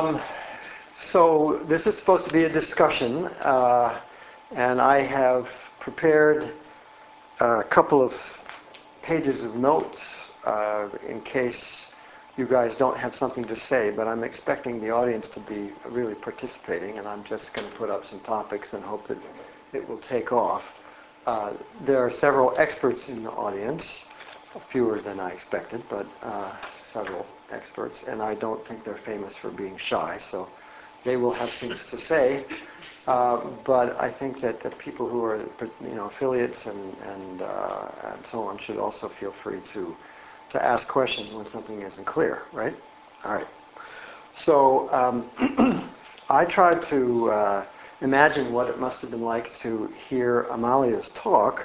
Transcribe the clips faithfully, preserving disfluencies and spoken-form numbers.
Um, so this is supposed to be a discussion, uh, and I have prepared a couple of pages of notes uh, in case you guys don't have something to say, but I'm expecting the audience to be really participating, and I'm just going to put up some topics and hope that it will take off. Uh, there are several experts in the audience, fewer than I expected, but uh, several experts, and I don't think they're famous for being shy, so they will have things to say. Uh, but I think that the people who are, you know, affiliates and and, uh, and so on should also feel free to to ask questions when something isn't clear, right? All right. So um, I tried to uh, imagine what it must have been like to hear Amalia's talk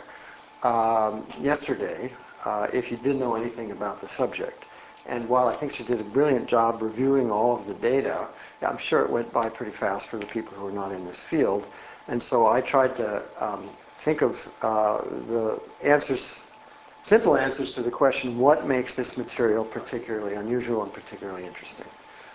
um, yesterday, uh, if you didn't know anything about the subject. And while I think she did a brilliant job reviewing all of the data, I'm sure it went by pretty fast for the people who are not in this field. And so I tried to um, think of uh, the answers, simple answers to the question, what makes this material particularly unusual and particularly interesting?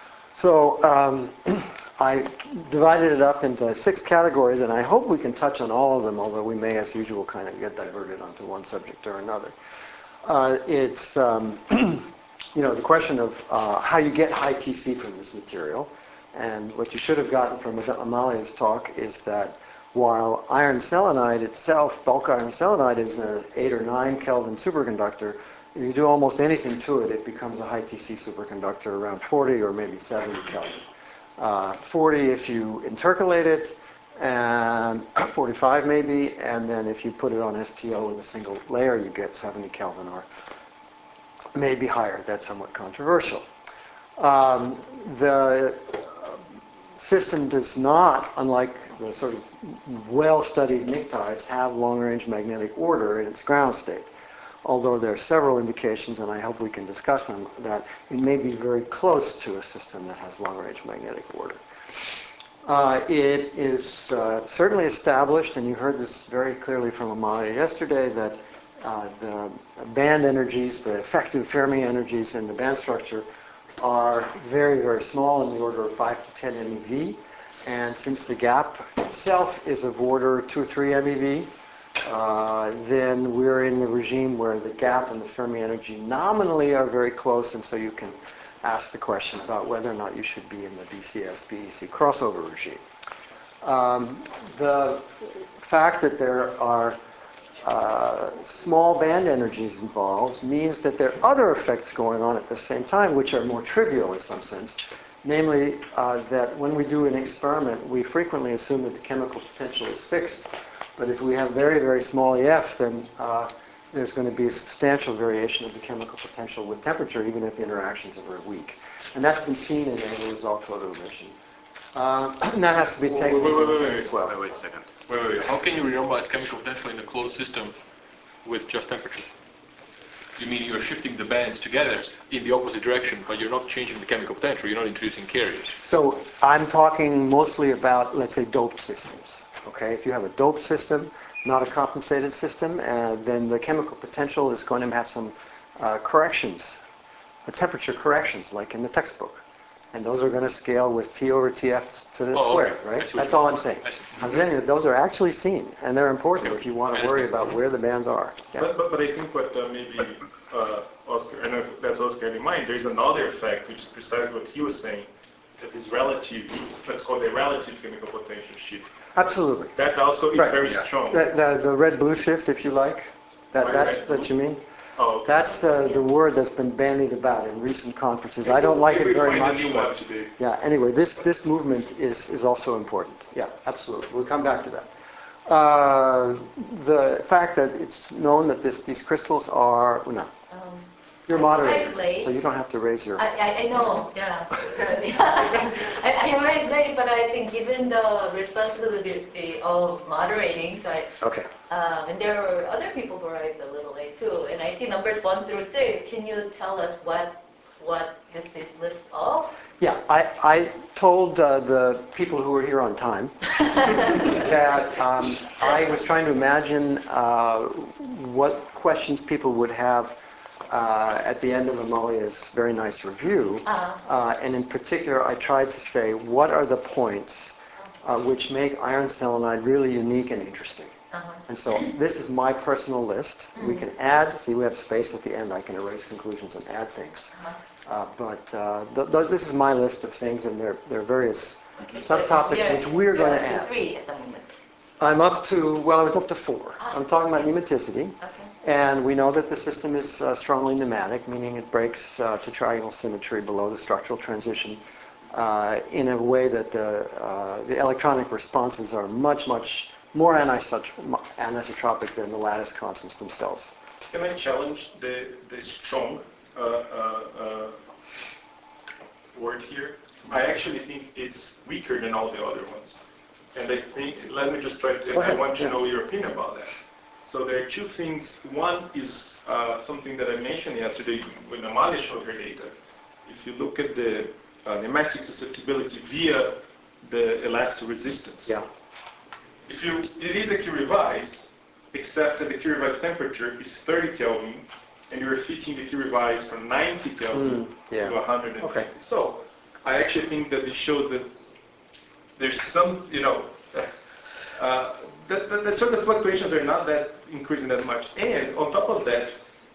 So um, I divided it up into six categories, and I hope we can touch on all of them, although we may, as usual, kind of get diverted onto one subject or another. Uh, it's, um, you know, the question of uh, how you get high T C from this material. And what you should have gotten from Amalia's talk is that while iron selenide itself, bulk iron selenide, is an eight or nine Kelvin superconductor, if you do almost anything to it, it becomes a high T C superconductor around forty or maybe seventy Kelvin. Uh, forty if you intercalate it, and forty-five maybe, and then if you put it on S T O with a single layer, you get seventy Kelvin or maybe higher. That's somewhat controversial. Um, the system does not, unlike the sort of well-studied pnictides, have long-range magnetic order in its ground state. Although there are several indications, and I hope we can discuss them, that it may be very close to a system that has long-range magnetic order. Uh, it is uh, certainly established, and you heard this very clearly from Amalia yesterday, that uh, the band energies, the effective Fermi energies in the band structure, are very, very small, in the order of five to ten MeV. And since the gap itself is of order two or three MeV, uh, then we're in a regime where the gap and the Fermi energy nominally are very close, and so you can ask the question about whether or not you should be in the B C S B E C crossover regime. Um, the fact that there are Uh, small band energies involved means that there are other effects going on at the same time, which are more trivial in some sense. Namely, uh, that when we do an experiment, we frequently assume that the chemical potential is fixed. But if we have very, very small E F, then uh, there's going to be a substantial variation of the chemical potential with temperature, even if interactions are very weak. And that's been seen in aerosol photo emission. Uh, and that has to be taken wait, wait, wait, into wait, account as well. Wait, wait a second. Wait, wait, wait. How can you normalize chemical potential in a closed system with just temperature? You mean you're shifting the bands together in the opposite direction, but you're not changing the chemical potential, you're not introducing carriers? So I'm talking mostly about, let's say, doped systems. Okay, if you have a doped system, not a compensated system, uh, then the chemical potential is going to have some uh, corrections, uh, temperature corrections, like in the textbook. And those are going to scale with T over T F to the oh, square, okay. right? That's all I'm saying. I'm saying that those are actually seen, and they're important okay. if you want to worry about where the bands are. Yeah. But, but, but I think what uh, maybe uh, Oscar, I know that's Oscar had in mind, there's another effect, which is precisely what he was saying, that is relative, let's call it a relative chemical potential shift. Absolutely. That also is right. very yeah. strong. The, the, the red-blue shift, if you like, that, that's what you mean? Oh, okay. That's the, the word that's been bandied about in recent conferences. I don't like it very much, but yeah, anyway, this, this movement is, is also important. Yeah, absolutely. We'll come back to that. Uh, the fact that it's known that this, these crystals are, well, no, um, you're moderator, so you don't have to raise your... I, I, I know, yeah. I, I arrived late, but I think given the responsibility of moderating, so I... Okay. Um, and there are other people who arrived a little late too, and I see numbers one through six. Can you tell us what what this is list of? Yeah, I, I told uh, the people who were here on time that um, I was trying to imagine uh, what questions people would have uh, at the end of Amalia's very nice review. Uh-huh. Uh, and in particular, I tried to say, what are the points uh, which make iron selenide really unique and interesting? Uh-huh. And so this is my personal list. We can add, see we have space at the end, I can erase conclusions and add things. Uh-huh. Uh, but uh, th those, this is my list of things, and there, there are various Okay, so subtopics you're- which we're you're going to up add. three at the moment. I'm up to, well, I was up to four. I'm talking about pneumaticity. Okay. And we know that the system is uh, strongly pneumatic, meaning it breaks uh, to triangle symmetry below the structural transition uh, in a way that the, uh, the electronic responses are much, much more anisot anisotropic than the lattice constants themselves. Can I challenge the, the strong uh, uh, uh, word here? I actually think it's weaker than all the other ones. And I think, let me just try to, Go I ahead, want to yeah. know your opinion about that. So there are two things. One is uh, something that I mentioned yesterday when Amalia showed her data. If you look at the uh, pneumatic susceptibility via the elastic resistance. Yeah. If you, it is a Curie-Weiss, except that the Curie-Weiss temperature is thirty Kelvin, and you're fitting the Curie-Weiss from ninety Kelvin Mm, yeah. to one hundred fifty. Okay. So I actually think that this shows that there's some, you know, uh, that, that, that sort of fluctuations are not that increasing that much. And on top of that,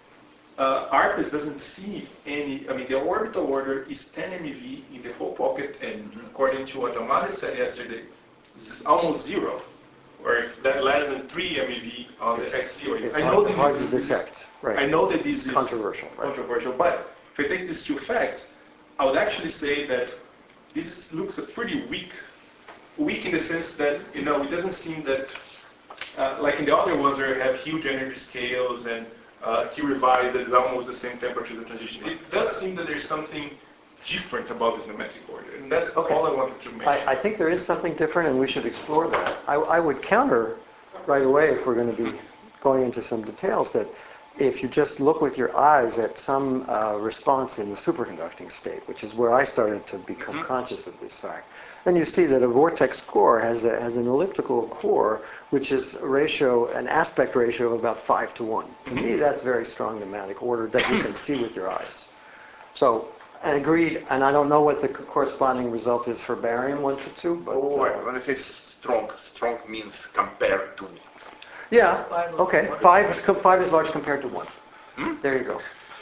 uh, ARPES doesn't see any, I mean, the orbital order is ten MeV in the whole pocket, and according to what Amalia said yesterday, it's almost zero. Or if that less than three MeV on the It's, X C. it's I hard, know this hard is, to this is- detect. Right. I know that this It's is controversial, right. controversial, but if I take these two facts, I would actually say that this looks a pretty weak, weak in the sense that, you know, it doesn't seem that, uh, like in the other ones where you have huge energy scales and uh, Curie-Weiss that is almost the same temperature as the transition, it does seem that there's something different about this pneumatic order, and that's Okay. all I wanted to mention. I, I think there is something different, and we should explore that. I, I would counter right away, if we're going to be going into some details, that if you just look with your eyes at some uh, response in the superconducting state, which is where I started to become Mm-hmm. conscious of this fact, then you see that a vortex core has, a, has an elliptical core, which is a ratio, an aspect ratio of about five to one. To me, that's very strong pneumatic order that you can see with your eyes. So, and agreed, and I don't know what the co- corresponding result is for barium one to two, but Oh, uh, when I say strong, strong means compared to. yeah, okay. Five is co- five is large compared to one. Hmm? There you go.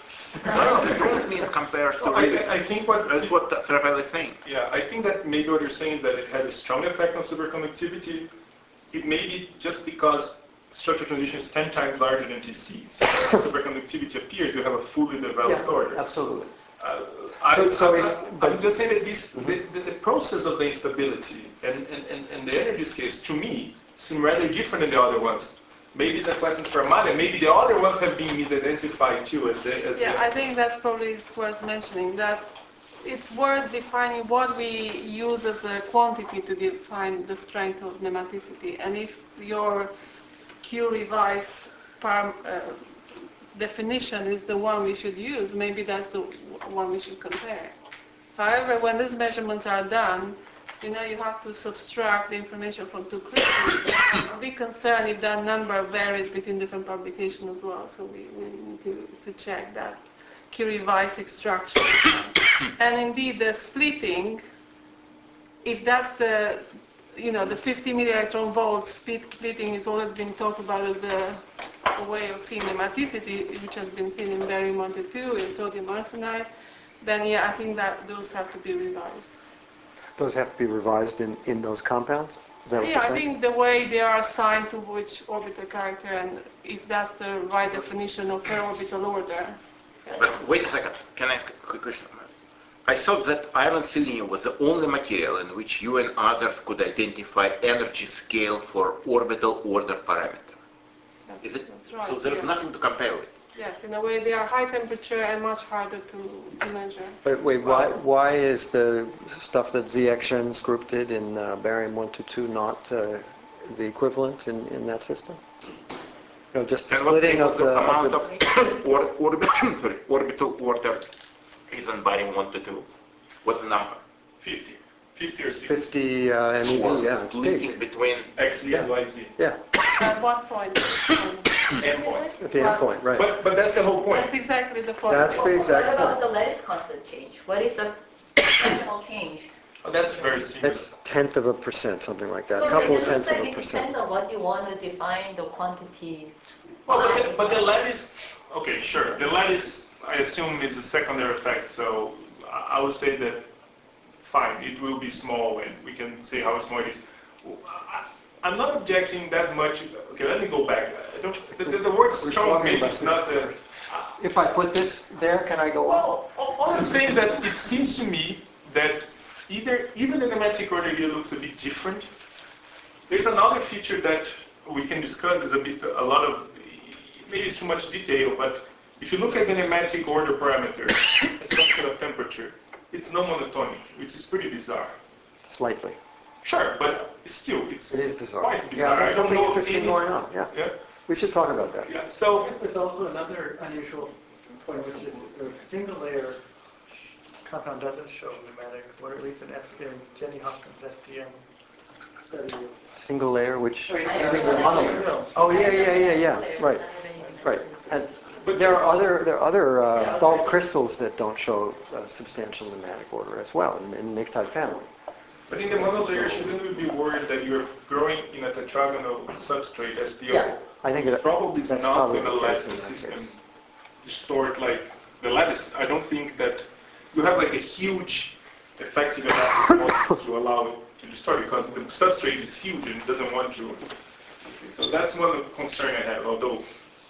No, no, strong means compared to I, really. I- I think what, That's what Rafael is saying. yeah, I think that maybe what you're saying is that it has a strong effect on superconductivity. It may be just because structure transition is ten times larger than T C. So when superconductivity appears, you have a fully developed order. Absolutely. Uh, I, So- so I, if- I, am just saying that this, the, the, the process of the instability and, and, and, and the energy scales, to me, seem rather different than the other ones. Maybe it's a question for Amalia. Maybe the other ones have been misidentified too as the... As Yeah, the, I think that's probably is worth mentioning, that it's worth defining what we use as a quantity to define the strength of pneumaticity. And if your Curie-Weiss param- uh, definition is the one we should use, maybe that's the one we should compare. However, when these measurements are done, you know, you have to subtract the information from two crystals. I'm a bit concerned if that number varies between different publications as well, so we, we need to, to check that Curie-Weiss extraction. And indeed, the splitting, if that's the, you know, the fifty millielectron volt split, splitting is always been talked about as the a way of seeing pneumaticity, which has been seen in barium one to two, in sodium arsenide, then yeah, I think that those have to be revised. Those have to be revised in, in those compounds? Is that what Yeah, you're I saying? think the way they are assigned to which orbital character, and if that's the right definition of her orbital order. But wait a second, can I ask a quick question? I thought that iron selenium was the only material in which you and others could identify energy scale for orbital order parameter. That's, Is it? that's right. So there's yes. nothing to compare with. Yes, in a way they are high temperature and much harder to, to measure. But wait, why, why is the stuff that Z X N group did in uh, barium one to two not uh, the equivalent in, in that system? You know, just the And what splitting the of the, amount of the of or, orbital, sorry, orbital order is in barium one to two? What's the number? fifty. fifty or sixty. fifty uh, Or MeV, yeah, it's splitting big. between X Z and Y Z. Yeah. At what point? Which one? endpoint. At the end point, right. But, but that's the whole point. That's exactly the point. That's the What exact about point. the lattice constant change? What is the fractional change? Oh, that's very similar. It's tenth of a percent, something like that, So a couple of it tenths looks of like a it depends percent. on what you want to define the quantity. Well, but the, by. but the lattice, okay, sure. The lattice, I assume, is a secondary effect. So I I would say that, fine, it will be small, and we can say how small it is. I- I'm not objecting that much. Okay, let me go back. I don't, the, the, the word We're strong talking maybe about is this not the. part. If I put this there, can I go on? Well, all all I'm saying is that it seems to me that either even the nematic order here looks a bit different. There's another feature that we can discuss. Is a bit a lot of maybe it's too much detail, but if you look at the nematic order parameter as a function of temperature, it's non-monotonic, which is pretty bizarre. Slightly. Sure, but still, it's It is bizarre. quite Yeah, bizarre. there's I don't something know if interesting it is- going on, yeah. Yeah, We should talk about that. yeah. So There's also another unusual point, which is the single layer compound doesn't show pneumatic, or at least in, S- in Jenny Hopkins' S T M study. Single layer, which, Wait, I I have think no the idea. monolayer. Oh, yeah, yeah, yeah, yeah, right, right. And there are other, there are other uh, bulk crystals that don't show uh, substantial pneumatic order as well in, in the Nictide family. But in the monolayer, shouldn't we be worried that you're growing in a tetragonal substrate, S T O? Yeah, I think which that- probably is that's not probably going to the let case in the that system case. distort like the lattice. I don't think that you have like a huge effective lattice to allow it to distort because the substrate is huge and it doesn't want to. So that's one concern I have, although.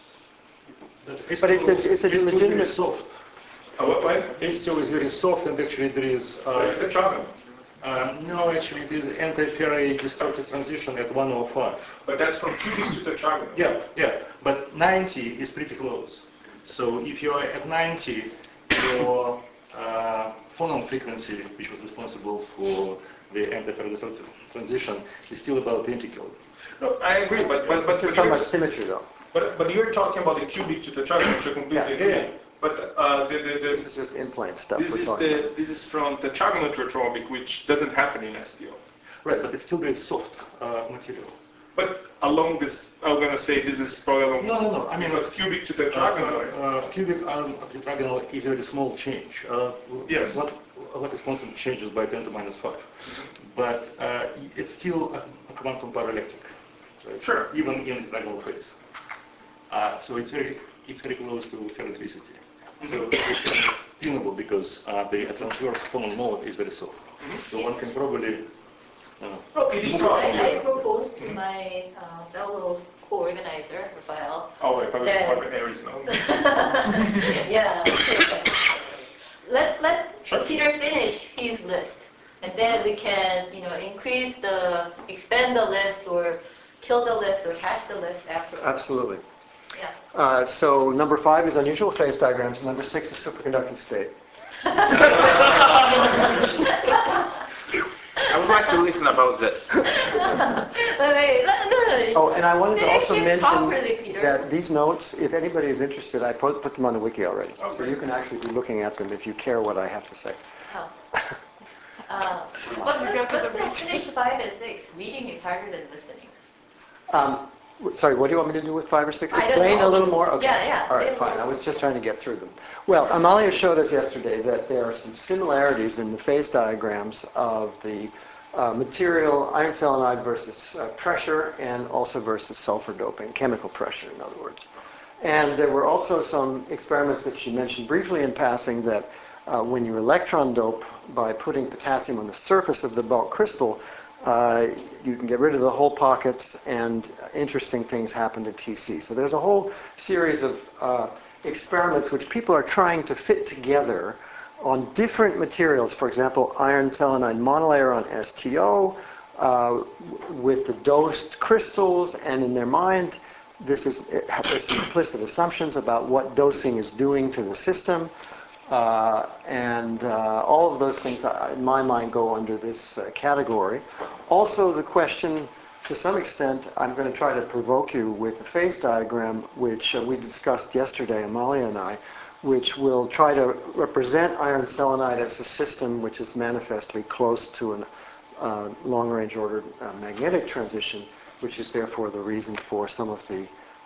But it's a- it's a Very legitimate- soft. Uh, what, what? S T O is very soft, and actually there is, uh, It's tetragonal. uh, no, actually it is anti-Fourier distorted transition at one oh five. But that's from cubic to tetragonal. Yeah, yeah, but ninety is pretty close. So if you're at ninety, your uh, phonon frequency, which was responsible for the anti-Fourier distorted transition, is still about twenty kilo. No, I agree, but but but, We're but, talking you're, about symmetry, though. but but you're talking about the cubic to tetragonal, which I completely Yeah, agree. yeah. But uh, the, the, This the, is just in-plane stuff this we're is talking about. the this is from tetragonal to atropic, which doesn't happen in S T O. Right, but it's still very soft uh, material. But along this, I'm gonna say this is probably along No, no, no, I mean, because cubic to Uh, tetragonal. uh, cubic um, tetragonal is a very small change. Uh, Yes. What, what is constant changes by ten to minus five. But uh, it's still a, a quantum paraelectric. Right? Sure. Even in tetragonal phase. Uh, so it's very, it's very close to ferroelectricity. So it's kind of tunable because uh, the transverse phonon mode is very soft. So one can probably. Uh, Oh, it is move soft. from I, I there. proposed to my uh, fellow co-organizer, Rafael, Oh, I thought Then- it was Aries now. yeah. Let's let Sure. Peter finish his list, and then we can, you know, increase the, expand the list, or kill the list, or hash the list after. Absolutely. Yeah. Uh, So number five is unusual phase diagrams, number six is superconducting state. I would like to listen about this. Wait, wait, no, no, no. Oh, and I wanted to also Finish it mention properly, Peter. that these notes, if anybody is interested, I put, put them on the wiki already. Oh, So great. you can actually be looking at them if you care what I have to say. Oh. Uh, But let's, let's still finish five and six. Reading is harder than listening. Um, w- Sorry, what do you want me to do with five or six? I don't Explain know. a little more? Okay. Yeah, yeah, All say right, a fine. little I was just trying to get through them. Well, Amalia showed us yesterday that there are some similarities in the phase diagrams of the uh, material iron selenide versus uh, pressure, and also versus sulfur doping, chemical pressure, in other words. And there were also some experiments that she mentioned briefly in passing that uh, when you electron dope by putting potassium on the surface of the bulk crystal, uh, you can get rid of the hole pockets, and interesting things happen to T C. So there's a whole series of uh, experiments which people are trying to fit together on different materials. For example, iron selenide monolayer on S T O uh, with the dosed crystals, and in their mind, this is, there's some implicit assumptions about what dosing is doing to the system. Uh, and uh, all of those things, uh, in my mind, go under this uh, category. Also, the question, to some extent, I'm going to try to provoke you with a phase diagram, which uh, we discussed yesterday, Amalia and I, which will try to represent iron selenide as a system which is manifestly close to a uh, long-range ordered uh, magnetic transition, which is therefore the reason for some of the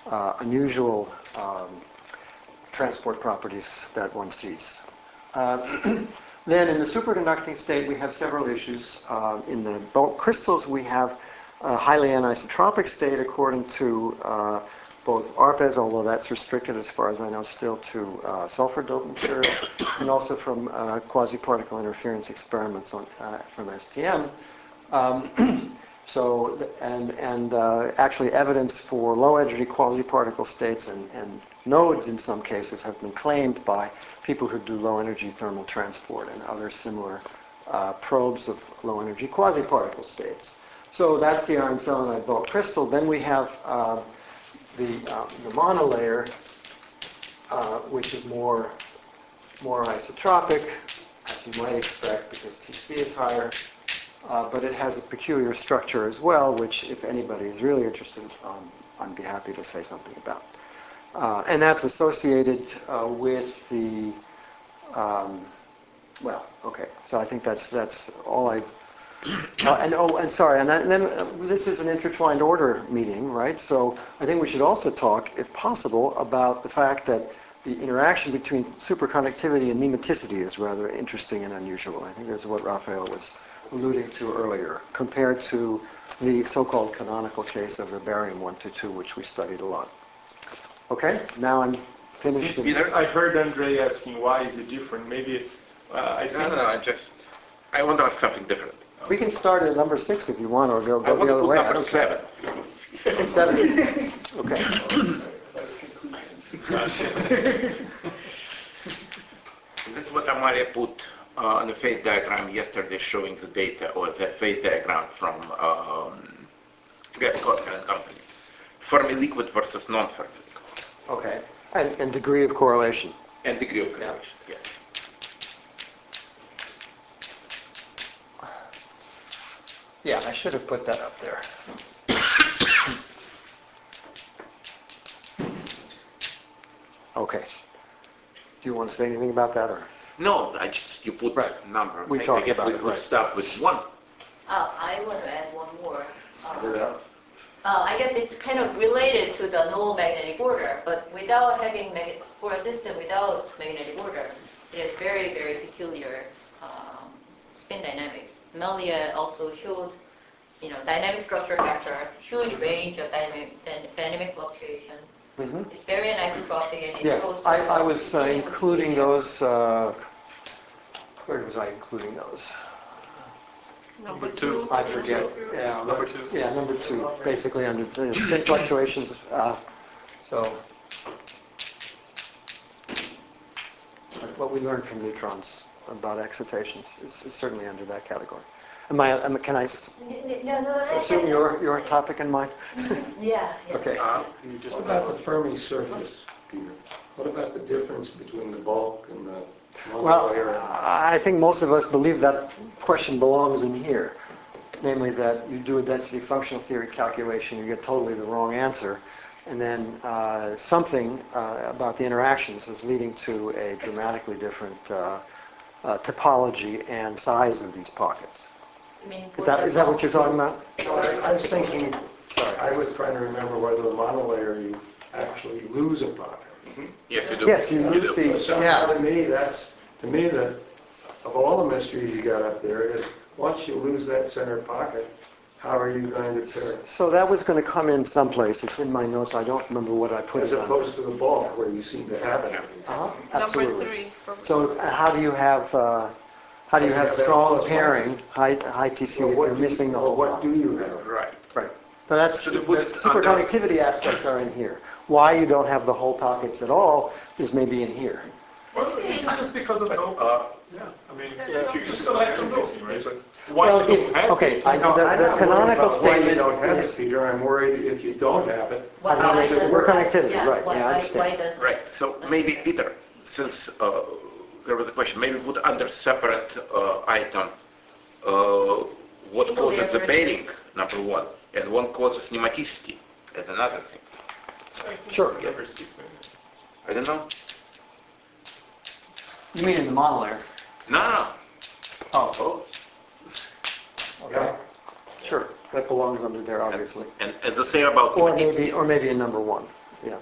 uh, unusual um, transport properties that one sees. Uh, then in the superconducting state, we have several issues. Uh, in the bulk crystals, we have a highly anisotropic state according to uh, both ARPES, although that's restricted as far as I know still to uh, sulfur-doped materials, and also from uh, quasi-particle interference experiments on, uh, from S T M. Um, so, and, and uh, actually evidence for low-energy quasi-particle states and, and nodes in some cases have been claimed by people who do low-energy thermal transport and other similar uh, probes of low-energy quasi-particle states. So that's the iron selenide bulk crystal. Then we have uh, the, uh, the monolayer, uh, which is more, more isotropic, as you might expect, because T C is higher. Uh, but it has a peculiar structure as well, which, if anybody is really interested, um, I'd be happy to say something about. Uh, and that's associated uh, with the, um, well, okay. So I think that's that's all I. Uh, and oh, and sorry, and, and then uh, this is an intertwined order meeting, right? So I think we should also talk, if possible, about the fact that the interaction between superconductivity and nematicity is rather interesting and unusual. I think that's what Raphael was alluding to earlier, compared to the so-called canonical case of the barium one two two, which we studied a lot. Okay, now I'm finished. Since I heard Andre asking why is it different, maybe uh, I think... No, no, I just, I want to ask something different. We can start at number six if you want, or go, I go want the to other put way. I number don't care. seven. Seven. Okay. This is what Amalia put uh, on the phase diagram yesterday, showing the data, or the phase diagram from um, Gary Kotka and company. Fermi liquid versus non-Fermi liquid. Okay. And, and degree of correlation. And degree of correlation, yeah. Yeah, I should have put that up there. Okay. Do you want to say anything about that, or? No, I just, you put Right. number. We I, talked I guess about we it, would right. start with one. Uh, I want to add one more. Uh, Yeah. Uh, I guess it's kind of related to the no magnetic order, but without having, mag- for a system without magnetic order, it has very, very peculiar um, spin dynamics. Melia also showed, you know, dynamic structure factor, huge range of dynamic, dy- dynamic fluctuation. Mm-hmm. It's very anisotropic and it Yeah, shows... I, I was uh, continuous including behavior. those, uh, where was I including those? Number two. two. I forget. Yeah, Number two. Yeah, number two, basically under the spin fluctuations. Uh, so, what we learned from neutrons about excitations is, is certainly under that category. Am I? Am, can I s- N- n- No, no, I- assume your your topic in mind? Yeah, yeah. Okay. Uh, You just What about the Fermi surface, Peter? What about the difference between the bulk and the Well, monolayer? I think most of us believe that question belongs in here. Namely that you do a density functional theory calculation, you get totally the wrong answer, and then uh, something uh, about the interactions is leading to a dramatically different uh, uh, topology and size of these pockets. I mean, Is for that the is that what you're talking about? No, I I was thinking, Sorry. I was trying to remember whether the monolayer you actually lose a pocket. yes, we do. Yes, you lose do. the, Somehow yeah. to me, that's, to me, that of all the mysteries you got up there, is once you lose that center pocket, how are you going to pair? So that was going to come in someplace. It's in my notes. I don't remember what I put As it on. opposed to the bulk, where you seem to have it. Uh-huh, Number absolutely. three. probably. So uh, how do you have uh, how do you have Yeah, that's strong plus pairing, high high T C Well, if what you're do you- missing the well, whole what pocket? do you have? Right. Right. So that's So the to put it under- superconductivity aspects are in here. Why you don't have the whole pockets at all is maybe in here. Well, it's just because of no. Uh, Yeah, I mean, Yeah. if you just select them, right? But why Well, you don't if- have okay, it? I- No, the- I'm the not worried canonical about why you statement don't have it, is- Peter. I'm worried if you don't have it. Why- How why does it does work? that- Connectivity, right, why- yeah, I why- understand. Why does Right, so maybe, Peter, since uh, there was a question, maybe put under separate uh, item uh, what Single causes layer the bearing, versus- number one, and one causes pneumaticity as another thing. Sure. Number six, maybe. I don't know. You mean in the monolayer? No, no, Oh, both. okay. Sure, that belongs under there, obviously. And, and the same about Or pneumaticity. maybe, or maybe in number one. yeah.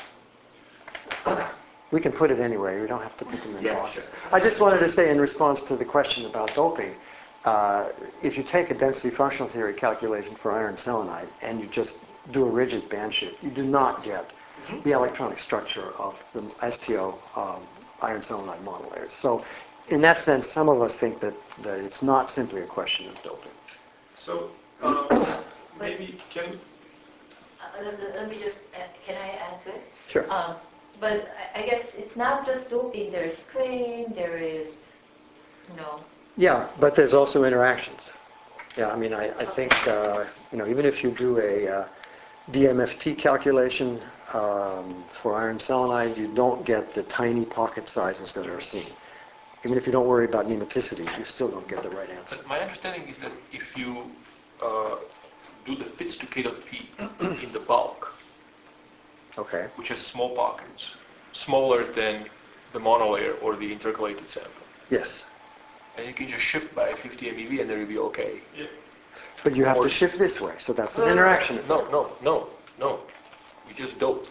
We can put it anywhere, we don't have to put them in Yeah, boxes. sure. I just wanted to say in response to the question about doping, uh, if you take a density functional theory calculation for iron selenide and you just do a rigid band shift, you do not get the electronic structure of the S T O um, iron selenide monolayers. So in that sense, some of us think that, that it's not simply a question of doping. So um, maybe can Uh, Let let- let me just, add- can I add to it? Sure. Um, But I I guess it's not just doping, there is strain, there is, you know, Yeah, but there's also interactions. Yeah, I mean, I, I think, uh, you know, even if you do a uh, D M F T calculation um, for iron selenide, you don't get the tiny pocket sizes that are seen. Even if you don't worry about pneumaticity, you still don't get the right answer. But my understanding is that if you uh, do the fits to K dot P in the bulk, Okay, which has small pockets, smaller than the monolayer or the intercalated sample, yes. and you can just shift by fifty M E V and then it'll be okay. But you have Or- to shift this way, so that's an No, no, no, interaction No, effect. no, no, no. You just dope.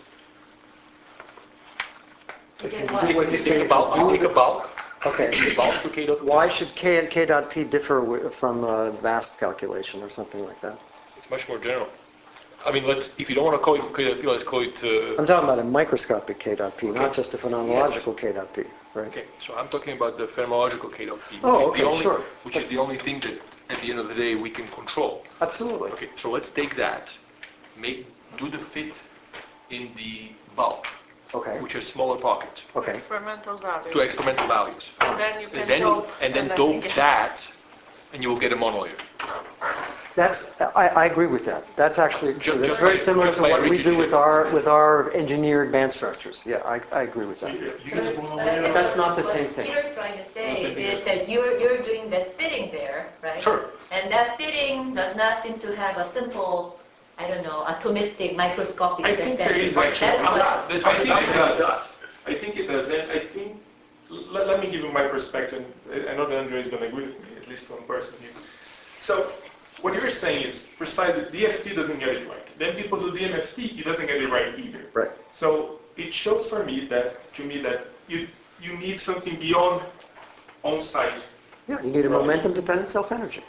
If you Again, do what- what You you take say, a bulk, you take a bulk, okay. the bulk to K dot P. Why should K and K dot P differ wi- from a VASP calculation or something like that? It's much more general. I mean, let's, if you don't want to call it K dot P, let's call it, uh, I'm talking about a microscopic K dot P, not Okay. just a phenomenological K dot P, right? okay, so I'm talking about the phenomenological K dot P, which Oh, is okay, the only, sure. which is the only thing that, at the end of the day, we can control. Absolutely. Okay, so let's take that, make, do the fit in the bulk, Okay, which has smaller pockets, okay. Experimental value. to experimental values. And then you can And then, dope. and then then dope again. that, and you will get a monolayer. That's, I, I agree with that. That's actually true. Ju- That's just very by- similar just to by what we rigid do with shift. our, with our engineered band structures. Yeah, I, I agree with that. You But get a but I guess That's what- not the same What thing. Peter's trying to say same thing, is yes. that you're, you're doing that fitting there, right? Sure. And that fitting does not seem to have a simple, I don't know, atomistic, microscopic I think there extent. is actually. That is what, That's I think it Sometimes it does. does. I think it does, and I think, let, let me give you my perspective. I know that Andre is going to agree with me, at least one person here. So, what you're saying is precisely, D F T doesn't get it right. Then people do D M F T, he doesn't get it right either. Right. So, it shows for me that, to me, that you, you need something beyond on-site. Yeah, you need a momentum-dependent self-energy.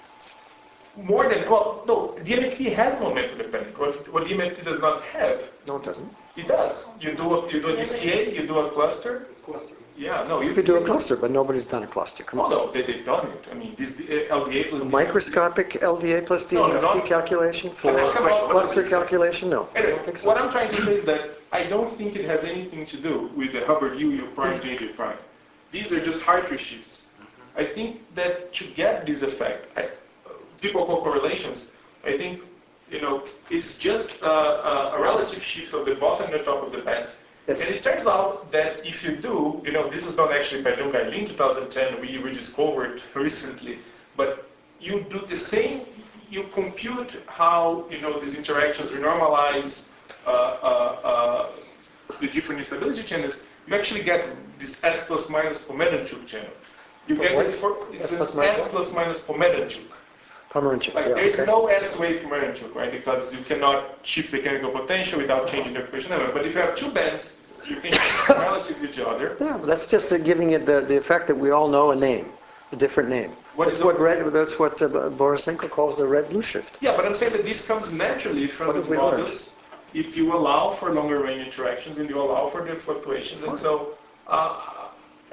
More than, well, no, D M F T has momentum dependent. What, what D M F T does not have, No, it doesn't. it does. You do a, you do a D C A, you do a cluster. It's cluster. Yeah, no, you You could do a cluster, but nobody's done a cluster. Come Oh, on. no, they, they've done it. I mean, this uh, L D A plus A D- microscopic L D A plus D No, M F T not- calculation for Come on, cluster what's- calculation? No, I Anyway, don't think so. what I'm trying to say is that I don't think it has anything to do with the Hubbard U, U prime, J J prime. These are just Hartree shifts. I think that to get this effect, I, people call correlations, I think, you know, it's just a, a, a relative shift of the bottom and the top of the bands. Yes. And it turns out that if you do, you know, this was done actually by John Guy Lee in two thousand ten, we rediscovered recently, but you do the same, you compute how, you know, these interactions renormalize uh, uh, uh, the different instability channels, you actually get this S plus minus Pomeranchuk channel. You For get what? it for, it's S plus an minus S what? plus minus Pomeranchuk. Pomeranchuk, Like yeah, there's okay. no S wave Pomeranchuk, right? Because you cannot shift the chemical potential without changing the occupation level. But if you have two bands, you can shift them relative to each other. Yeah, but that's just uh, giving it the, the effect that we all know a name, a different name. What That's is what the- red, that's what uh, Borisenko calls the red-blue shift. Yeah, but I'm saying that this comes naturally from What the have we learned? models if you allow for longer range interactions and you allow for the fluctuations. And so, uh,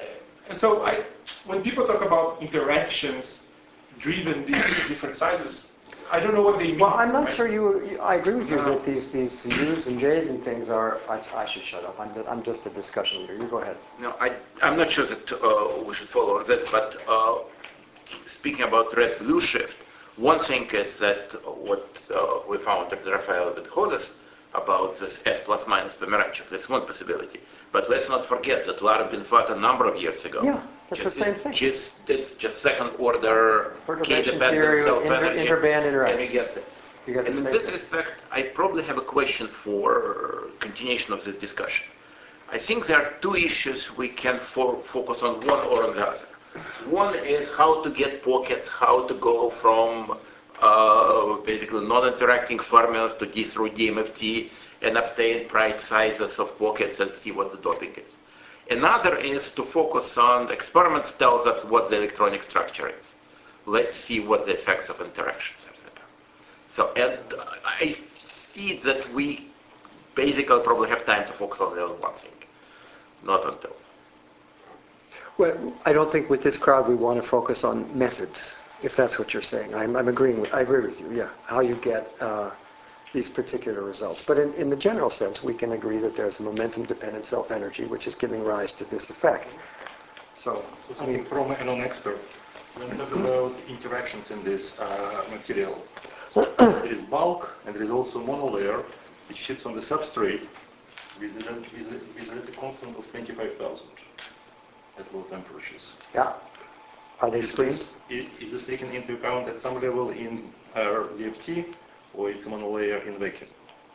and so I, when people talk about interactions driven these different sizes, I don't know what they mean. Well, I'm not right? sure you, you- I agree with you that these, these U's and J's and things are, I, I should shut up, I'm, I'm just a discussion leader, you go ahead. No, I, I'm not sure that uh, we should follow on this, but uh, speaking about red-blue shift, one thing is that what uh, we found at Rafael with Hodes about this S plus minus Pomeranchuk, that's one possibility. But let's not forget that Lara Binfat a number of years ago. Yeah, that's the just same did- thing. Just, it's just second order Perturbation K-dependent theory with inter- self-energy. interband And we interactions. get this. You get the And in same this thing. respect, I probably have a question for continuation of this discussion. I think there are two issues we can fo focus on, one or on the other. One is how to get pockets, how to go from uh, basically non-interacting fermions to D through D M F T, and obtain price sizes of pockets and see what the doping is. Another is to focus on experiments tells us what the electronic structure is. Let's see what the effects of interactions are there. So, and I see that we basically probably have time to focus on the one thing, not on two. Well, I don't think with this crowd we want to focus on methods, if that's what you're saying. I'm, I'm agreeing with, I agree with you, yeah, how you get uh, these particular results. But in, in the general sense, we can agree that there's a momentum-dependent self-energy which is giving rise to this effect. So, So I mean, from a non-expert, when we talk about interactions in this uh, material, so there is bulk and there is also monolayer which sits on the substrate with a, with a, with a constant of twenty-five thousand at low temperatures. yeah, are they Is screened? this, is, is this taken into account at some level in uh, D F T or it's monolayer in vacuum?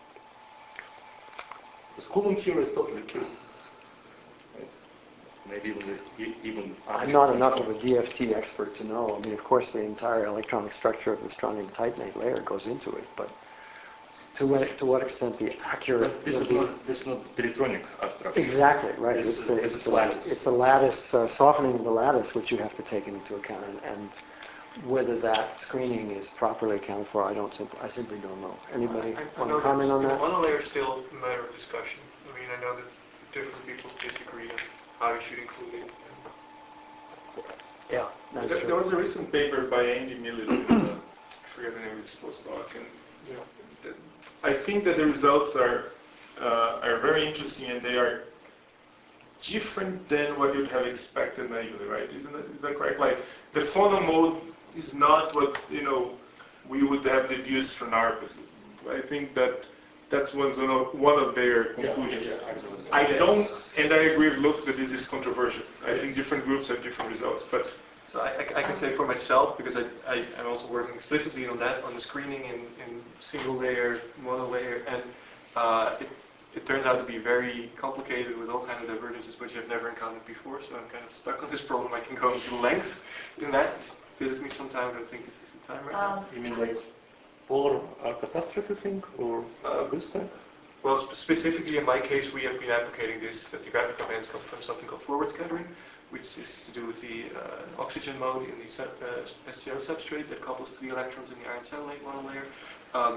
Because cooling here is totally key. Maybe even, the, even I'm not enough of a D F T expert to know. I mean, of course, the entire electronic structure of the strontium titanate layer goes into it, but to what, to what extent the accurate... But this is the, not this is not electronic structure. exactly, right. This It's is- the, this it's is the, lattice. it's the lattice, uh, softening of the lattice, which you have to take into account. And, and whether that screening is properly accounted for, I don't simply, I simply don't know. Anybody I- I want know to comment on that? Monolayer is still a matter of discussion. I mean, I know that different people disagree on how you should include it. Yeah, that's There, true. there was a recent paper by Andy Millis in, uh, I forget the name of his postdoc, and you know, the, I think that the results are uh, are very interesting, and they are different than what you'd have expected naively, right? Isn't that, is that correct? Like the phono mode is not what you know we would have deduced from NARPAS. I think that that's one of one of their conclusions. Yeah, yeah, I don't, and I agree with Luke that this is controversial. I think different groups have different results, but So I, I, I can say for myself, because I, I, I'm also working explicitly on that, on the screening in, in single layer, mono layer, and uh, it, it turns out to be very complicated with all kinds of divergences which I've never encountered before, so I'm kind of stuck on this problem. I can go into length in that. Just visit me sometime, I think this is the time right now. Um, You mean like polar uh, catastrophe thing or uh, this thing? Well, sp- specifically in my case, we have been advocating this, that the graphical bands come from something called forward scattering, which is to do with the uh, oxygen mode in the sub, uh, S T L substrate that couples to the electrons in the iron cellulate monolayer. Um,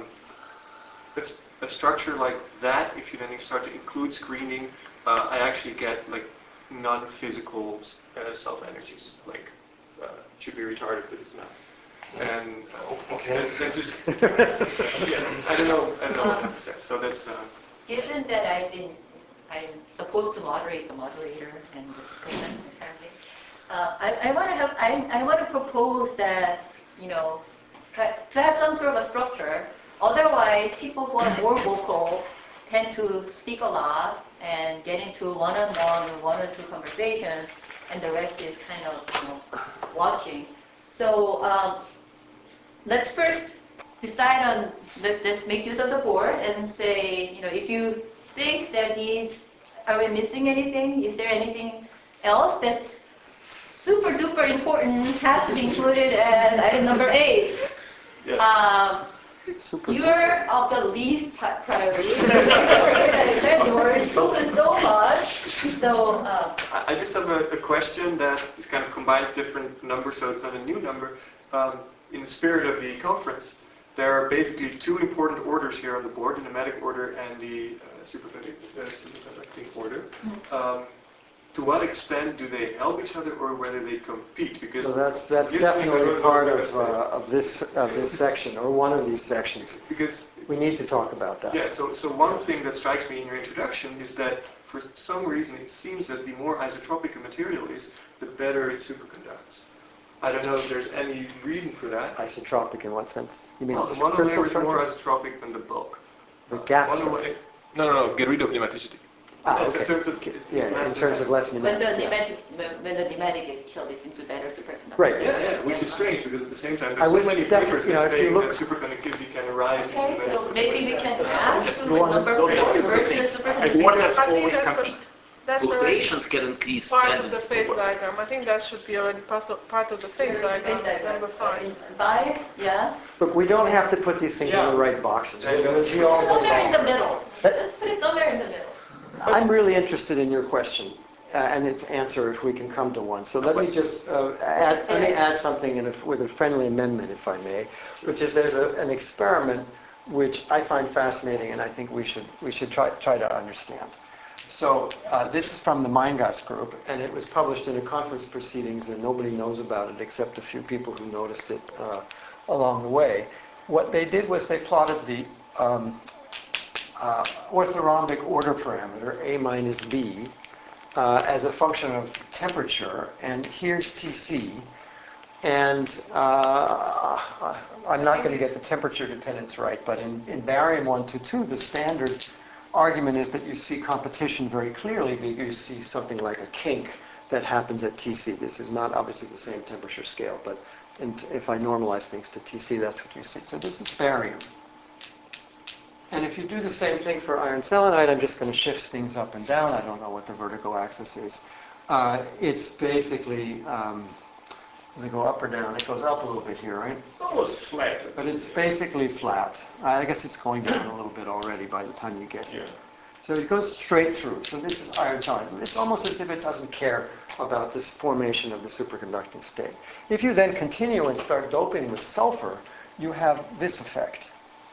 it's a structure like that, if you then start to include screening, uh, I actually get like non-physical uh, self-energies, like uh, it should be retarded, but it's not. And uh, Okay. that, that's just, yeah, I don't know, I don't know what happens there. So that's. Uh, Given that I've been, I'm supposed to moderate the moderator and the discussion, apparently, uh, I, I want to have, I, I want to propose that, you know, try, to have some sort of a structure. Otherwise, people who are more vocal tend to speak a lot and get into one-on-one or one or two conversations, and the rest is kind of, you know, watching. So um, let's first decide on, let, let's make use of the board and say, you know, if you think that these, are we missing anything? Is there anything else that's super duper important, has to be included as item number eight? yes. Um, Super you're of the least pri- priority. You already spoken so much. So, uh, I I just have a, a question that is kind of combines different numbers, so it's not a new number. Um, in the spirit of the conference, there are basically two important orders here on the board, the nematic order and the uh, superconducting, uh, superconducting order. Um, to what extent do they help each other or whether they compete? Because So that's that's listening to definitely those part are of uh, of this of this section or one of these sections. because We need to talk about that. yeah, so, so one thing that strikes me in your introduction is that for some reason it seems that the more isotropic a material is, the better it superconducts. I don't know if there's any reason for that. Isotropic in what sense? You mean Well, the it's crystal monolayer is more structure? isotropic than the bulk. The gap Monolayer, structure. No, no, no, get rid of pneumaticity. Ah, Yes, okay. in terms of- Okay. it's Yeah, less in terms of less when pneumatic. the yeah. pneumatic, when the pneumatic is killed, it's into better superconductor. Right. yeah, yeah, which is strange because at the same time I there's wish so many definitely, papers you know, that if you saying look- that superconductivity can arise. Okay, in so maybe we can add Just to you wanna- number don't four confuse the versus things. superconductor. Orders I think always that's a- compete. That's already Fluctuations can increase part of the tendency phase to work. diagram. I think that should be already part of, part of the phase diagram, it's number five. Five, yeah. Look, we don't have to put these things in Yeah. the right boxes. Yeah, We'll see all Somewhere in day the long. middle. Let's put it somewhere in the middle. I'm really interested in your question uh, and its answer if we can come to one. So let me just uh, add, let me add something in a, with a friendly amendment, if I may, which is there's a, an experiment which I find fascinating and I think we should we should try try to understand. So uh, this is from the Meingas group, and it was published in a conference proceedings, and nobody knows about it except a few people who noticed it uh, along the way. What they did was they plotted the um, uh, orthorhombic order parameter, A minus B, uh, as a function of temperature, and here's T C. And uh, I'm not going to get the temperature dependence right, but in, in barium one two two, the standard argument is that you see competition very clearly because you see something like a kink that happens at T C. This is not obviously the same temperature scale, but in, if I normalize things to T C, that's what you see. So this is barium. And if you do the same thing for iron selenide, I'm just going to shift things up and down. I don't know what the vertical axis is. Uh, it's basically, um, does it go up or down? It goes up a little bit here, right? It's almost flat. But it's basically flat. I guess it's going down a little bit already by the time you get here. So it goes straight through. So this is iron selenide. It's almost as if it doesn't care about this formation of the superconducting state. If you then continue and start doping with sulfur, you have this effect.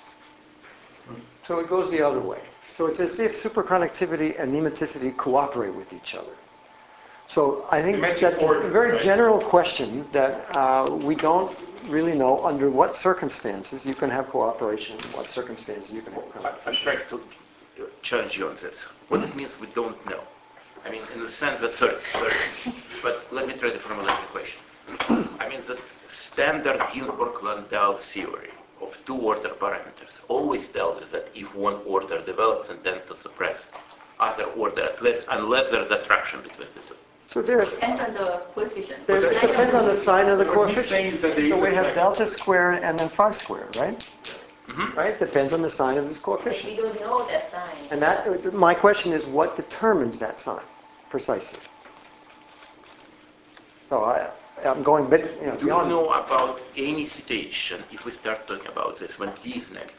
So it goes the other way. So it's as if superconductivity and nematicity cooperate with each other. So I think Nematic that's order, a very right? general question that uh, we don't really know under what circumstances you can have cooperation, and what circumstances you can have I- I'm competition. trying to challenge you on this. What it means we don't know. I mean, in the sense that, sorry, sorry, but let me try to formulate the question. I mean, the standard Ginzburg-Landau theory of two-order parameters always tells us that if one order develops and tends to suppress other order, at least, unless there's attraction between the two. So there's, Depends on the coefficient. there's it depends on the sign of the What he's saying coefficient. is that there So is we a have fact. delta squared and then phi squared, right? Mhm. Right? Depends on the sign of this And we coefficient. don't know that sign. And that, my question is, what determines that sign precisely? So I, I'm going bit, you know, Do you beyond. know about any situation, if we start talking about this, when T is negative?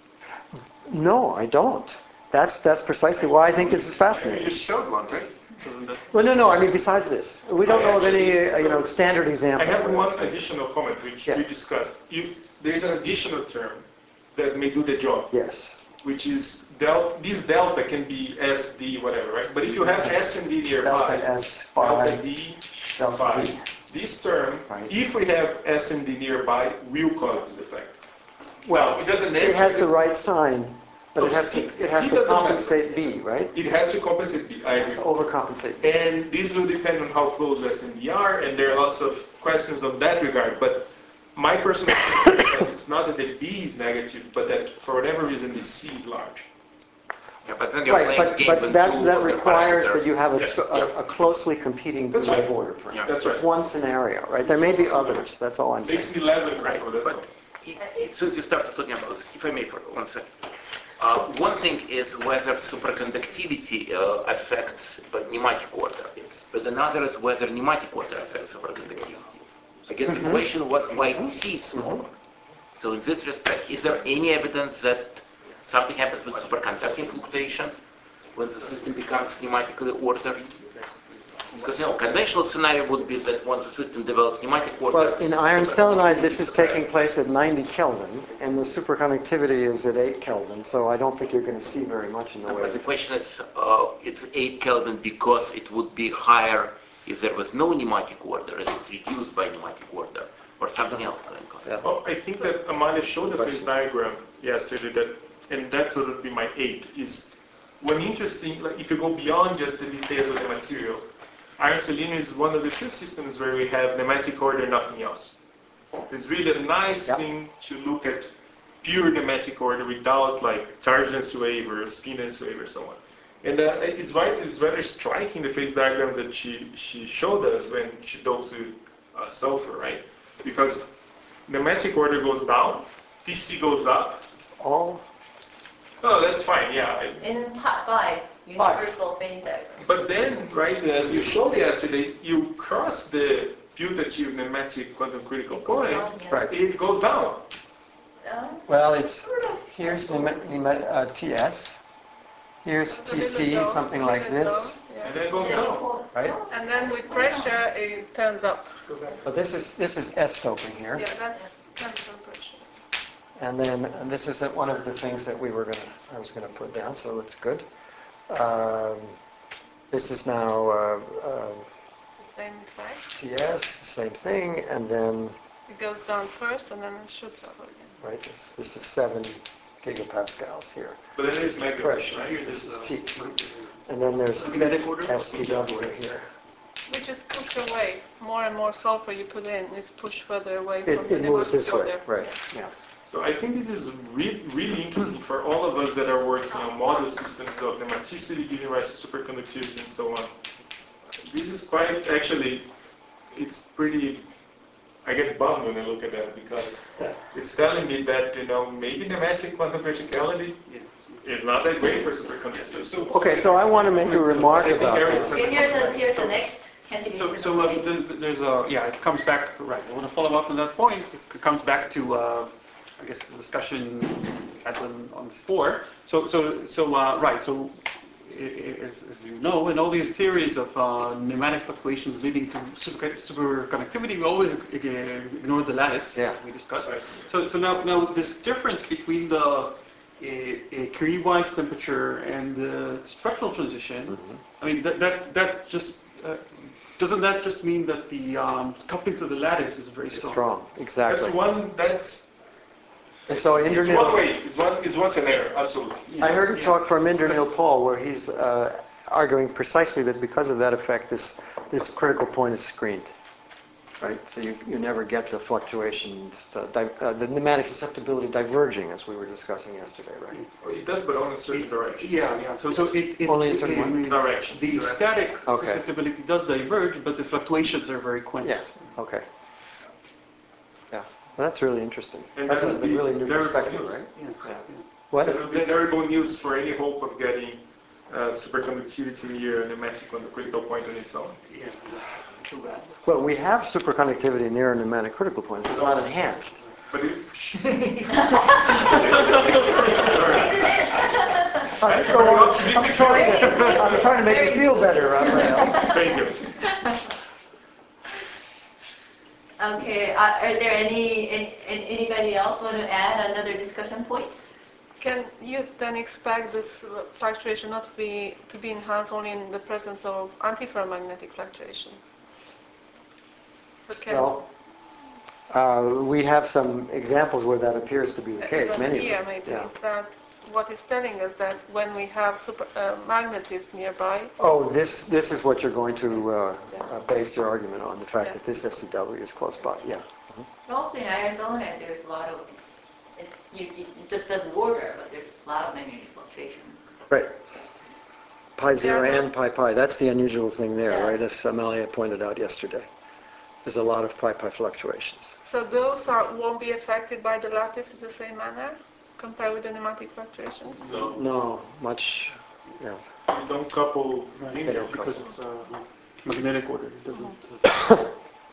No, I don't. That's that's precisely why I think this is You fascinating. just showed one, right? Doesn't that? Well, no, no. I mean, besides this, we don't know of any uh, you know standard I example. have one additional comment which Yeah. we discussed. You, there is an additional term that may do the job, Yes. which is del this delta can be S, D, whatever, right? But if you have S and D nearby, Delta S, phi, delta D, delta phi, D. this term, Right. if we have S and D nearby, will cause this effect. Well, Now, it doesn't it has answer the right sign, but No, it has to C- it has C to doesn't compensate B, right? It has to compensate B, I It has agree. to overcompensate B. And this will depend on how close S and D are, and there are lots of questions of that regard. But my personal opinion is that it's not that the B is negative, but that for whatever reason the C is large. Yeah, but then you're Right, playing but game but with that two that order requires parameters. that you have a, Yes, st- a, yeah. a closely competing That's blue right. order parameter. Yeah. That's It's right. one scenario, right? There may be others. That's all I'm saying. Makes me less than Right, comfortable, that's all. but i- i- since you started talking about this, if I may for one second. Uh, one thing is whether superconductivity uh, affects uh, pneumatic order, but another is whether pneumatic order affects superconductivity. I guess the question was why T is smaller. So in this respect, is there any evidence that something happens with superconducting fluctuations when the system becomes pneumatically ordered? Because, you know, conventional scenario would be that once the system develops pneumatic order... Well, in iron selenide, this is superconductivity taking place at ninety Kelvin, and the superconductivity is at eight Kelvin, so I don't think you're going to see very much in the No, way but the of... question is, uh, it's eight Kelvin because it would be higher if there was no pneumatic order and it's reduced by pneumatic order, or something else going on. Yeah. Well, I think that Amalia showed the phase diagram yesterday, that, and that sort of be my eight, is one interesting, like if you go beyond just the details of the material, iron selenium is one of the few systems where we have nematic order, nothing else. It's really a nice Yep. thing to look at pure nematic order without like tardiness wave or spinous wave or so on. And uh, it's, right, it's rather striking the phase diagrams that she, she showed us when she dopes with uh, sulfur, right? Because nematic order goes down, T C goes up. All, Oh, that's fine, yeah. I- In part five, universal phase diagram. But then, right, as you showed yesterday, you cross the putative nematic quantum critical It goes point, down, yeah. right. it goes down. Uh, Well, it's, here's Neme- Neme- uh, T S, Here's A little T C, down, something a like little this, down, yeah. And then it goes down. right? And then with pressure, it turns up. But this is this is S doping here, Yeah, that's chemical pressure. and then and this is one of the things that we were gonna I was gonna put down, so it's good. Um, this is now uh, uh, Same effect. T S, same thing, and then It goes down first and then it shoots up again. right this, this is seven gigapascals here. But then there's Fresh. megahertz, right? Here, this This is is, T, uh, and then there's Magnetic order? S T W here. Which is pushed away. More and more sulfur you put in, it's pushed further away It, from the it moves pneumatic this way, order. right? Yeah. So I think this is re really interesting for all of us that are working on model systems of pneumaticity, giving rise to superconductivity and so on. This is quite, actually, it's pretty, I get bummed when I look at that because it's telling me that, you know, maybe pneumatic quantum criticality is not that great for superconductors. So, Okay, so I want to make a remark I think about Eric this. said- Okay, here's the, here's the next So, candidate. so uh, th- th- there's a, yeah, it comes back, right, I want to follow up on that point. It comes back to, uh, I guess, the discussion had on, on four. So, so, so, uh, right, so, i- i- as, as you know, in all these theories of uh, pneumatic fluctuations leading to super, superconductivity, we always ig- ignore the lattice Yeah. we discussed. So, so now, now this difference between the a, a Curie-wise temperature and the structural transition, I mean, that, that, that just, uh, doesn't that just mean that the um, coupling to the lattice is very It's strong? strong, That's exactly. one, that's, And so it's one Indranil, way, it's one, it's one scenario, absolutely. I heard a Yeah. talk from Indranil Paul where he's uh, arguing precisely that because of that effect, this, this critical point is screened. Right? So you, you never get the fluctuations, uh, di- uh, the pneumatic susceptibility diverging as we were discussing yesterday, right? Well, it does, but only in certain directions. Yeah, yeah, so, so it, it. Only in certain it- one? Directions. The right? static Okay. susceptibility does diverge, but the fluctuations are very quenched. Yeah, okay. Yeah, well, that's really interesting. And That's that a would be really new very perspective, good news. right? Yeah, Yeah. yeah. What? That would be terrible news for any hope of getting uh, superconductivity near a pneumatic quantum critical point on its own. Yeah, too bad. Well, we have superconductivity near a pneumatic critical point, but it's not enhanced. But it, I'm, so, I'm, trying to, I'm trying to make you feel better, Raphael. thank you. Okay, uh, are there any, any, anybody else want to add another discussion point? Can you then expect this fluctuation not to be, to be enhanced only in the presence of antiferromagnetic fluctuations? So can, Well, uh, we have some examples where that appears to be the case, even many of here them. maybe, Yeah. is that what it's telling us that when we have super, uh, magnets nearby, Oh, this, this is what you're going to uh, uh, base your argument on, the fact Yeah. that this S C W is close by, yeah. But also in Arizona, there's a lot of, it's, it's, you, you, it just doesn't border, but there's a lot of magnetic fluctuation. Right. Pi zero Yeah. and pi pi, that's the unusual thing there, Yeah. right, as Amalia pointed out yesterday. There's a lot of pi pi fluctuations. so those are, won't be affected by the lattice in the same manner compared with the pneumatic fluctuations? No, No, much, yeah. you don't couple They linear don't because couple. it's uh, Magnetic order, it doesn't cause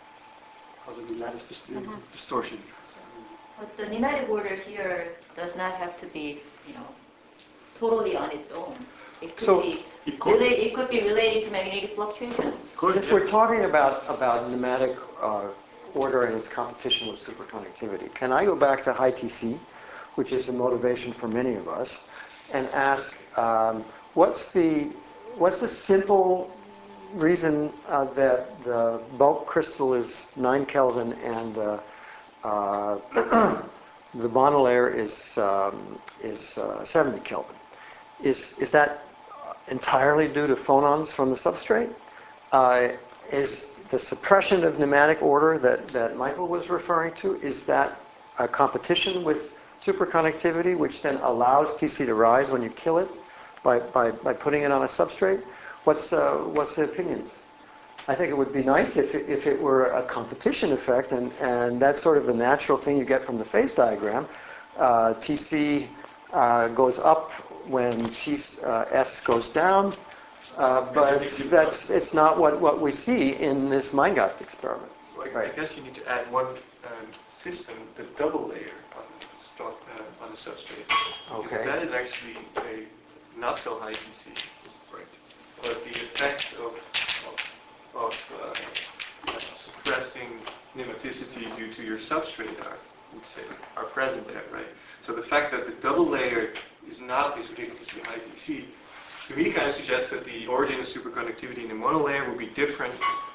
any lattice dis- distortion. But the pneumatic order here does not have to be, you know, totally on its own. It could So- be, It could. related, it could be related to magnetic fluctuation. Since we're talking about, about pneumatic uh, order and its competition with superconductivity, can I go back to high T C, which is the motivation for many of us, and ask, um, what's the what's the simple reason uh, that the bulk crystal is nine Kelvin and the uh, the monolayer is um, is uh, seventy Kelvin? Is is that entirely due to phonons from the substrate? Uh, is the suppression of pneumatic order that, that Michael was referring to, is that a competition with superconductivity, which then allows T C to rise when you kill it by, by, by putting it on a substrate? What's, uh, what's the opinions? I think it would be nice if, it- if it were a competition effect, and, and that's sort of the natural thing you get from the phase diagram. Uh, T C uh, goes up when T, uh, S goes down, uh, but that's, it's not what, what we see in this Meingast experiment. So I, I Right. guess you need to add one um, system, the double layer on the, stock, uh, on the substrate. Because Okay. that is actually a not so high D C. Right. But the effects of, of, of uh, suppressing pneumaticity due to your substrate are, would say, are present there, right? So the fact that the double layer is not this ridiculously high D C, to me kind of suggests that the origin of superconductivity in the monolayer would be different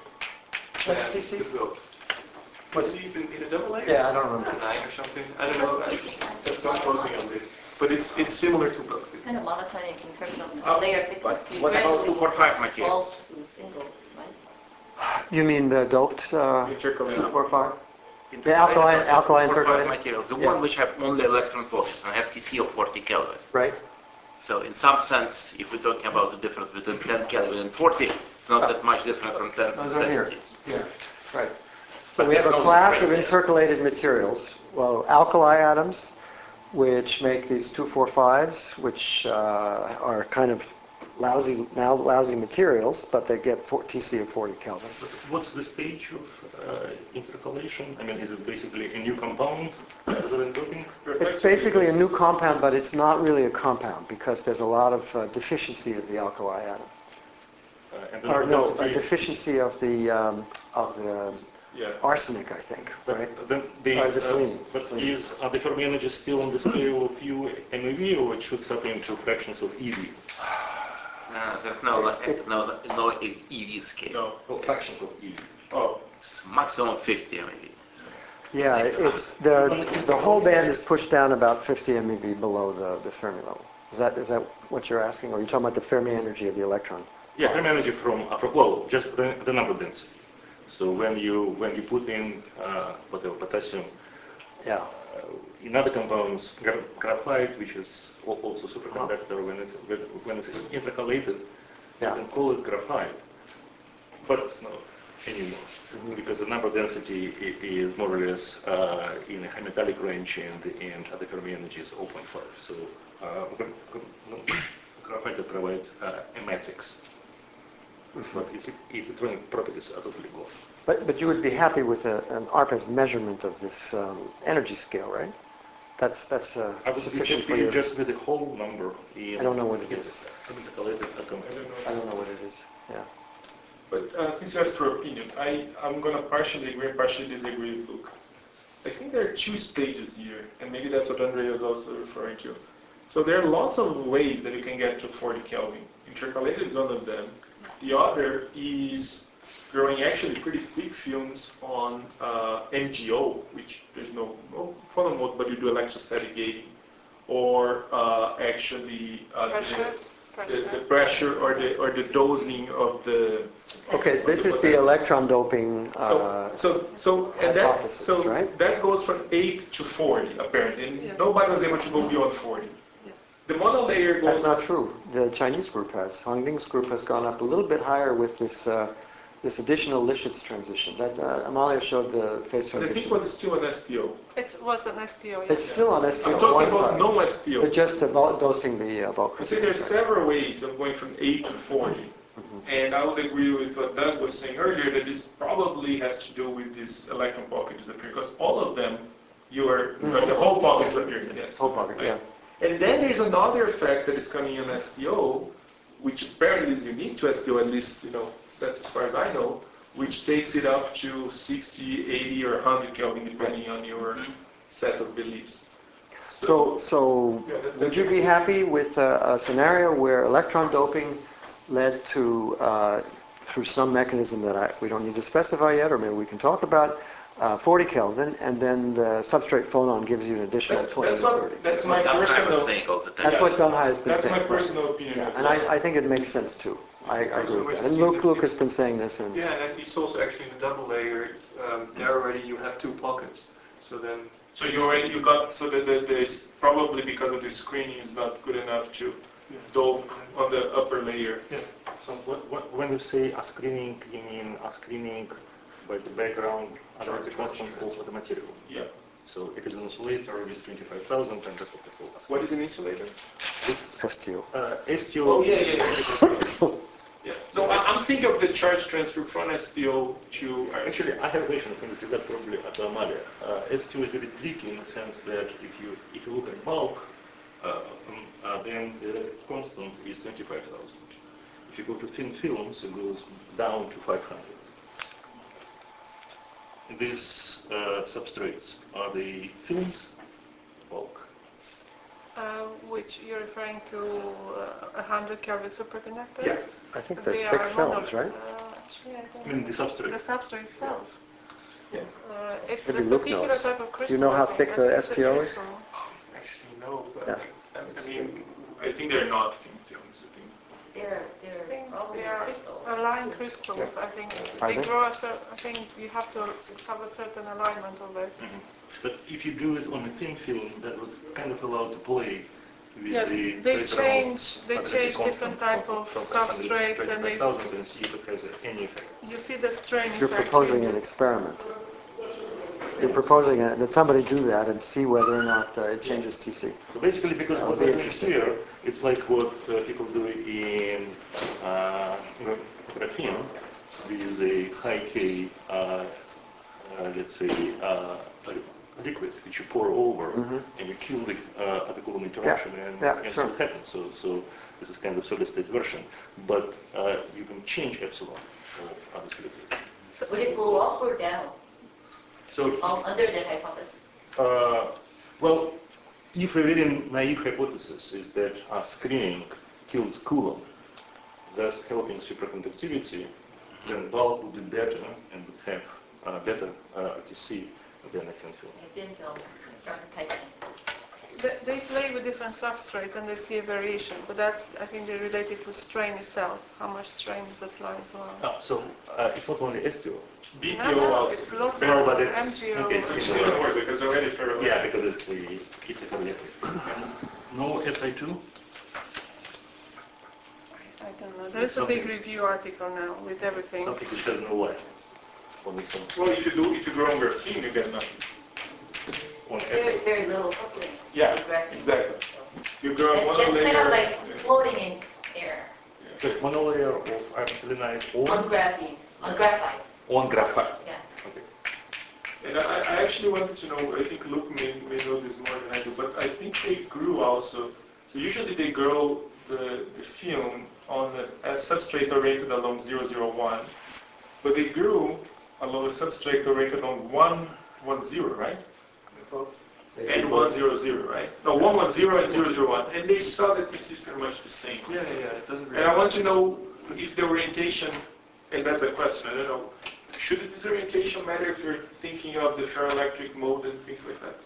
than What's D C? the build. D C in, in a double layer? Yeah, I don't remember. Nine or something. I don't know. Don't quote me on this. But it's it's similar to both. Kind of monotonic in terms of the Uh, layer thickness. But You what about gradually two forty-five fall materials? to single, right? You mean the doped uh, Intercalated. two four five? The alkaline, alkaline two forty-five intercalated? materials, the Yeah. one which have only electron pockets and have T C of forty Kelvin. Right. So in some sense, if we're talking about the difference between ten Kelvin and forty, it's not that much different from ten to Those are here. seventy. Yeah, right. So But we have a there's also class of credit. intercalated materials, well, alkali atoms, which make these two four fives, which uh, are kind of lousy, now lousy materials, but they get four, T C of forty Kelvin. What's the stage of uh, intercalation? I mean, is it basically a new compound rather than doping? It's basically a new compound, but it's not really a compound because there's a lot of uh, deficiency of the alkali atom. Uh, and the Or no, a density- deficiency of the um, of the Yeah. arsenic, I think, But right? then the, Or the uh, selenium. but Selenium. is are the Fermi energies still on the scale of U M E V, or it shoots up into fractions of E V? No, there's no, It's- it's no, no E V scale. No. Well, fractions of E V. Oh. It's maximum fifty maybe. Yeah, it's the the whole band is pushed down about fifty MeV below the, the Fermi level. Is that is that what you're asking, or are you talking about the Fermi energy of the electron? Yeah, Fermi energy from, uh, from well, just the, the number density. So when you when you put in uh, whatever potassium, Yeah. uh, in other compounds, gra graphite, which is al- also superconductor, when it's when it's intercalated, Yeah. you can call it graphite, but it's not anymore. Because the number density i- is more or less uh, in a high metallic range, and and other Fermi energy is zero point five. So uh, gra- gra- graphite provides uh, a matrix, but its its electronic properties are totally gone. But but you would be happy with a, an ARPA's measurement of this um, energy scale, right? That's that's uh, I would be sufficient for happy your. just with the whole number. In, I don't know what it is. Intercalated atom. I don't know. I don't know what it is. Yeah. But uh, since you asked for opinion, I, I'm going to partially agree and partially disagree with Luke. I think there are two stages here, and maybe that's what Andre was also referring to. So there are lots of ways that you can get to forty Kelvin. Intercalated is one of them. The other is growing actually pretty thick films on uh, M G O, which there's no, no phonon mode, but you do electrostatic gating, or uh, actually uh, Pressure. the, the, the pressure or the or the dosing of the. Okay, this is the electron doping. So, Uh, so, so, and that, hypothesis, so right? that goes from eight to forty, apparently, and Yes. nobody was able to go beyond forty. Yes. The monolayer That's goes. not true. The Chinese group has. Hong Ding's group has gone up a little bit higher with this uh, this additional Lifshitz transition. That uh, Amalia showed the phase But I think transition. it was still an S T O. It was an S T O, It's yes. still on S T O. I'm talking one about side. no S T O. They're just about dosing the uh, bulk You see, there's crystals, right? several ways of going from eight to forty. And I would agree with what Doug was saying earlier, that this probably has to do with this electron pocket disappearing, because all of them, you are, uh, the whole pocket disappears, yes. Whole pocket, yeah. And then there's another effect that is coming in S T O, which apparently is unique to S T O, at least, you know, that's as far as I know, which takes it up to sixty, eighty, or one hundred Kelvin, depending on your set of beliefs. So, so Yeah, that- would you be happy with a, a scenario where electron doping led to, uh, through some mechanism that I, we don't need to specify yet, or maybe we can talk about, uh, forty Kelvin, and then the substrate phonon gives you an additional That- twenty to That's thirty? what, that's What my Dunheim was personal, saying all the time. That's what Dunhai has been that's saying. my right? personal opinion Yeah, as and well. I, I think it makes sense too. I, I It's also agree with what that. you And see Luke, that Luke you- has been saying this, and Yeah, and it's also actually in the double layer, um, there already you have two pockets, so then. So you already, you got, so that the, the, probably because of the screening is not good enough to dope on the upper layer. So what, what, when you say a screening, you mean a screening by the background analytic constant of the material. Yeah. So it is an insulator with twenty-five thousand, and that's what we call a What screening. is an insulator? This S T O. uh, S T O. Oh, yeah, yeah, yeah. Yeah, so I- I'm thinking of the charge transfer from S T O to. Actually, I have a question in this regard probably at Amalia. Uh, S T O is very tricky in the sense that if you if you look at bulk, uh, um, uh, then the constant is twenty-five thousand. If you go to thin films, it goes down to five hundred. These uh, substrates, are they films? Bulk. Uh, which you're referring to uh, one hundred Kelvin superconductors? Yeah. I think they're They thick are films, mono- right? Uh, actually, I don't I mean, know. the substrate. The substrate itself. Yeah. Uh, it's Maybe a Luke particular knows. type of Do crystal. you know how I think, thick but the it's a S T O is? crystal. Actually, no, but Yeah. I, I mean, I think they're not thin films. I think. They're, I they're think probably they are crystal. aligned crystals. I think Are they they? grow a cer- I think you have to have a certain alignment of it. Mhm. But if you do it on a thin film, that would kind of allow to play with Yeah, the they greater change. amount, They but the change constant different type from- of from substrates, and they. twenty-five thousand and see if it has any effect. You see the strain You're effect proposing an changes. experiment. You're proposing a- that somebody do that and see whether or not uh, it changes T C. So basically, because That what would be we're doing interesting. here, it's like what uh, people do in uh, gra- graphene. We use a high K, uh, uh, let's say, uh, a liquid which you pour over, and you kill the uh, atom Coulomb interaction, and, yeah, and sure. so it happens. So, so this is kind of solid state version, but uh, you can change epsilon of other liquid. So- Would it go up or down So um, under that hypothesis? Uh, well, if a very naive hypothesis is that uh, screening kills Coulomb, thus helping superconductivity, then bulk would be better and would have uh, better uh, R T C than a thin film. I didn't film, started typing. They, they play with different substrates and they see a variation, but that's, I think, they're related to strain itself, how much strain is applied as well. Ah, so uh, it's not only S T O. B T No, O no, also. it's lots No, of but it's- M G O. okay, It's so- even worse because already ferroelectric. Yeah, because it's the it's a ferroelectric. And no S I two. I don't know. There's a big Something- review article now with everything. Something which has no light. Only some Well, if you do, if you grow on graphene, you get nothing. on There S is very little coupling. Yeah, with graphene. exactly. You grow That's, one that's kind of layer. like floating in air I. So monolayer of iron selenide on on, graphene, on graphite. on graphite. Yeah. Okay. And I, I actually wanted to know, I think Luke may, may know this more than I do, but I think they grew also. So usually they grow the, the film on a, a substrate oriented along zero zero one, but they grew along a substrate oriented on one one zero, right? And one zero zero, right? No, one one zero and zero zero one, and they saw that this is pretty much the same. Yeah, yeah, yeah, it doesn't And really. I want to know if the orientation, and that's a question, I don't know, should this orientation matter if you're thinking of the ferroelectric mode and things like that?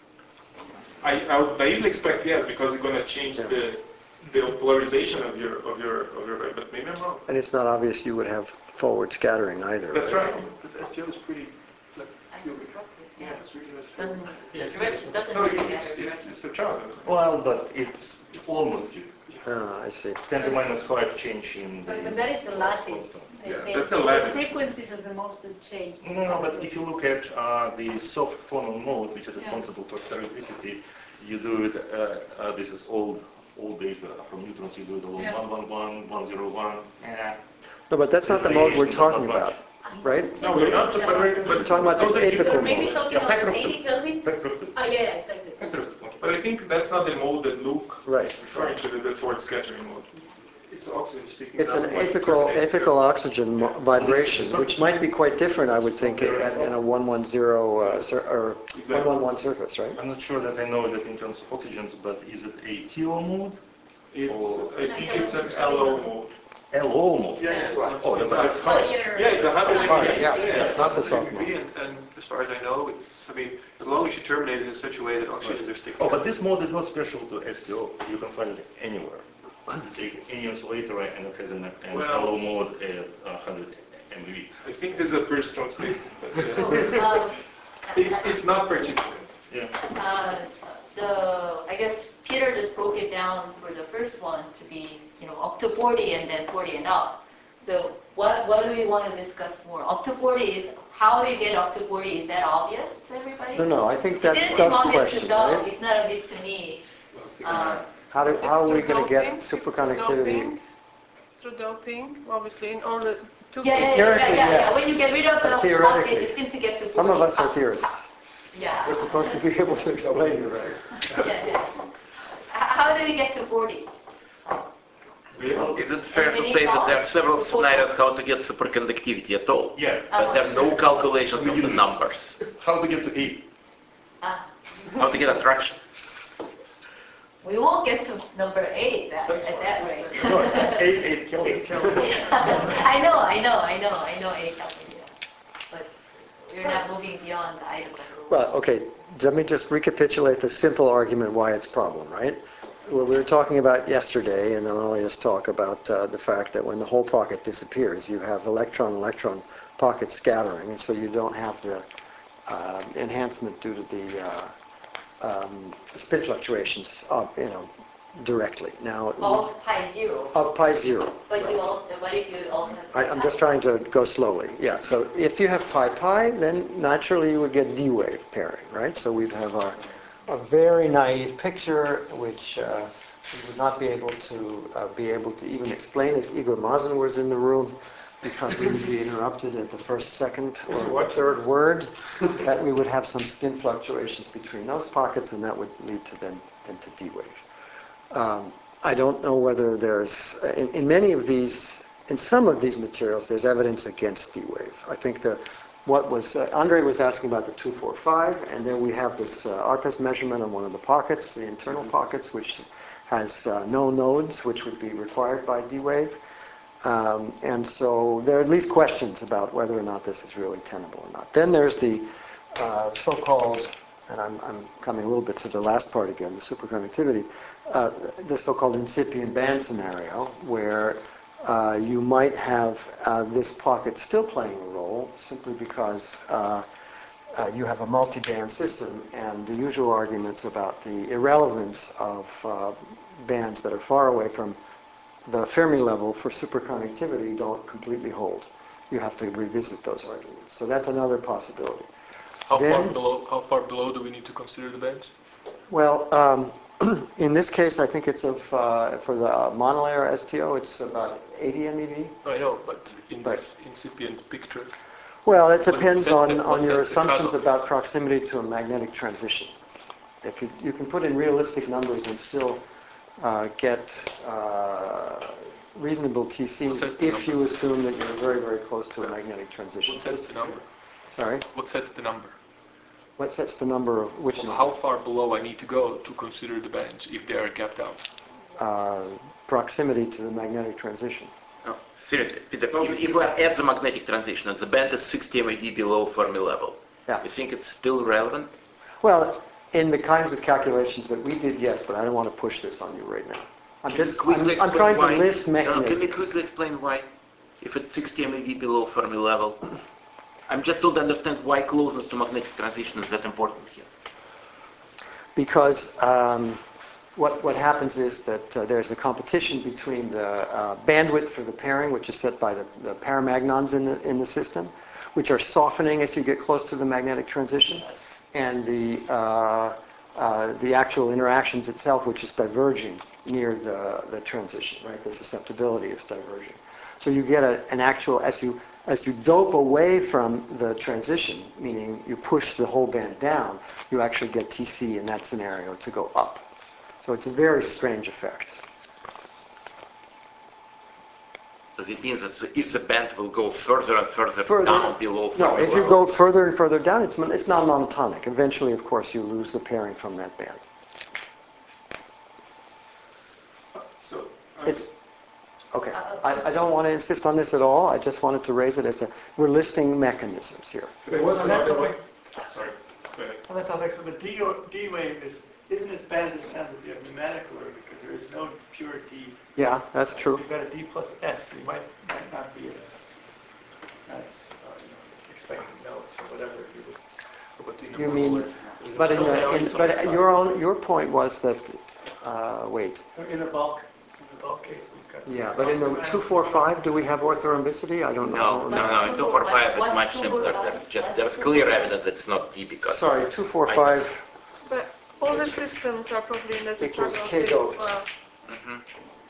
I, I would naively expect yes, because you're going to change the the polarization of your of your of your ray, but maybe I'm wrong. And it's not obvious you would have forward scattering either, That's right? right. But the S T O is pretty, like, Isotropes, yeah, yeah. it's really nice. Doesn't, the direction doesn't No, really it's, matter it's, direction. it's the challenge. Well, but it's it's almost you. Ah, I see. ten to minus five change in the. But, but that is the lattice. Yeah, The- that's the- a lattice. The frequencies of the most that change. No, but if you look at uh, the soft phonon mode, which is Yeah. responsible for ferroelectricity, you do it. Uh, uh, this is old old data from neutrons. You do it along Yeah. one one one, one zero one. Yeah. No, but that's not the mode we're talking about, right? No, we're not, but we're, but We're talking about this those are apical different Maybe mode. talking Yeah, factor about of two. eighty Kelvin? Factor of two. Oh, yeah, yeah, exactly. Factor of two. Okay. But I think that's not the mode that Luke Right. is referring to, the, the forward scattering mode. It's oxygen speaking. It's an down like apical, terminates it. apical oxygen mo- vibration, which might be quite different, I would think, at- in a one one zero, uh, sur- or one one one surface, right? I'm not sure that I know that in terms of oxygens, but is it a T O mode? It's, Oh. I think it's an L O mode. L O mode? Yeah, yeah, it's Right. not- Oh, it's but not- that's hard. Yeah, it's a hard It's hard, yeah, Yeah, it's not the it's soft U V, mode. and, and as far as I know, I mean, as long as you terminate it in such a way that oxygens are sticking. Oh, but out. this mode is not special to S T O. You can find it anywhere. You take any insulator and it has an, an Well- L O mode at one hundred M V. I think this is a pretty strong statement, but uh, So, um, it's, it's not particular. Yeah. uh, the, I guess Peter just broke it down for the first one to be, you know, up to forty and then forty and up. So what, what do we want to discuss more? Up to forty is, how do you get up to forty? Is that obvious to everybody? No, no, I think It that's didn't seem Doug's obvious to question, Doug, right? it's not obvious to me. Uh, How do, how are we Through gonna get doping, through superconductivity? doping, Through doping, obviously, in order to. Yeah, yeah, yeah, yeah, Theoretically, yeah, yeah. yes. When you get rid of the pocket, Theoretically. you seem to get to forty. Some of us are How- theorists. Yeah. We're supposed to be able to explain this. Yeah, yeah. H- How do you get to forty? Is it fair to Any say that there are thoughts? several scenarios how to get superconductivity at all? Yeah. But there are no calculations of the numbers. How to get to eight? Ah, How to get attraction. we won't get to number eight at, at that rate. Eight, eight Kelvin. I know, I know, I know, I know eight Kelvin, yeah. But we're not moving beyond the item number one. Well, okay, let me just recapitulate the simple argument why it's a problem, right? Well, we were talking about yesterday in Amalia's talk about uh, the fact that when the whole pocket disappears, you have electron-electron pocket scattering, and so you don't have the uh, enhancement due to the uh, um, spin fluctuations, of, you know, directly. Now, Of pi zero. of pi zero. But right. you also, what if you also have pi I, I'm pi? just trying to go slowly. Yeah. So if you have pi pi, then naturally you would get D-wave pairing, right? So we'd have a, a very naive picture, which uh, we would not be able to uh, be able to even explain if Igor Mazin was in the room, because we would be interrupted at the first, second, or third word. That we would have some spin fluctuations between those pockets, and that would lead to then into D-wave. Um, I don't know whether there's, in, in many of these, in some of these materials, there's evidence against D-wave. I think the, what was, uh, Andre was asking about the two four five, and then we have this uh, A R P E S measurement on one of the pockets, the internal pockets, which has uh, no nodes, which would be required by D-wave. Um, and so there are at least questions about whether or not this is really tenable or not. Then there's the uh, so-called, and I'm, I'm coming a little bit to the last part again, the superconductivity, uh, the so-called incipient band scenario, where uh, you might have uh, this pocket still playing a role simply because uh, uh, you have a multi-band system, and the usual arguments about the irrelevance of uh, bands that are far away from the Fermi level for superconductivity don't completely hold. You have to revisit those arguments. So that's another possibility. How Then- far below? How far below do we need to consider the bands? Well, um, in this case, I think it's of, uh, for the uh, monolayer S T O, it's about eighty MeV. I know, but in Right. this incipient picture, Well, it What depends sets on, the- on what your sets the assumptions cutoff? about proximity to a magnetic transition. If you, you can put in realistic numbers and still uh, get uh, reasonable T Cs What sets the if you assume that you're very, very close to a magnetic transition. what sets the number? Sorry? What sets the number? What sets the number of which Well, number? how far below I need to go to consider the bands if they are gapped out? Uh, proximity to the magnetic transition. No, seriously, Peter, if, if we add the magnetic transition and the band is sixty MeV below Fermi level, Yeah. you think it's still relevant? Well, in the kinds of calculations that we did, yes, but I don't want to push this on you right now. I'm Can you just, I'm, quickly I'm explain trying why? to list No, no, can mechanisms. you quickly explain why? If it's sixty MeV below Fermi level, I just don't understand why closeness to magnetic transition is that important here. Because um, what, what happens is that uh, there's a competition between the uh, bandwidth for the pairing, which is set by the, the paramagnons in the, in the system, which are softening as you get close to the magnetic transition, and the, uh, uh, the actual interactions itself, which is diverging near the, the transition, right? The susceptibility is diverging. So you get a, an actual, as you, as you dope away from the transition, meaning you push the whole band down, you actually get T C in that scenario to go up. So it's a very strange effect. So it means that the- if the band will go further and further, Further- down below No, Fermi if you level, go further and further down, it's, mon- it's not monotonic. Eventually, of course, you lose the pairing from that band. So, uh, It's, okay, I, I don't want to insist on this at all. I just wanted to raise it as a, we're listing mechanisms here. there was On that another one. topic, Sorry, go ahead. on that topic, so the D, D wave is, isn't as bad as it sounds if you have pneumatic order, because there is no pure D. Yeah, that's true. You've got a D plus S, so you might, might not be as, as, uh, you know, expecting notes or whatever you would. But in the You mean, monolayers- in the but in the, No, in, it's but on the your own, your point was that, uh, wait, In the bulk, in the bulk case, you've got. yeah, but in the two four five, do we have orthorhomicity? I don't know. no, no, no, in two four five it's What's much two simpler. four five? There's just, What's there's two clear four five? evidence it's not D because. Sorry, two four five But all the systems are probably in the Equals tetragrammaton K as doped. well. Mhm.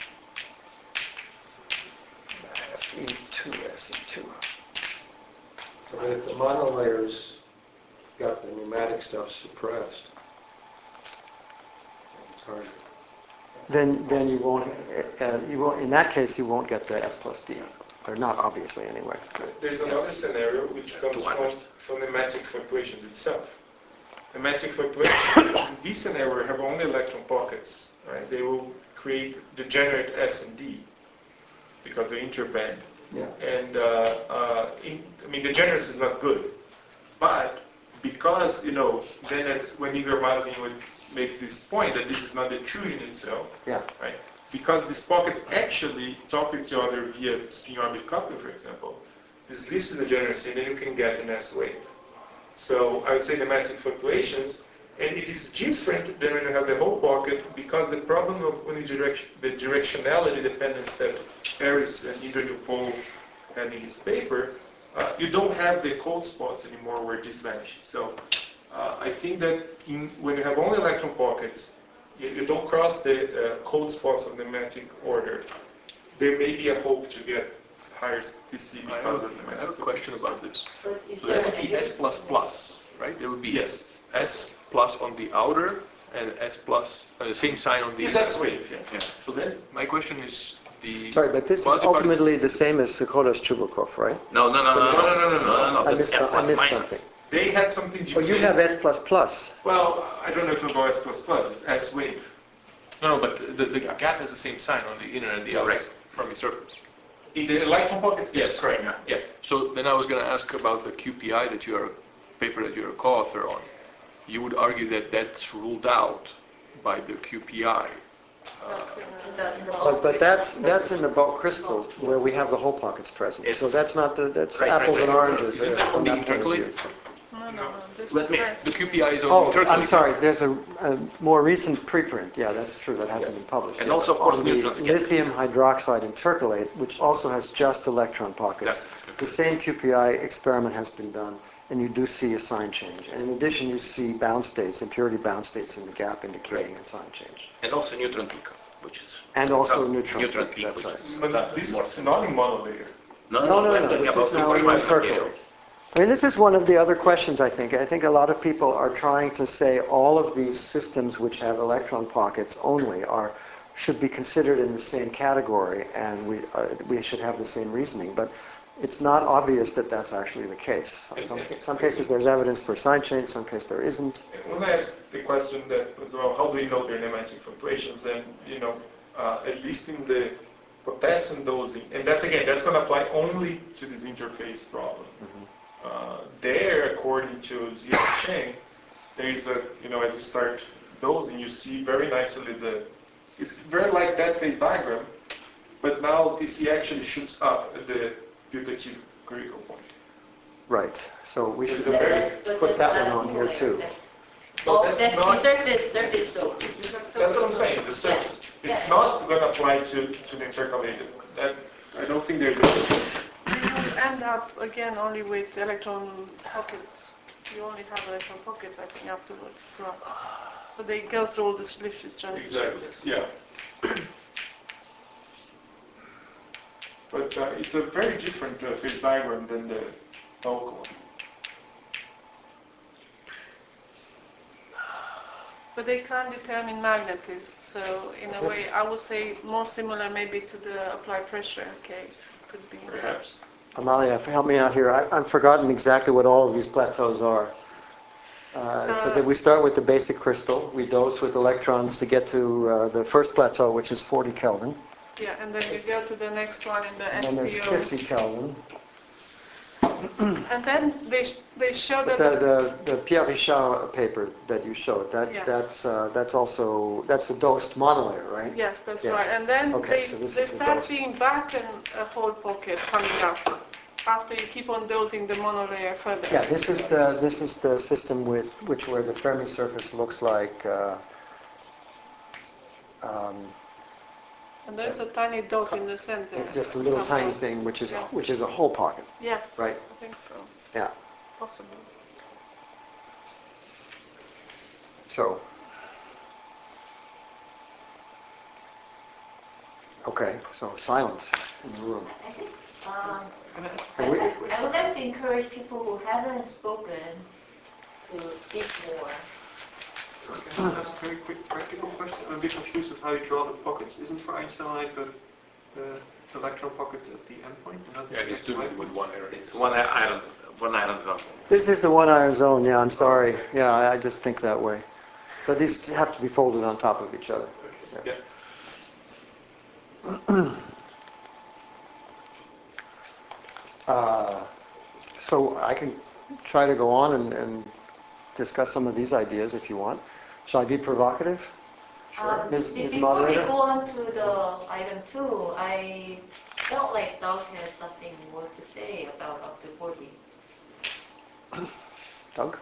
F E two S E two. But if the monolayers got the pneumatic stuff suppressed, it's hard. then then you won't, uh, you won't, in that case, you won't get the S plus D, or not obviously anyway. There's another scenario which comes from, from nematic fluctuations itself. Nematic fluctuations in this scenario have only electron pockets, right? They will create degenerate S and D because they're interband. Yeah. And uh, uh, in, I mean, degeneracy is not good, but because, you know, then it's when Igor Mazin would make this point that this is not the true unit cell, Yeah. right? Because these pockets actually talk to each other via spin orbit coupling, for example, this leads to degeneracy, and then you can get an S wave. So I would say nematic fluctuations, and it is different than when you have the whole pocket, because the problem of unidirection, the directionality dependence that Paris and Indra Dupont had in his paper, uh, you don't have the cold spots anymore where this vanishes. So uh, I think that in, when you have only electron pockets, you, you don't cross the uh, cold spots of the nematic order. There may be a hope to get higher T C because of the I have a question about this. But is So there that would be a S plus plus, right? There would be Yes. S plus on the outer and S plus, uh, the same sign on the It's inner. S wave, yeah. Yeah. So then my question is the. Sorry, but this is quasi-part- ultimately the same as Sikodas-Chubukov, right? No, no, no, no, no, no, no, no, no. I That's missed, F I plus missed minus. something. They had something Oh, different. you have S plus plus. Well, I don't know if you go S plus plus, it's S wave. No, no, but the, the gap has the same sign on the inner and the outer Correct. from its surface. In the electron pockets, yes, Yes. correct. Yeah. So then I was going to ask about the Q P I that you are, paper that you're a co-author on. You would argue that that's ruled out by the Q P I. in the, in the But, but that's, that's in the bulk crystal where we have the whole pockets present. So It's- that's not the, that's Right, right, apples and right. oranges Isn't uh, that from on the that point of view. intercalate? No, no, no. This Let was me- nice. The Q P I is on Oh, the intercalate. I'm sorry, there's a, a more recent preprint, yeah, that's true, that hasn't been published And yet. also, of course, On the neutron scattering. lithium hydroxide intercalate, which also has just electron pockets. Exactly. The same Q P I experiment has been done, and you do see a sign change. And in addition, you see bound states, impurity bound states in the gap indicating a sign change. And also neutron peak, which is... And also some neutron neutron peak, peak, that's which right. is But not this more is not in monolayer. No, No, no, no, we're no, talking this about is now in superfine intercalate. material. I mean, this is one of the other questions, I think. I think a lot of people are trying to say all of these systems which have electron pockets only are should be considered in the same category, and we uh, we should have the same reasoning. But it's not obvious that that's actually the case. In some, some cases there's evidence for side chains, some cases there isn't. When I asked the question that was, well, how do we know they're nematic fluctuations? And, you know, uh, at least in the potassium dosing, and that's again, that's going to apply only to this interface problem. Mm-hmm. Uh, there, according to Zia Cheng, there is a, you know, as you start dosing, you see very nicely the, it's very like that phase diagram, but now T C actually shoots up at the putative critical point. Right. So we should It's a very- that's, but put that's that not one on here single too. layer, that's- But Oh, that's that's not- the surface, surface though. That's what I'm saying, it's a surface. It's not going to apply to, to the intercalated. That, I don't think there's a... You will end up again only with electron pockets. You only have electron pockets, I think, afterwards as well. So they go through all the Lifshitz transitions. Exactly, yeah. But uh, it's a very different uh, phase diagram than the bulk one. But they can't determine magnetism, so in a way, I would say more similar maybe to the applied pressure case, could be. Perhaps. Amalia, help me out here. I, I've forgotten exactly what all of these plateaus are. Uh, so that we start with the basic crystal. We dose with electrons to get to uh, the first plateau, which is forty Kelvin. Yeah, and then you go to the next one in the And then there's S P O. fifty Kelvin. And then they, sh- they show But that... the, the, the Pierre Richard paper that you showed, that, Yeah. that's, uh, that's also, that's a dosed monolayer, right? Yes, that's Yeah. right. And then Okay, they, so this they is the start dose. seeing back and a whole pocket coming up after you keep on dosing the monolayer further. Yeah, this is the, this is the system with, which where the Fermi surface looks like, uh, um, And there's a tiny dot in the center. just a little somewhere. tiny thing, which is, Yeah. which is a whole pocket. Yes, Right. I think so. Yeah, Possibly. so. Okay, so silence in the room. I think, um, I, And we- I I would like to encourage people who haven't spoken to speak more. Can I ask a very quick practical question? Uh, a bit confused with how you draw the pockets. Isn't for Einstein the, the electron pockets at the endpoint? and not Yeah, he's at the doing it with one error. It's one iron, one iron zone. This is the one iron zone, yeah, I'm sorry. Yeah, I I just think that way. So these have to be folded on top of each other. Yeah. Uh, So I can try to go on and, and discuss some of these ideas if you want. Shall I be provocative? Um, Miz- be- Miz Before we Moderator? go on to the item two, I felt like Doug had something more to say about up to forty. Doug?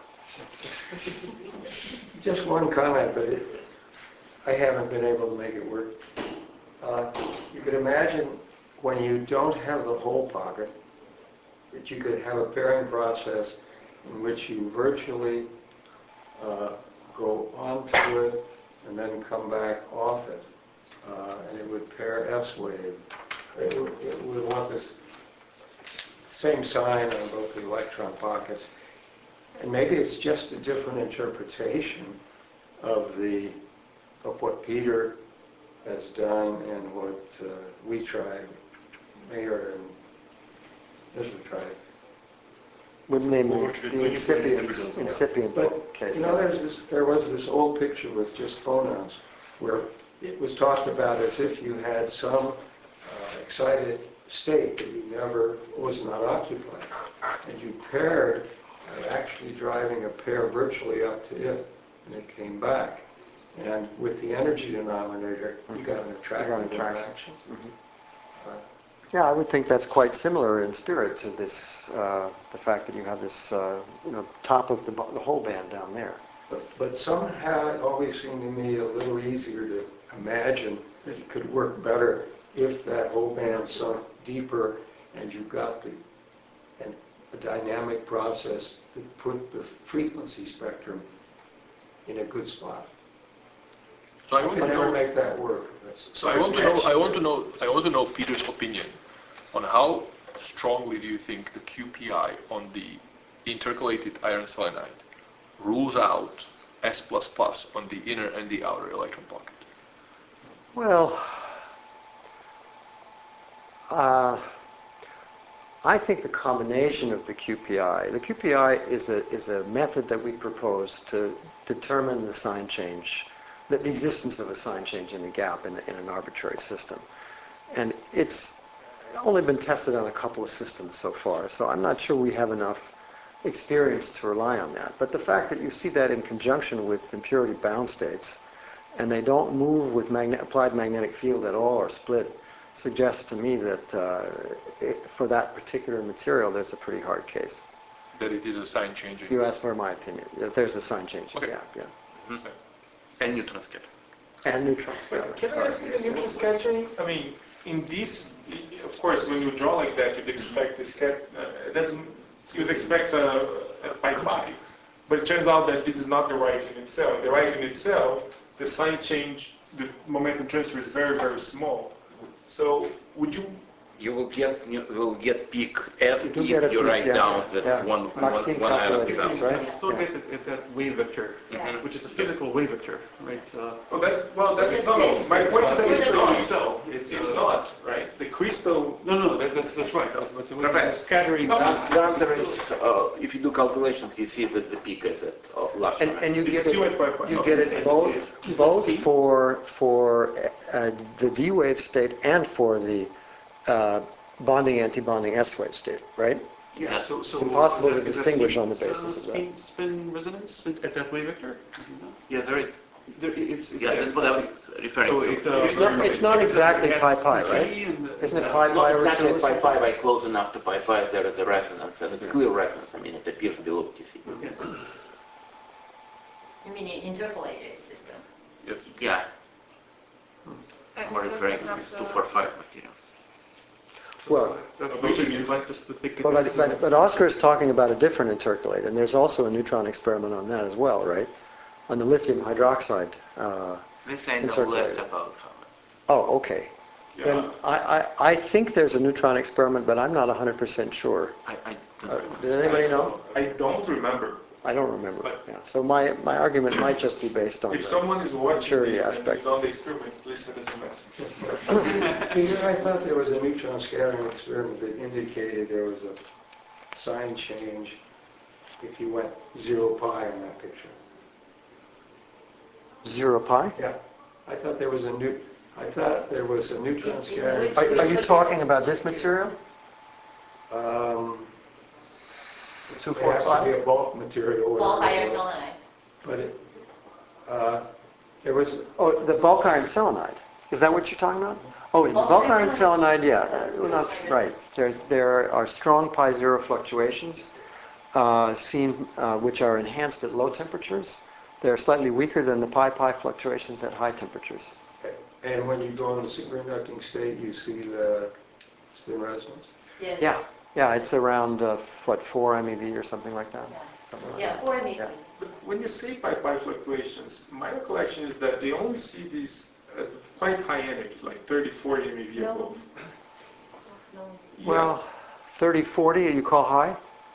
Just one comment, but it, I haven't been able to make it work. Uh, You could imagine when you don't have the hole pocket, that you could have a pairing process in which you virtually uh, go onto it and then come back off it, uh, and it would pair S-wave. It would, it would want this same sign on both the electron pockets. And maybe it's just a different interpretation of the of what Peter has done and what uh, we tried, Mayor and Israel tried. Would name Well, the what you- the when you put incipient, integral, yeah. incipient But, case. you know, there's this, there was this old picture with just phonons where it was talked about as if you had some uh, excited state that you never, was not occupied. And you paired by actually driving a pair virtually up to it, and it came back. And with the energy denominator, you got an attractive attraction. interaction. Uh, Yeah, I would think that's quite similar in spirit to this, uh, the fact that you have this, uh, you know, top of the, bo- the whole band down there. But, but somehow it always seemed to me a little easier to imagine that it could work better if that whole band sunk deeper and you got the, an, a dynamic process that put the frequency spectrum in a good spot. So I I want could to never know. make that work. So I want to know. I want to know. I want to know Peter's opinion on how strongly do you think the Q P I on the intercalated iron selenide rules out S plus plus on the inner and the outer electron pocket? Well, uh, I think the combination of the Q P I, the Q P I is a, is a method that we propose to determine the sign change, the, the existence of a sign change in the gap in, in an arbitrary system. And it's only been tested on a couple of systems so far, so I'm not sure we have enough experience to rely on that. But the fact that you see that in conjunction with impurity bound states, and they don't move with magne- applied magnetic field at all or split, suggests to me that uh, it, for that particular material, there's a pretty hard case. That it is a sign changing. You asked for my opinion. That there's a sign changing Okay. gap, yeah. Mm-hmm. And neutron scatter. And neutron scatter. But can I ask you the neutron scattering? I mean, in this, of course, when you draw like that, you'd expect the scat. Uh, that's you'd expect a, a pi pi, but it turns out that this is not the right in itself. The right in itself, the sign change, the momentum transfer is very very small. So would you? You will get you will get peak S You do if get a you peak, write yeah. down this Yeah. one one Maxime one iron calculated cell. this, right? You still Yeah. get it at that wave vector, Yeah. which is a physical wave vector, right? Uh, Well, that, well, that's It's not. this- My point is that it's it's not. not. itself. It's, it's not, right? The crystal. no, no, that, that's that's right. But it's a wave Perfect. scattering. The the answer is, uh, if you do calculations, he sees that the peak is at uh, large. And, and you It's get still at pi it, pi. you Okay. get it both, both for, for uh, the D wave state and for the uh, bonding, anti-bonding S wave state, right? Yeah, so, so It's impossible is to that- is that distinguish spin- on the uh, basis of that. Spin, spin resonance at at that wave vector? Yeah, there is. There, it's, it's Yeah, there. that's what I was referring So to. it, uh, It's not- it's not exactly pi pi, right? Isn't it pi Not pi over exactly two or at pi something? pi, but close enough to pi pi, there is a resonance, and it's clear resonance. I mean, it appears below T C. Yeah. You mean in interpolated system? Yeah, And more it referring doesn't to have these the- two four five materials. Well, That approaching invites us to think. well, but, but, but Oscar is talking about a different intercalate, and there's also a neutron experiment on that as well, right? On the lithium hydroxide. Uh, This I know Encirculated. less about how. oh, okay. Then Yeah. I, I, I think there's a neutron experiment, but I'm not one hundred percent sure. I, I don't Uh, remember. Does anybody know? I don't remember. I don't remember. But- Yeah. So my, my argument might just be based on If the someone is watching purity this and aspects. is on the experiment, please send us a message. Peter, I thought there was a neutron scattering experiment that indicated there was a sign change if you went zero pi on that picture. Zero pi? Yeah. I thought there was a new, I thought there was a neutron scattering. Are, are you talking about this material? Um, two it has to be forty-five? a bulk material. or- Bulk iron selenide. But it, uh, there was, Oh, the bulk iron selenide. Is that what you're talking about? Oh, the Bulk bulk iron iron selenide. selenide, yeah. Well, that's right. There's, there are strong pi zero fluctuations uh, seen, uh, which are enhanced at low temperatures. They're slightly weaker than the pi pi fluctuations at high temperatures. and when you go in the superconducting state, you see the spin resonance. Yes. Yeah, yeah, it's around, uh, what, four MeV or something like that? Yeah. Something like Yeah, that. four meters. Yeah. But when you say pi-pi fluctuations, my recollection is that they only see these at quite high energies, like thirty, forty MeV No. above. No. Yeah. Well, thirty, forty, you call high?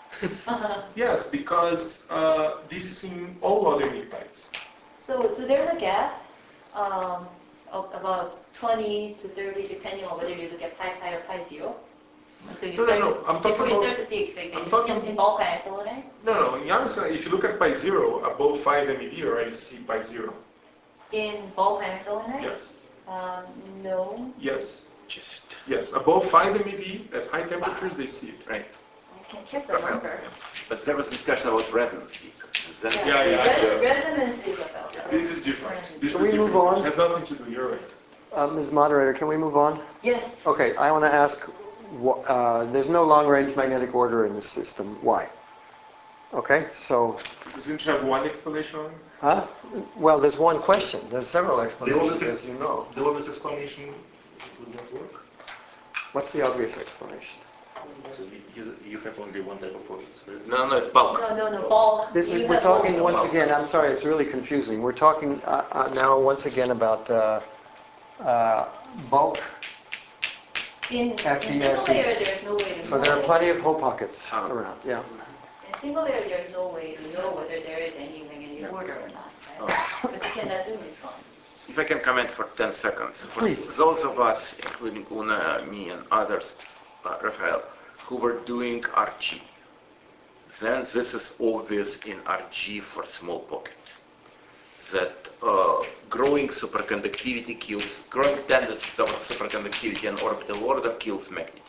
Yes, because uh, this is in all other nuclides. So, so there's a gap um, of about twenty to thirty, depending on whether you look at pi pi or pi zero. Until you No, no, start, no, I'm talking before you about- start to see excitation I'm talking- in, in bulk iron selenide. No, no, in Janssen, if you look at pi zero, above five MeV, you already see pi zero. In bulk iron selenide? Yes, Um, no. yes, Just, yes. Above five MeV, at high temperatures, they see it. right. I can check the number. But there was discussion about resonance peak. Is that Yeah, yeah. Res- resonance is about that. This is different. This Can is we move different. on? It has nothing to do, you're right. Uh, Miz Moderator, can we move on? Yes. Okay, I want to ask, wh- uh, there's no long-range magnetic order in this system. Why? Okay, so, Doesn't you have one explanation on it? huh? Well, there's one question. There's several The explanations, obvious, as you know. the obvious explanation would not work. What's the obvious explanation? So you, you have only one type of process, right? No, no, it's bulk. No, no, no, bulk. This You is, we're have talking bulk. once again, I'm sorry, it's really confusing. We're talking uh, uh, now once again about uh, uh, bulk. In, in F E single S E. layer, there's no way to So know. there are plenty of hole pockets Ah. around, yeah. In single layer, there's no way to know whether there is any magnetic order or not, right? Because you cannot do neutron. If I can comment for ten seconds. For Please. those of us, including Una, me, and others, uh, Rafael, who were doing R G, then this is obvious in R G for small pockets. That uh, growing superconductivity kills, growing tendency towards superconductivity and orbital order kills magnetism.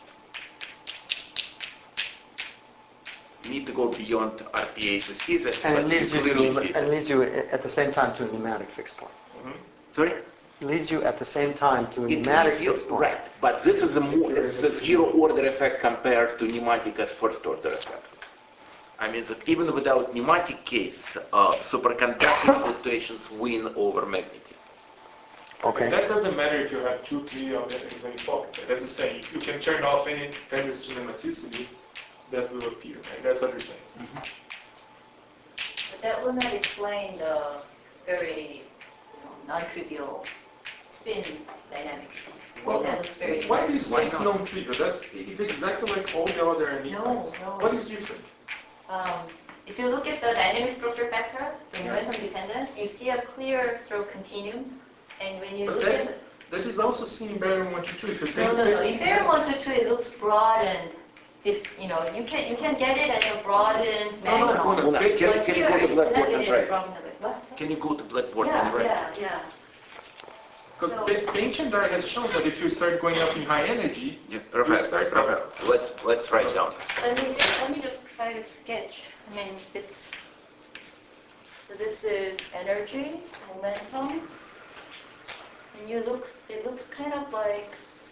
Need to go beyond R P A to see that, And but it leads you clearly see to, that. and leads you at the same time to a pneumatic fixed point. Sorry? Leads you at the same time to a It pneumatic leads you- fixed point. Right, but this is a more, it's a zero order effect compared to pneumatic as first order effect. I mean that even without pneumatic case, uh, superconducting fluctuations win over magnetism. Okay. That doesn't matter if you have two, three of them in any pocket. As I say, if you can turn off any tendency to pneumaticity, that will appear, right? That's what you're saying. But that will not explain the very you know, non-trivial spin dynamics. Well, that looks very. Why do you say Why it's not? non-trivial? That's, it's exactly like all the other nuclides. no. What is different? Um, if you look at the dynamic structure factor, the momentum dependence, you see a clear sort of continuum. And when you But look that- at That is also seen in barium one two two. If you the, take no, no, no. that- In barium one two two, it looks broadened. This, you know, you can you can get it as a broadened No, no, magnon. no, Una, But can, But can you here, go to you blackboard cannot and get it as a write? broadened. What? Can you go to blackboard and Yeah, write? yeah, yeah. Because So- Paintendar has shown that if you start going up in high energy, Yes, you Rafael, start Rafael, let, let's write down. Let me just, let me just try to sketch. I mean, it's, so this is energy, momentum. And you looks, it looks kind of like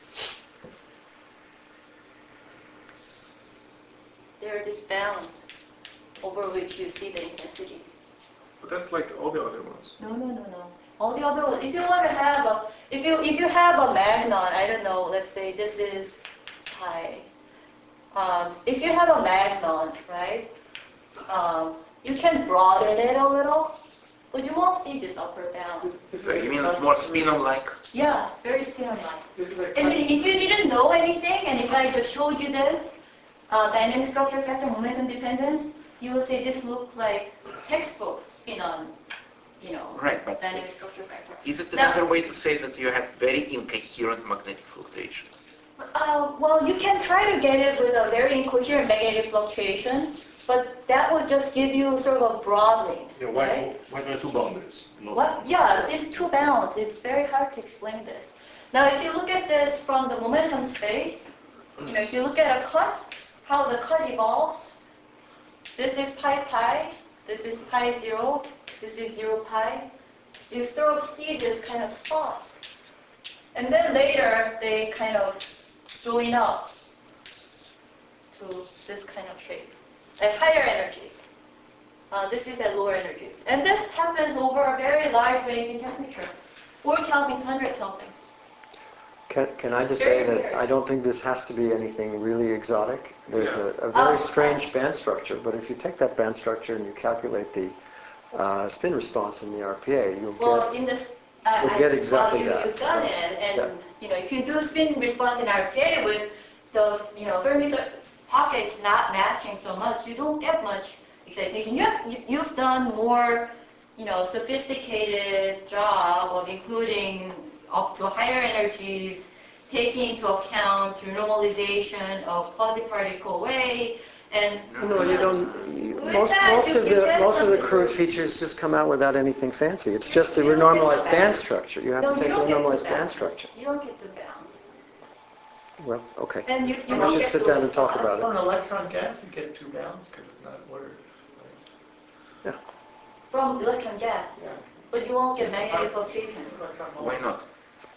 there is balance over which you see the intensity. but that's like all the other ones. No, no, no, no. All the other, if you want to have a, if you, if you have a magnon, I don't know, let's say this is pi. Um, if you have a magnon, right, um, you can broaden it a little, but you won't see this upper bound. So you mean it's more spinon-like? Yeah, very spin-like. This is a I mean, if you didn't know anything, and if I just showed you this, uh, dynamic structure factor, momentum dependence, you will say this looks like textbook spin-on, you know, Right, but dynamic it's- structure factor. Is it Now- another way to say that you have very incoherent magnetic fluctuations? Uh, well, you can try to get it with a very incoherent magnetic fluctuation, but that would just give you sort of a broadening, Yeah, why, right? why there are two boundaries? Not What? Yeah, these two bounds, it's very hard to explain this. Now, if you look at this from the momentum space, you know, if you look at a cut, how the cut evolves, this is pi pi, this is pi zero, this is zero pi. You sort of see this kind of spots. And then later, they kind of join up to this kind of shape at higher energies. Uh, this is at lower energies. And this happens over a very large range in temperature, four Kelvin to one hundred Kelvin. Can, can I just Very say that weird. I don't think this has to be anything really exotic. There's a, a Oh, very strange band structure, but if you take that band structure and you calculate the uh, spin response in the R P A, you'll Well, get... in this, I, We'll I- get exactly well, you, that. you've done it, and Yeah. you know, if you do spin response in R P A with the you know Fermi cir- pockets not matching so much, you don't get much excitation. You have, you, you've done more, you know, sophisticated job of including up to higher energies, taking into account renormalization of quasi-particle wave, and No, you don't... You, With most, that, most you- of you the get most of the some crude sort of- features just come out without anything fancy. It's just the You don't get renormalized the band bounds. structure. You have no, to take you the don't get renormalized to band bounds. structure. You don't get the bounds. Well, okay. And you, you We don't should get sit those down and talk spots. about it. For an electron gas, you get two bounds because it's not ordered. From electron gas, Yeah. but you won't get magnetic fluctuation. Electron Why molecule. not?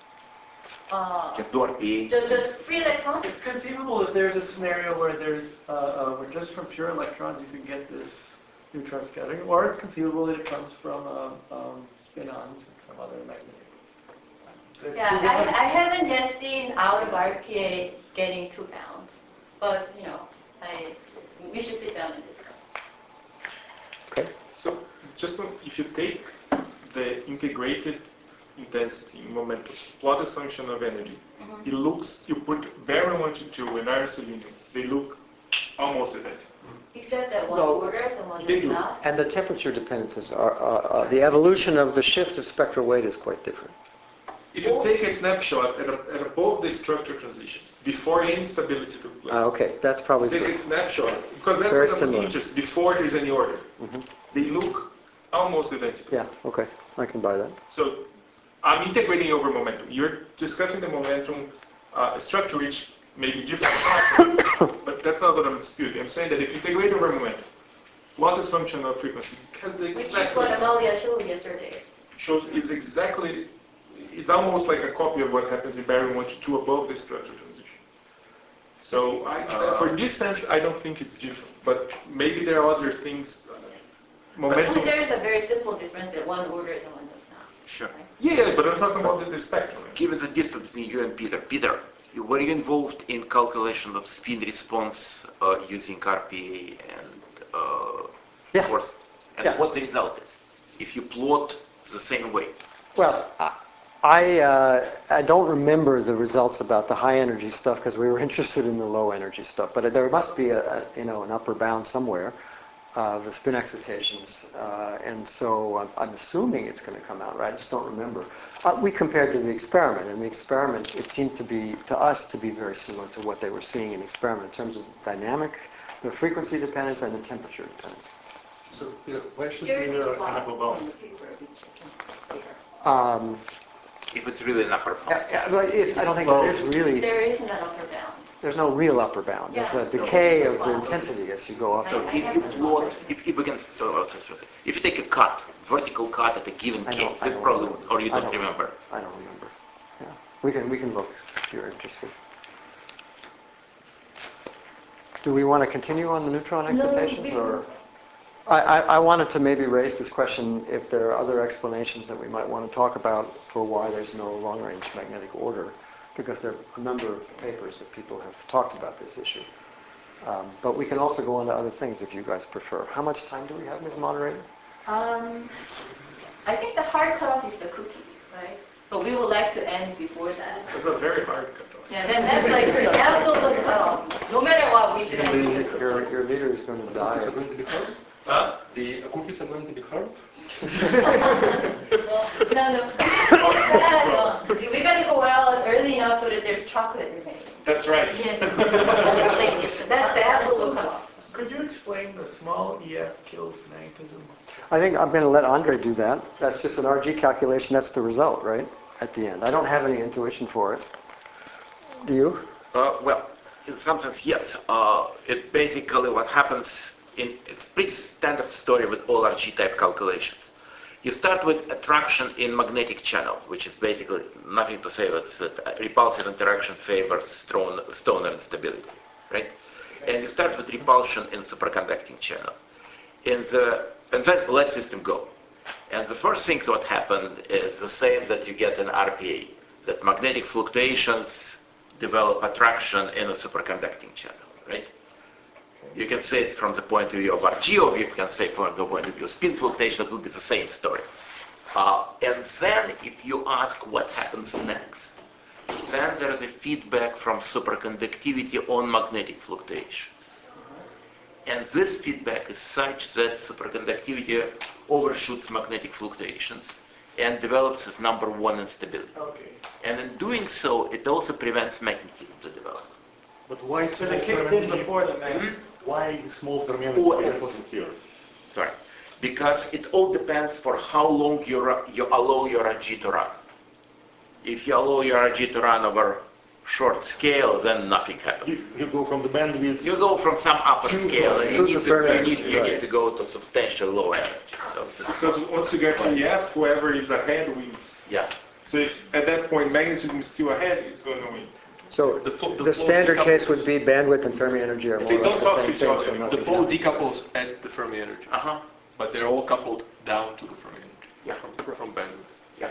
Uh, Just do R P A. just, just free electrons? It's conceivable that there's a scenario where there's, uh, uh, where just from pure electrons you can get this neutron scattering, or it's conceivable that it comes from um, um, spin-ons and some other magnetic. There are Yeah, two I, different- I haven't yet seen out of R P A getting two bounds, but, you know, I, we should sit down and discuss. Okay. So just one- if you take the integrated intensity in momentum, plot a function of energy, Mhm. it looks, you put barium one twenty-two and iron selenium, they look almost identical. Except that one No, orders and one they does do. not. And the temperature dependencies are, are, are... The evolution of the shift of spectral weight is quite different. If you take a snapshot at, a, at above the structure transition, before any stability took place, Ah, okay, that's probably take true. a snapshot, because that's Very what I'm similar. interested, before there's any order. Mhm. They look almost identical. Yeah, okay, I can buy that. So I'm integrating over momentum. You're discussing the momentum uh, structure, which may be different, but that's not what I'm disputing. I'm saying that if you integrate over momentum, plot is function of frequency, because the Which is exact what rates Amalia showed yesterday. shows it's exactly, it's almost like a copy of what happens in barium one to two above the structure transition. So I, for this sense, I don't think it's different, but maybe there are other things. uh, I mean, Momentum. there is a very simple difference that one orders and one does not. Sure. right? Yeah, but I'm talking about the, the spectrum. Given the distance between you and Peter, Peter, you, were you involved in calculation of spin response uh, using R P A and uh, Yeah. force? And Yeah. what the result is? If you plot the same way. Well, I, I, uh, I don't remember the results about the high energy stuff because we were interested in the low energy stuff, but there must be a, a you know, an upper bound somewhere of the spin excitations, uh, and so I'm, I'm assuming it's going to come out right. I just don't remember. Uh, we compared to the experiment, and the experiment, it seemed to be, to us, to be very similar to what they were seeing in the experiment in terms of dynamic, the frequency dependence, and the temperature dependence. So, Peter, why should Here be is there the an plot upper from bound? the paper, which you can see Um, If it's really an upper bound. yeah, yeah, but it, I don't think Well, there is here. really, There isn't an upper bound. there's no real upper bound. There's a Yeah. decay of the intensity as you go up. So if you plot, if, if we can, uh, if you take a cut, vertical cut at a given I K, don't- I that's don't probably, remember. or you I don't remember. I don't remember. Yeah. We can, we can look if you're interested. Do we want to continue on the neutron No, excitations, we- or? I, I, I wanted to maybe raise this question if there are other explanations that we might want to talk about for why there's no long-range magnetic order, because there are a number of papers that people have talked about this issue. Um, but we can also go on to other things if you guys prefer. How much time do we have, Miz Moderator? Um, I think the hard cutoff is the cookie, right? But we would like to end before that. It's a very hard cutoff. Yeah, then that's like the absolute cutoff. No matter what, we should have. Your, your leader is going to die. Are going to be harmed? Huh? The cookies are going to be harmed? No, no. That, uh, we gotta go out early enough so that there's chocolate remaining. That's right. Yes. That's like- That's the absolute cutoff. Could you explain the small E F kills magnetism? I think I'm going to let Andre do that. That's just an R G calculation. That's the result, right? At the end. I don't have any intuition for it. Do you? Uh, well, in some sense, yes. Uh, it basically what happens in it's pretty standard story with all R G type calculations. You start with attraction in magnetic channel, which is basically nothing to say that repulsive interaction favors strong, stoner instability, right? And you start with repulsion in superconducting channel. In the, and then let system go. And the first thing that happened is the same that you get in R P A, that magnetic fluctuations develop attraction in a superconducting channel, right? You can say it from the point of view of R G, or you can say from the point of view of spin fluctuation, it will be the same story. Uh, and then if you ask what happens next, then there is a feedback from superconductivity on magnetic fluctuations. And this feedback is such that superconductivity overshoots magnetic fluctuations and develops as number one instability. Okay. And in doing so, it also prevents magnetism to develop. But why So small it kicks in fermentation? before the magnet. Why small fermentation Oh, is yes. important here? Sorry. Because it all depends for how long you, ru- you allow your R G to run. If you allow your R G to run over short scale, then nothing happens. You, you go from the bandwidth. You go from some upper To- scale, and you to need the to, fair you need, energy, you right. need to go to substantial low energy. So this is Because what- once you get to E F, whoever is ahead wins. yeah. So if at that point magnetism is still ahead, it's going to win. So The fo- the the flow standard decouples. case would be bandwidth and Fermi energy are more They or less don't the talk same to each thing. other. So The nothing The flow happens. decouples at the Fermi energy, Uh-huh. but they're all coupled down to the Fermi energy Yeah. from, from bandwidth. Yeah.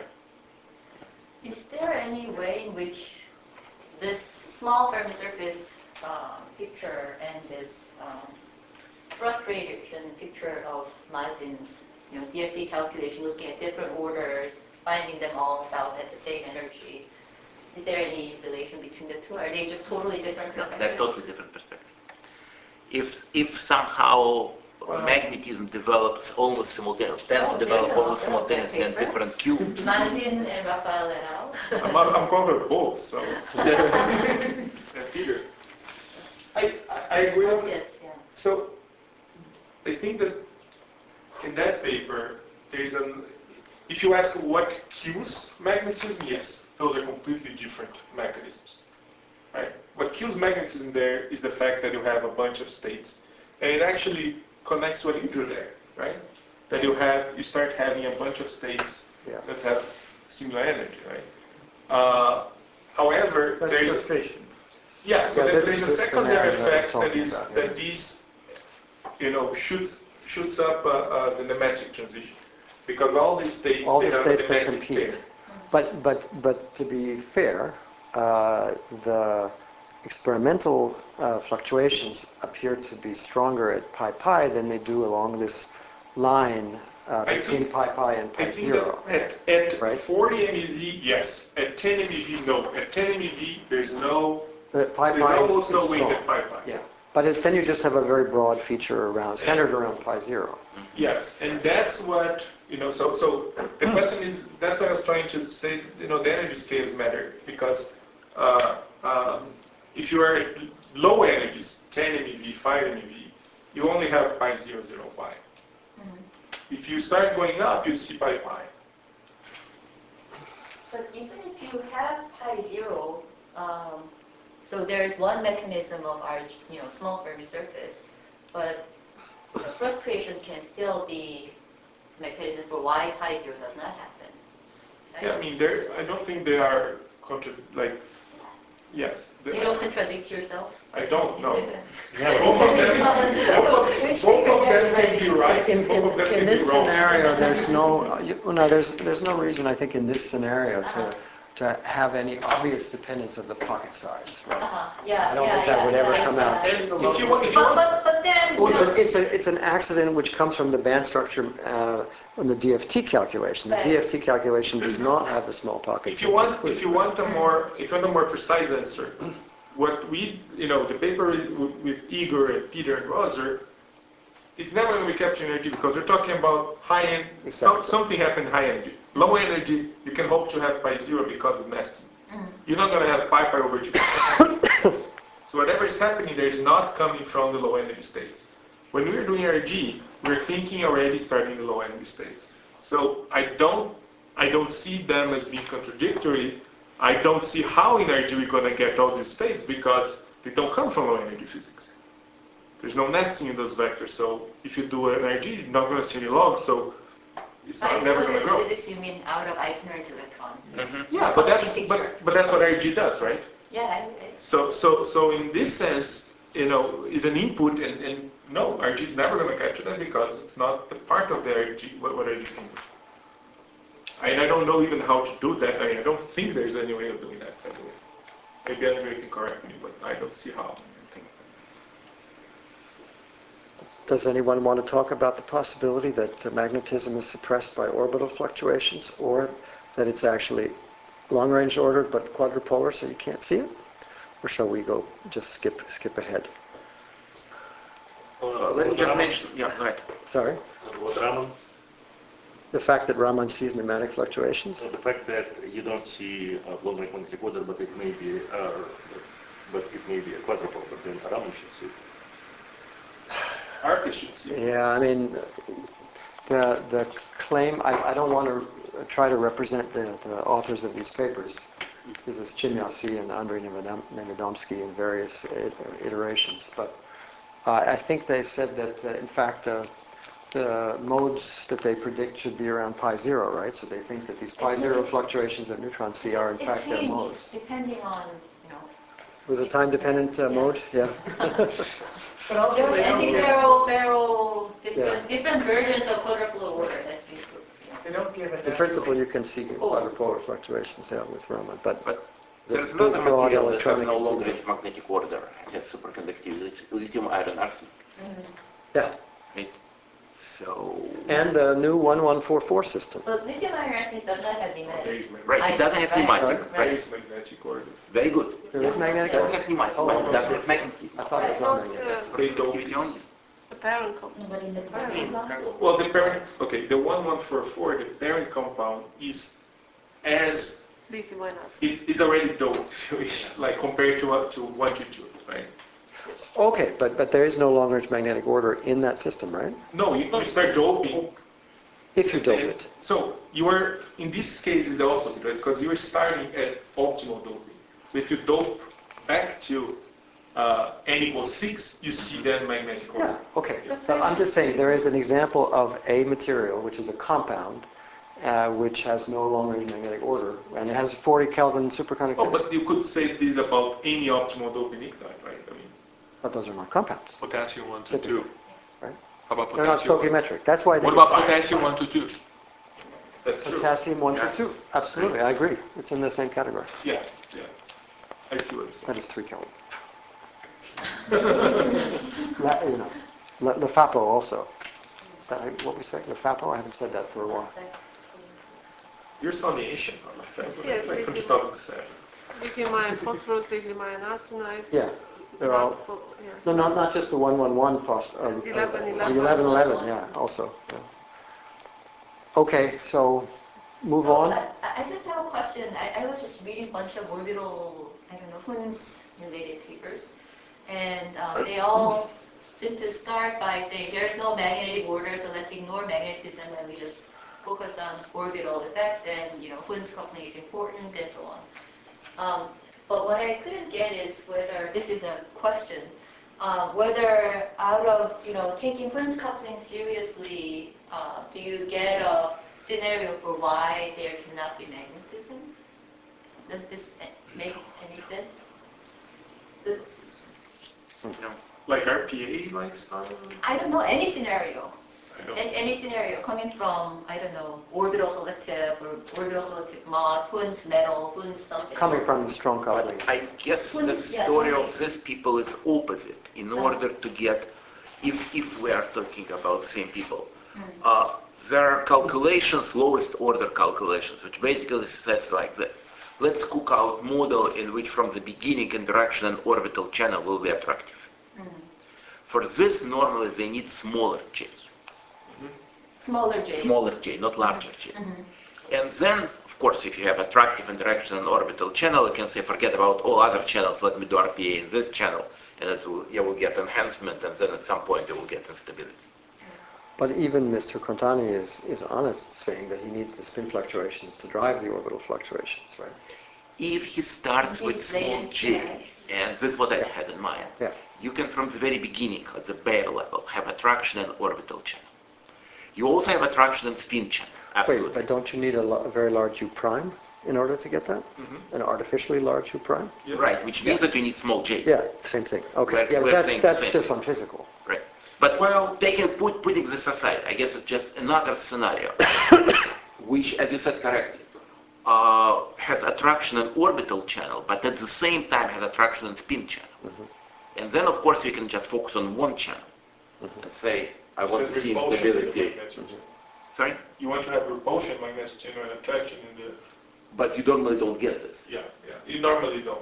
Is there any way in which this small Fermi surface um, picture and this um, frustration picture of lysines, you know, D F T calculation, looking at different orders, finding them all about at the same energy, is there any relation between the two? Are they just totally different No, perspectives? they're totally different perspectives. If if somehow magnetism develops almost simultaneously, tend Oh, to there develop you go. almost simultaneously in Paper. different cubes. Manzin and Raphael et al. I'm, I'm covered both, so. And Peter. I, I, I agree with Yes, yeah. So, I think that in that paper, there is an, if you ask what kills magnetism, yes, those are completely different mechanisms, right? What kills magnetism there is the fact that you have a bunch of states, and it actually connects what you do there, right? That you have, you start having a bunch of states Yeah. that have similar energy, right? Uh, however, That's there's frustration. yeah, so Yeah, there- this there's is a the secondary scenario that we're effect that talking is about, yeah. that these, you know, shoots shoots up uh, uh, the nematic transition because all these states All they the have states a they nematic compete. pair. But, but, but to be fair, uh, the experimental uh, fluctuations appear to be stronger at pi pi than they do along this line uh, I between think- pi pi and I pi think zero. that at, at Right. forty MeV, yes. At ten MeV, no. At ten MeV, there's no, The pi there's pi is, almost is no weight strong. at pi pi. Yeah, but it, then you just have a very broad feature around, centered around pi zero. Yes, and that's what, you know, so, so the question is, that's what I was trying to say, you know, the energy scales matter because uh, um, if you are at low energies, ten MeV, five MeV, you only have pi zero zero pi. If you start going up, you see pi pi. But even if you have pi zero, um, so there's one mechanism of our, you know, small Fermi surface, but the frustration can still be mechanism for why pi zero does not happen. Right? Yeah, I mean, there, I don't think they are contra, like, yes. they- You don't contradict yourself? I don't know. Yeah, Both of them, both of, Which both paper of have them you can read? be right, In, both of in, them in can this be wrong. scenario, there's no, uh, you, well, no, there's, there's no reason, I think, in this scenario to to have any obvious dependence of the pocket size, right? Uh-huh, yeah, I don't yeah, think that yeah, would ever yeah, come yeah. out. And if you want, if you But, want, but, but then, you Well, it's, know, a, it's, a, it's an accident which comes from the band structure uh, on the D F T calculation. The Right. D F T calculation does not have the small pockets. if you want, if you want a more, if you want a more precise answer, what we, you know, the paper with, with Igor and Peter and Roser, it's never going to be capturing energy because we're talking about high end, some, Exactly. something happened high energy. Low energy, you can hope to have pi zero because of nesting. You're not going to have pi pi over two. So whatever is happening there is not coming from the low energy states. When we're doing R G, we're thinking already starting the low energy states. So I don't, I don't see them as being contradictory. I don't see how in R G we're going to get all these states because they don't come from low energy physics. There's no nesting in those vectors, so if you do an R G, you're not going to see any logs, so it's by not, never going to low grow. energy physics, you mean out of itinerant electron. Yeah, but that's but, but that's what R G does, right? Yeah, I, I, So so so in this sense, you know, is an input, and, and no, R G is never going to capture that because it's not the part of the R G what, what R G can do. And I don't know even how to do that. I mean, I don't think there's any way of doing that. By the way, maybe Andre can correct me, but I don't see how. Does anyone want to talk about the possibility that uh, magnetism is suppressed by orbital fluctuations, or that it's actually long-range ordered but quadrupolar, so you can't see it? Or shall we go just skip skip ahead? Uh, let me just mention, yeah, go ahead. Sorry? What Raman? The fact that Raman sees pneumatic fluctuations? So the fact that you don't see a long-range magnetic order, but it may be, uh, but it may be a quadrupole, but then Raman should see it. Arcus should see. Yeah, I mean, the the claim, I, I don't want to try to represent the, the authors of these papers. This is Chimyasi and Andrei Nevedomsky in various iterations. But uh, I think they said that, uh, in fact, uh, the modes that they predict should be around pi zero, right? So they think that these pi zero fluctuations that neutrons see are, in it fact, their changed modes. depending on, you know. Was it time-dependent uh, mode? Yeah. But also There was they don't give, anti-ferro, ferro, different, Yeah. different versions of quadrupolar order that's been proved. they don't give an In principle, you can see Oh. quadrupolar fluctuations, yeah, with Raman, but But that's there's another physical and material that has electronic no activity. long-range magnetic order. It has superconductivity. It's lithium iron arsenic. Yeah, Right? So... and the new one one four four system. But lithium iron arsenic does not have pneumatic. Right, it doesn't have pneumatic. Right, Right. It's magnetic order. Very good. There is magnetic It doesn't order? have pneumatic, Oh, but okay. it doesn't have magnetism. I thought it was I all thought magnetic. uh, They don't. Superconductivity only. the parent com- No, but in the parent compound. Well, the parent, okay, the one one four four, the parent compound is as, lithium ion acid. it's, it's already doped, like compared to up to one two two, right? Okay, but, but there is no long-range magnetic order in that system, right? No, you, you start doping. If you dope and- it. So you are, in this case, is the opposite, right? Because you are starting at optimal doping. So if you dope back to uh, n equals six, you see then magnetic order. Yeah, okay. So I'm just saying, there is an example of a material, which is a compound, uh, which has no long-range magnetic order, and it has forty Kelvin Oh, superconductivity. but you could say this about any optimal doping ignite, right? I mean, But those are not compounds. Potassium one two Typically, two. right? How about They're not potassium? stoichiometric. That's why they What about decide. potassium one two two? that's true. Potassium one two two. Absolutely, I agree. It's in the same category. Yeah, yeah. I see what you're saying. That is three Kelvin. La, you know, La, LaFapo also. Is that what we say? LaFapo? I haven't said that for a while. You're sounding Asian on the fact, but Yes, it's like from we two can- thousand seven. lithium ion phosphorus, lithium ion arsenide. Yeah, they're all. Not- yeah. No, not not just the one one one phos. Uh, eleven uh, eleven. eleven eleven. Yeah, also. Yeah. Okay, so move So on. I, I just have a question. I, I was just reading a bunch of orbital, I don't know, Hund's related papers, and uh, they all seem to start by saying there's no magnetic order, so let's ignore magnetism and we just focus on orbital effects, and you know, Hund's coupling is important, and so on. Um, but what I couldn't get is whether, this is a question, uh, whether out of, you know, taking Hund's coupling seriously, uh, do you get a scenario for why there cannot be magnetism? Does this make any sense? So, Like R P A like style? I don't know any scenario. I don't. Any, any scenario coming from, I don't know, orbital selective or orbital selective moth, Hund's metal, Hund's something. Coming from the strong coupling. But I guess the story of these people is opposite. In order to get, if, if we are talking about the same people, uh, there are calculations, lowest order calculations, which basically says like this. Let's cook out model in which from the beginning interaction and orbital channel will be attractive. Mm. For this, normally they need smaller j. Smaller j. Smaller j, not larger j. Mm-hmm. And then, of course, if you have attractive interaction and orbital channel, you can say, forget about all other channels, let me do R P A in this channel, and it will, you will get enhancement, and then at some point you will get instability. But even Mister Contani is, is honest, saying that he needs the spin fluctuations to drive the orbital fluctuations, right? If he starts with His small latest j, guess. and this is what I had in mind, Yeah. you can from the very beginning, at the Bayer level, have attraction and orbital channel. You also have attraction and spin channel, absolutely. Wait, but don't you need a, lo- a very large U prime in order to get that? Mm-hmm. An artificially large U prime? Yeah. Right, which means that you need small j. Yeah, same thing. Okay, We're- yeah, but we're that's, saying the that's same just thing. on physical. Right. But Well- taking, put, putting this aside, I guess it's just another scenario, which, as you said correctly, uh, has attraction and orbital channel, but at the same time has attraction and spin channel. Mm-hmm. And then, of course, we can just focus on one channel Mm-hmm. and say, I want So to see repulsion in the instability. message. Sorry? You want to have repulsion by message and attraction in the. But you normally don't get this. Yeah, yeah. You normally don't.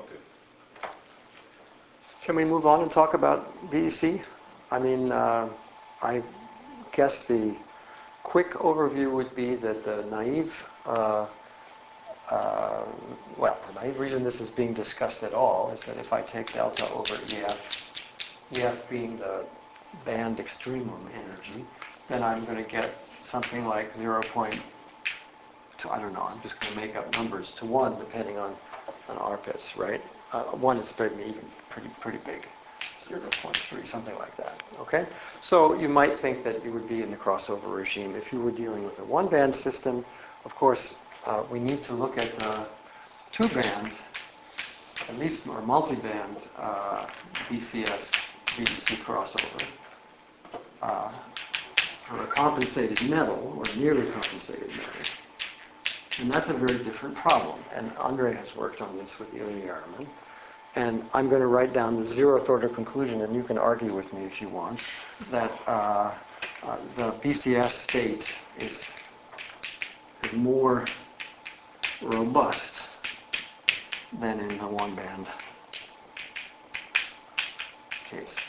Can we move on and talk about B E C? I mean, uh, I guess the quick overview would be that the naive, uh, uh, well, the naive reason this is being discussed at all is that if I take delta over E F, E F being the band extremum energy, then I'm going to get something like zero point two, I don't know, I'm just going to make up numbers, to one, depending on, on R P I S, right? Uh, one is maybe even pretty, pretty big, zero point three, something like that, okay? So you might think that you would be in the crossover regime if you were dealing with a one-band system. Of course, uh, we need to look at the two-band, at least more multi-band uh, B C S, B E C crossover uh, for a compensated metal, or nearly compensated metal. And that's a very different problem. And Andre has worked on this with Ilya Yarman. And I'm going to write down the zeroth order conclusion, and you can argue with me if you want, that uh, uh, the B C S state is, is more robust than in the one-band case.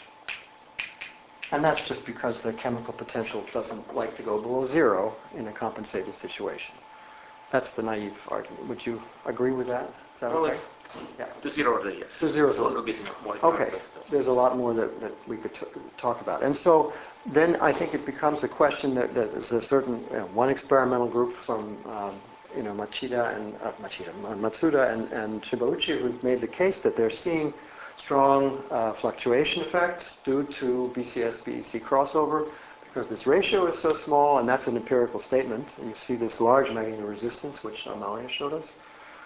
And that's just because the chemical potential doesn't like to go below zero in a compensated situation. That's the naive argument. Would you agree with that? Is that Well, okay? Yeah. To zero order, yes. To zero It's a order. little bit more. Okay, complex still. there's a lot more that, that we could t- talk about. And so then I think it becomes a question that, that there's a certain, you know, one experimental group from, um, you know, Machida and, uh, Machida, Matsuda and, and Shibauchi who've made the case that they're seeing strong uh, fluctuation effects due to B C S B E C crossover because this ratio is so small, and that's an empirical statement. And you see this large magnetoresistance, which Amalia showed us.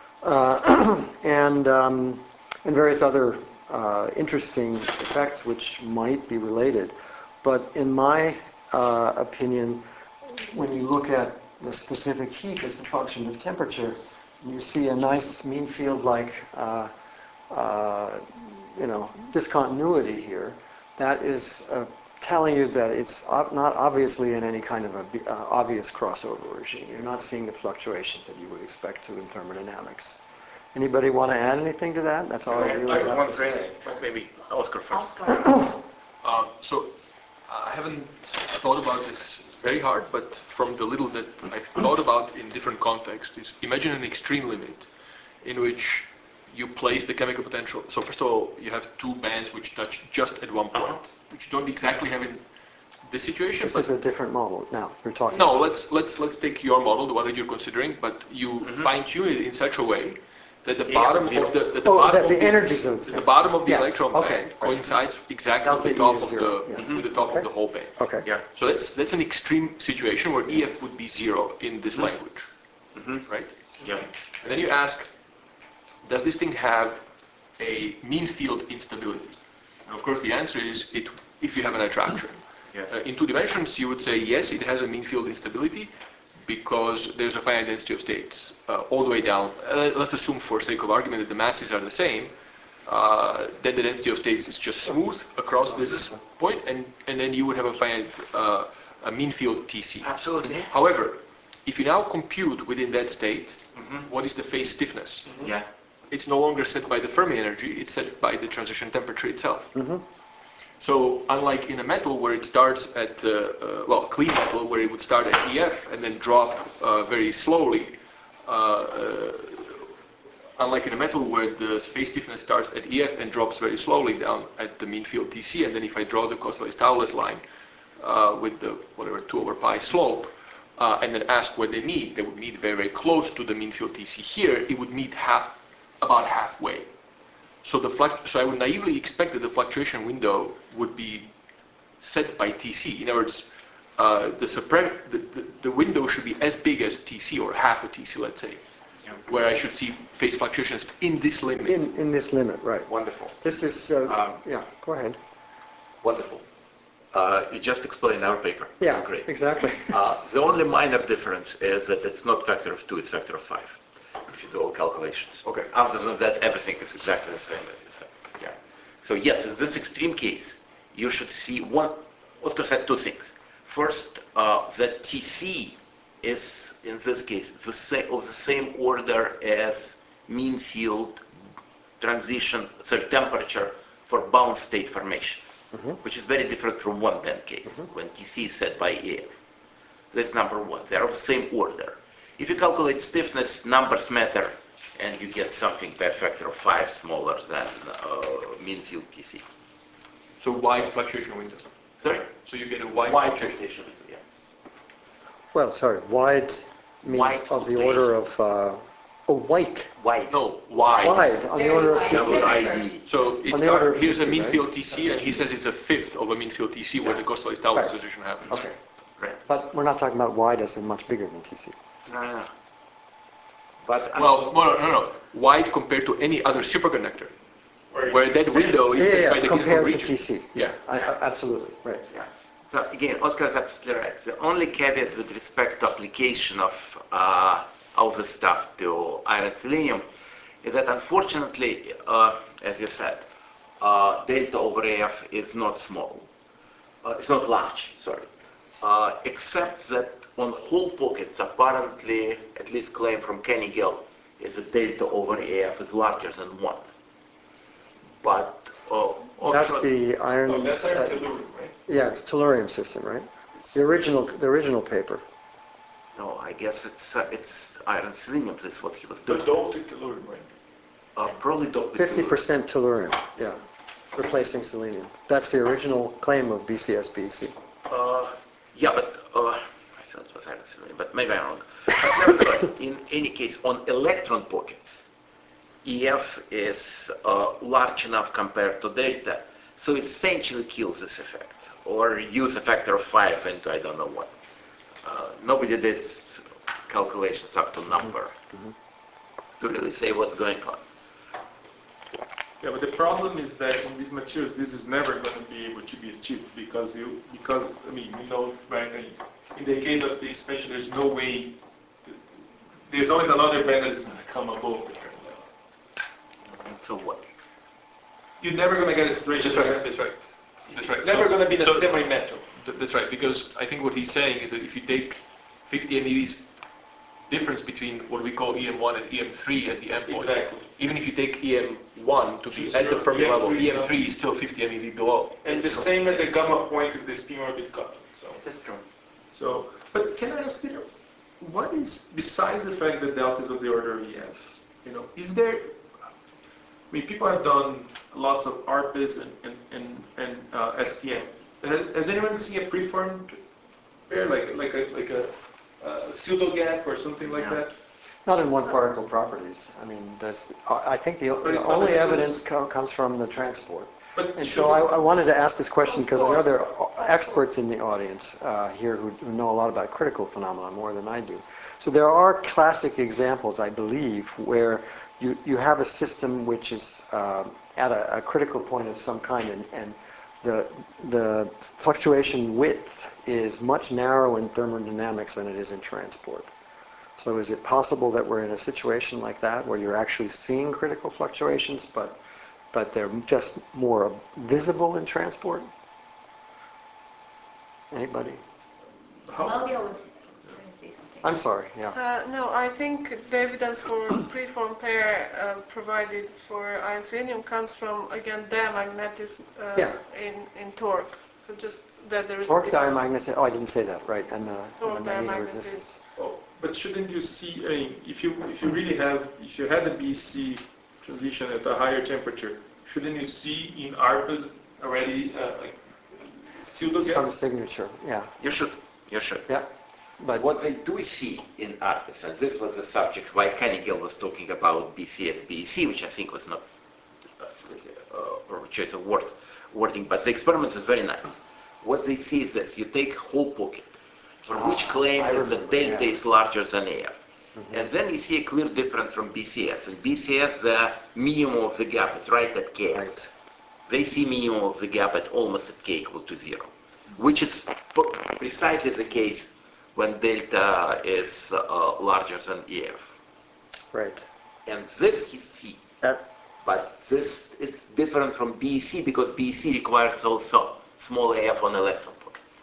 Uh, and, um, and various other uh, interesting effects which might be related. But in my uh, opinion, when you look at the specific heat as a function of temperature, you see a nice mean field-like uh, uh, you know, discontinuity here. That is uh, telling you that it's ob- not obviously in any kind of a b- uh, obvious crossover regime. You're not seeing the fluctuations that you would expect to in thermodynamics. Anybody want to add anything to that? That's all I I really have have one to phrase, say. but maybe Oscar first. Oscar. Um, so I haven't thought about this very hard, but from the little that I've thought about in different contexts, is imagine an extreme limit in which you place the chemical potential. So first of all, you have two bands which touch just at one point, which you don't exactly have in this situation. This but is a different model. Now, you're talking no, about. let's let's let's take your model, the one that you're considering, but you Mm-hmm. fine-tune it in such a way that the Yeah, bottom zero. of the, that the Oh, bottom that of the energies are the that same. the bottom of the Yeah, electron okay, band right. coincides exactly Delta with the E top is of zero, the yeah. with the top Okay. of the whole band. Okay. Yeah. So that's that's an extreme situation where E F would be zero in this language, Mm-hmm. right? Yeah. And then you ask, does this thing have a mean field instability? And of course the answer is it if you have an attraction. Yes. Uh, in two dimensions, you would say yes, it has a mean field instability because there's a finite density of states uh, all the way down. Uh, let's assume, for sake of argument, that the masses are the same. Uh, then the density of states is just smooth across this point, and, and then you would have a finite uh, a mean field T C. Absolutely. However, if you now compute within that state, Mm-hmm. what is the phase stiffness? Yeah. It's no longer set by the Fermi energy, it's set by the transition temperature itself. Mm-hmm. So unlike in a metal where it starts at, uh, uh, well, clean metal where it would start at E F and then drop uh, very slowly, uh, uh, unlike in a metal where the phase stiffness starts at E F and drops very slowly down at the mean field T C, and then if I draw the Kosterlitz-Thouless line uh, with the whatever two over pi slope, uh, and then ask where they meet, they would meet very, very close to the mean field T C. Here, it would meet half, about halfway. So the fluct so I would naively expect that the fluctuation window would be set by T C. In other words, uh, the, the, the, the window should be as big as T C, or half a T C, let's say, yeah. Where I should see phase fluctuations in this limit. In, in this limit, right. Wonderful. This is, uh, Um, yeah, go ahead. Wonderful. Uh, you just explained our paper. Yeah, great. exactly. Uh, the only minor difference is that it's not factor of two, it's factor of five, if you do all calculations. Okay. Other than that, everything is exactly the same as you said. Yeah. So yes, in this extreme case, you should see one, Oscar said two things. First, uh, that T C is, in this case, the same, of the same order as mean field transition, so temperature for bound state formation. Mm-hmm. Which is very different from one band case, mm-hmm. when T C is set by E F. That's number one. They are of the same order. If you calculate stiffness, numbers matter, and you get something by a factor of five smaller than uh, mean field T C. So wide fluctuation window. Sorry? So you get a wide, wide fluctuation window, yeah. Well, sorry, wide means Wide of the order of, uh, oh, white. Wide. No, wide. Wide, on the Very order of wide. T C. W I D. So it's On the order of here's T C, a mean right? field T C, and he says it's a fifth of a mean field T C where the Kosterlitz-Thouless Right. transition happens. Okay. Right. But we're not talking about wide as in much bigger than T C. No, no. But uh, Well, no, no, no. Wide compared to any other superconductor, Where where it's that window is Yeah, set yeah, by the Gisborne compared to region. T C. Yeah. I, I, absolutely, right. yeah. So again, Oscar is absolutely right. The only caveat with respect to application of uh, all this stuff to iron selenium is that unfortunately, uh, as you said, uh, delta over A F is not small. Uh, it's not large, sorry. Uh, except that on whole pockets, apparently, at least claim from Kenny-Gill, is that delta over A F is larger than one. But uh, That's offshore- the iron. Oh, that's iron uh, tellurium, right? Yeah, it's tellurium system, right? The original, the original paper. No, I guess it's uh, it's iron selenium. That's what he was The doing. doped is tellurium, right? Uh, probably doped with Fifty tellurium. percent tellurium, yeah, replacing selenium. That's the original claim of B C S B C. Uh, yeah, but uh, I thought it was iron selenium, but maybe I'm wrong. But nevertheless, in any case, on electron pockets, E F is uh, large enough compared to delta, so it essentially kills this effect, or use a factor of five into I don't know what. Uh, nobody did calculations up to number mm-hmm. to really say what's going on. Yeah, but the problem is that in these materials, this is never going to be able to be achieved because you, because I mean, you know, right? In the case of the expansion, there's no way. There's always another band that is going to come above the current level. So what? You're never going to get a situation. That's right. That's right. That's right. It's never So- going to be the so- semi-metal. Th- That's right, because I think what he's saying is that if you take fifty MeVs difference between what we call E M one and E M three at the endpoint, Exactly. even if you take E M one to be To at the zero, Fermi E M level, three E is M three is still fifty MeV below. And the same at the gamma point with the spin orbit coupling. So, That's true. so, but can I ask you, what is, besides the fact that delta is of the order of E F, you know, is there, I mean, people have done lots of A R P S and, and, and, and uh, S T M. Has, has anyone seen a preformed pair, like, like a, like a uh, pseudo gap or something like Yeah. that? Not in one particle properties. I mean, there's, I think the, But the it's only not- evidence co- comes from the transport. But And should so I, I wanted to ask this question because I know there are experts in the audience uh, here who, who know a lot about critical phenomena more than I do. So there are classic examples, I believe, where you, you have a system which is uh, at a, a critical point of some kind, and, and the, the fluctuation width is much narrower in thermodynamics than it is in transport. So is it possible that we're in a situation like that where you're actually seeing critical fluctuations, but, but they're just more visible in transport? Anybody? Claudia was going to say something. I'm sorry, yeah. Uh, no, I think the evidence for preform pair uh, provided for iron selenium comes from, again, diamagnetism uh, Yeah. in, in torque. So just that there is Torque a difference. diamagnetism, oh, I didn't say that, right, and the, Torque and the magnetic diamagnetism. resistance. Oh, but shouldn't you see, I mean, if you, if you really have, if you had a B C transition at a higher temperature, shouldn't you see in ARPAs already uh, like pseudo Some gaps? signature, yeah, You should, you should. yeah. But What they do see in ARPAs, and this was the subject why Kanigel was talking about B C S B E C, which I think was not uh, uh, a choice of words, wording, but the experiment is very nice. What they see is this: you take whole pocket, for which Ah, claim I that the remember, delta yeah. is larger than A F. And then you see a clear difference from B C S. In B C S, the minimum of the gap is right at K F. Right. They see minimum of the gap at almost at K equal to zero, which is precisely the case when delta is uh, larger than E F. Right. And this you see. That, But this is different from B E C because B E C requires also small A F on electron pockets.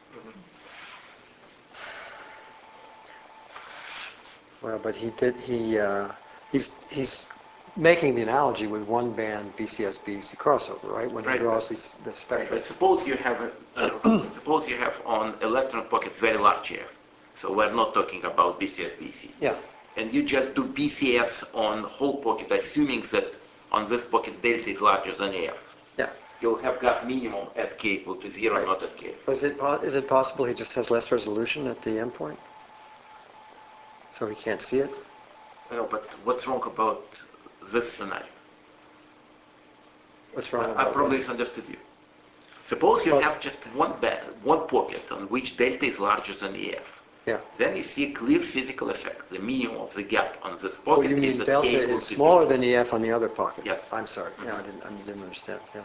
well, but he did, he, uh, he's, he's making the analogy with one band B C S B E C crossover, right? When he Right. draws these, the Right, spectra. but suppose you have a, uh, suppose you have on electron pockets very large A F. So we're not talking about B C S B E C. Yeah, And you just do B C S on whole pocket, assuming that on this pocket delta is larger than A F. yeah. You'll have got minimum at K equal to zero, Right. not at K F. Is it, po- is it possible he just has less resolution at the endpoint? So he can't see it? No, but what's wrong about this scenario? What's wrong I, I about probably this? misunderstood you. Suppose you Well- have just one band, one pocket on which delta is larger than E F. Yeah. Then you see a clear physical effect. The minimum of the gap on this Oh, pocket you is mean at delta K equal is to smaller zero. than E F on the other pocket? Yes. I'm sorry, yeah, I didn't, I didn't understand, yeah.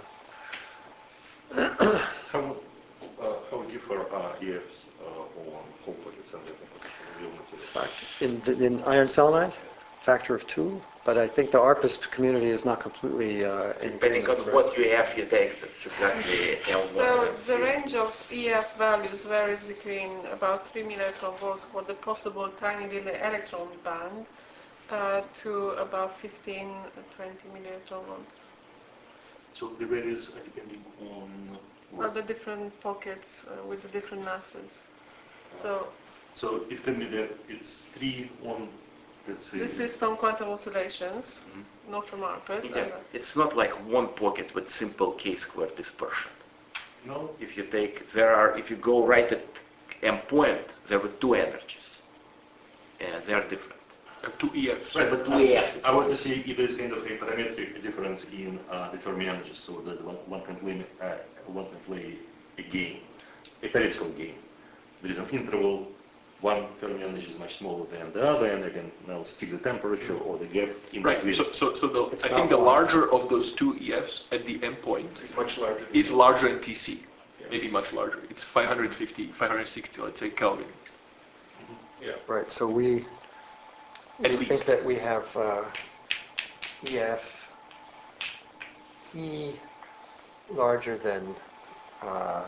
How, uh, how differ are E Fs uh, on whole pockets and electron pockets in real material? Fact- In, the- in iron selenide, factor of two, but I think the ARPAS community is not completely uh, in Depending on agreement, right? what you have, you take that's exactly L one. So and the L three. range of E F values varies between about three million volts for the possible tiny little electron band uh, to about fifteen, twenty million volts. So the varies are depending on Are what? the different pockets uh, with the different masses. So So it can be that it's three on, let's say. this is from quantum oscillations, not from ARPAS. Yeah, and, uh, it's not like one pocket with simple k-square dispersion. No, If you take, there are, if you go right at M point, there were two energies, and they are different. And two E Fs. right, but Two I, A Fs. I want to see if there's kind of a parametric difference in uh, the Fermi energies, so that one, one can play, uh, one can play a game, a theoretical game. There is an interval, one Fermi energy is much smaller than the other, and I can now stick the temperature or the gap in Right, between. so, so, so the, It's I think not the wide. larger of those two E Fs at the endpoint It's much larger. is larger than T C, maybe much larger. It's five hundred fifty, five hundred sixty, let's say, Kelvin. Yeah. Right, so we, At we think least. that we have uh, E F, E larger than, uh,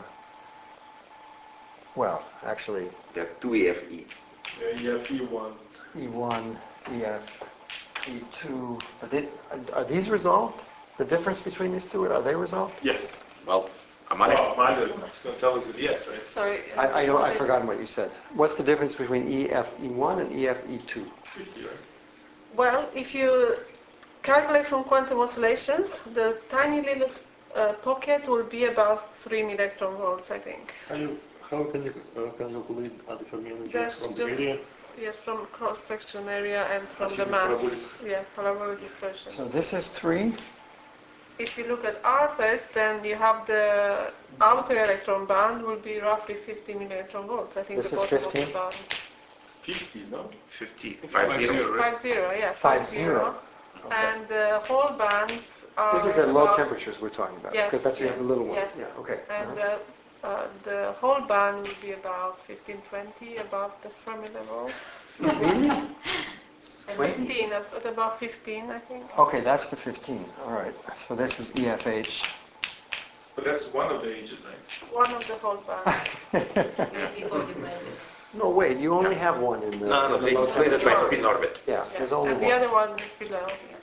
well, actually, There are two E F E. Yeah, you have E one. E one, E F, E two, are they, are these resolved? The difference between these two, are they resolved? Yes. Well, Amalia, Well, Malia is going to tell us that yes, right? Sorry. I, I don't, I've forgotten what you said. What's the difference between E F E one and E F E two? fifty, right? Well, if you calculate from quantum oscillations, the tiny little uh, pocket will be about three electron volts, I think. How, you, how can you uh, can calculate uh, the Fermi energy That's from the just- area? Yes, from cross-section area and from the Assuming mass. parabolic. Yeah, parabolic dispersion. So this is three, If you look at ARPAS, then you have the outer electron band will be roughly fifty electron volts. I think This the is bottom fifteen? of the band. fifty, no? fifty, Five five zero. zero. Five zero, yeah. Five zero. And the hole bands are This is at low about- temperatures we're talking about, Yes, because that's where you have the little one. yes. Yeah, okay. And Uh-huh. uh, uh, the whole band will be about fifteen, twenty above the Fermi level. Really? And twenty? fifteen, at at about fifteen, I think. Okay, that's the fifteen, all right. So this is E F H. But that's one of the ages, right? One of the whole bands. Before you measure. No, wait, you only have one in the. No, no, in the they low explained it by temperature. spin orbit. Yeah, Yeah. there's only And the one. other one is below. Yeah.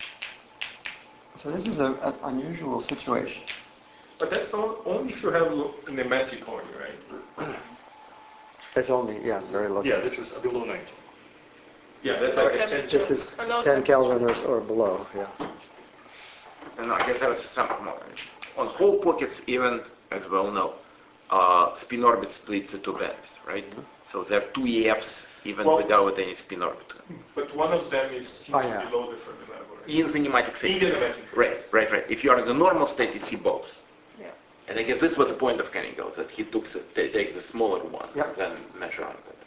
So this is a- an unusual situation. But that's all, only if you have lo- nematic horn, right? It's only, yeah, very low. Yeah, this is below ninety. Yeah, that's Low like a ten. temperature. This is A low ten Kelvin or, temperature. or below, yeah. No, I guess that's some more. On whole pockets, even as well know, uh, spin orbit splits into bands, right? So there are two E Fs even Well- without any spin orbit. But one of them is seems Oh, to yeah. be below the Fermi level, right? In the nematic phase. In the nematic phase. Right, right, right. If you are in the normal state, you see both. Yeah. And I guess this was the point of Kenningal, that he took the, ta- takes the smaller one Yep. and then measure on that.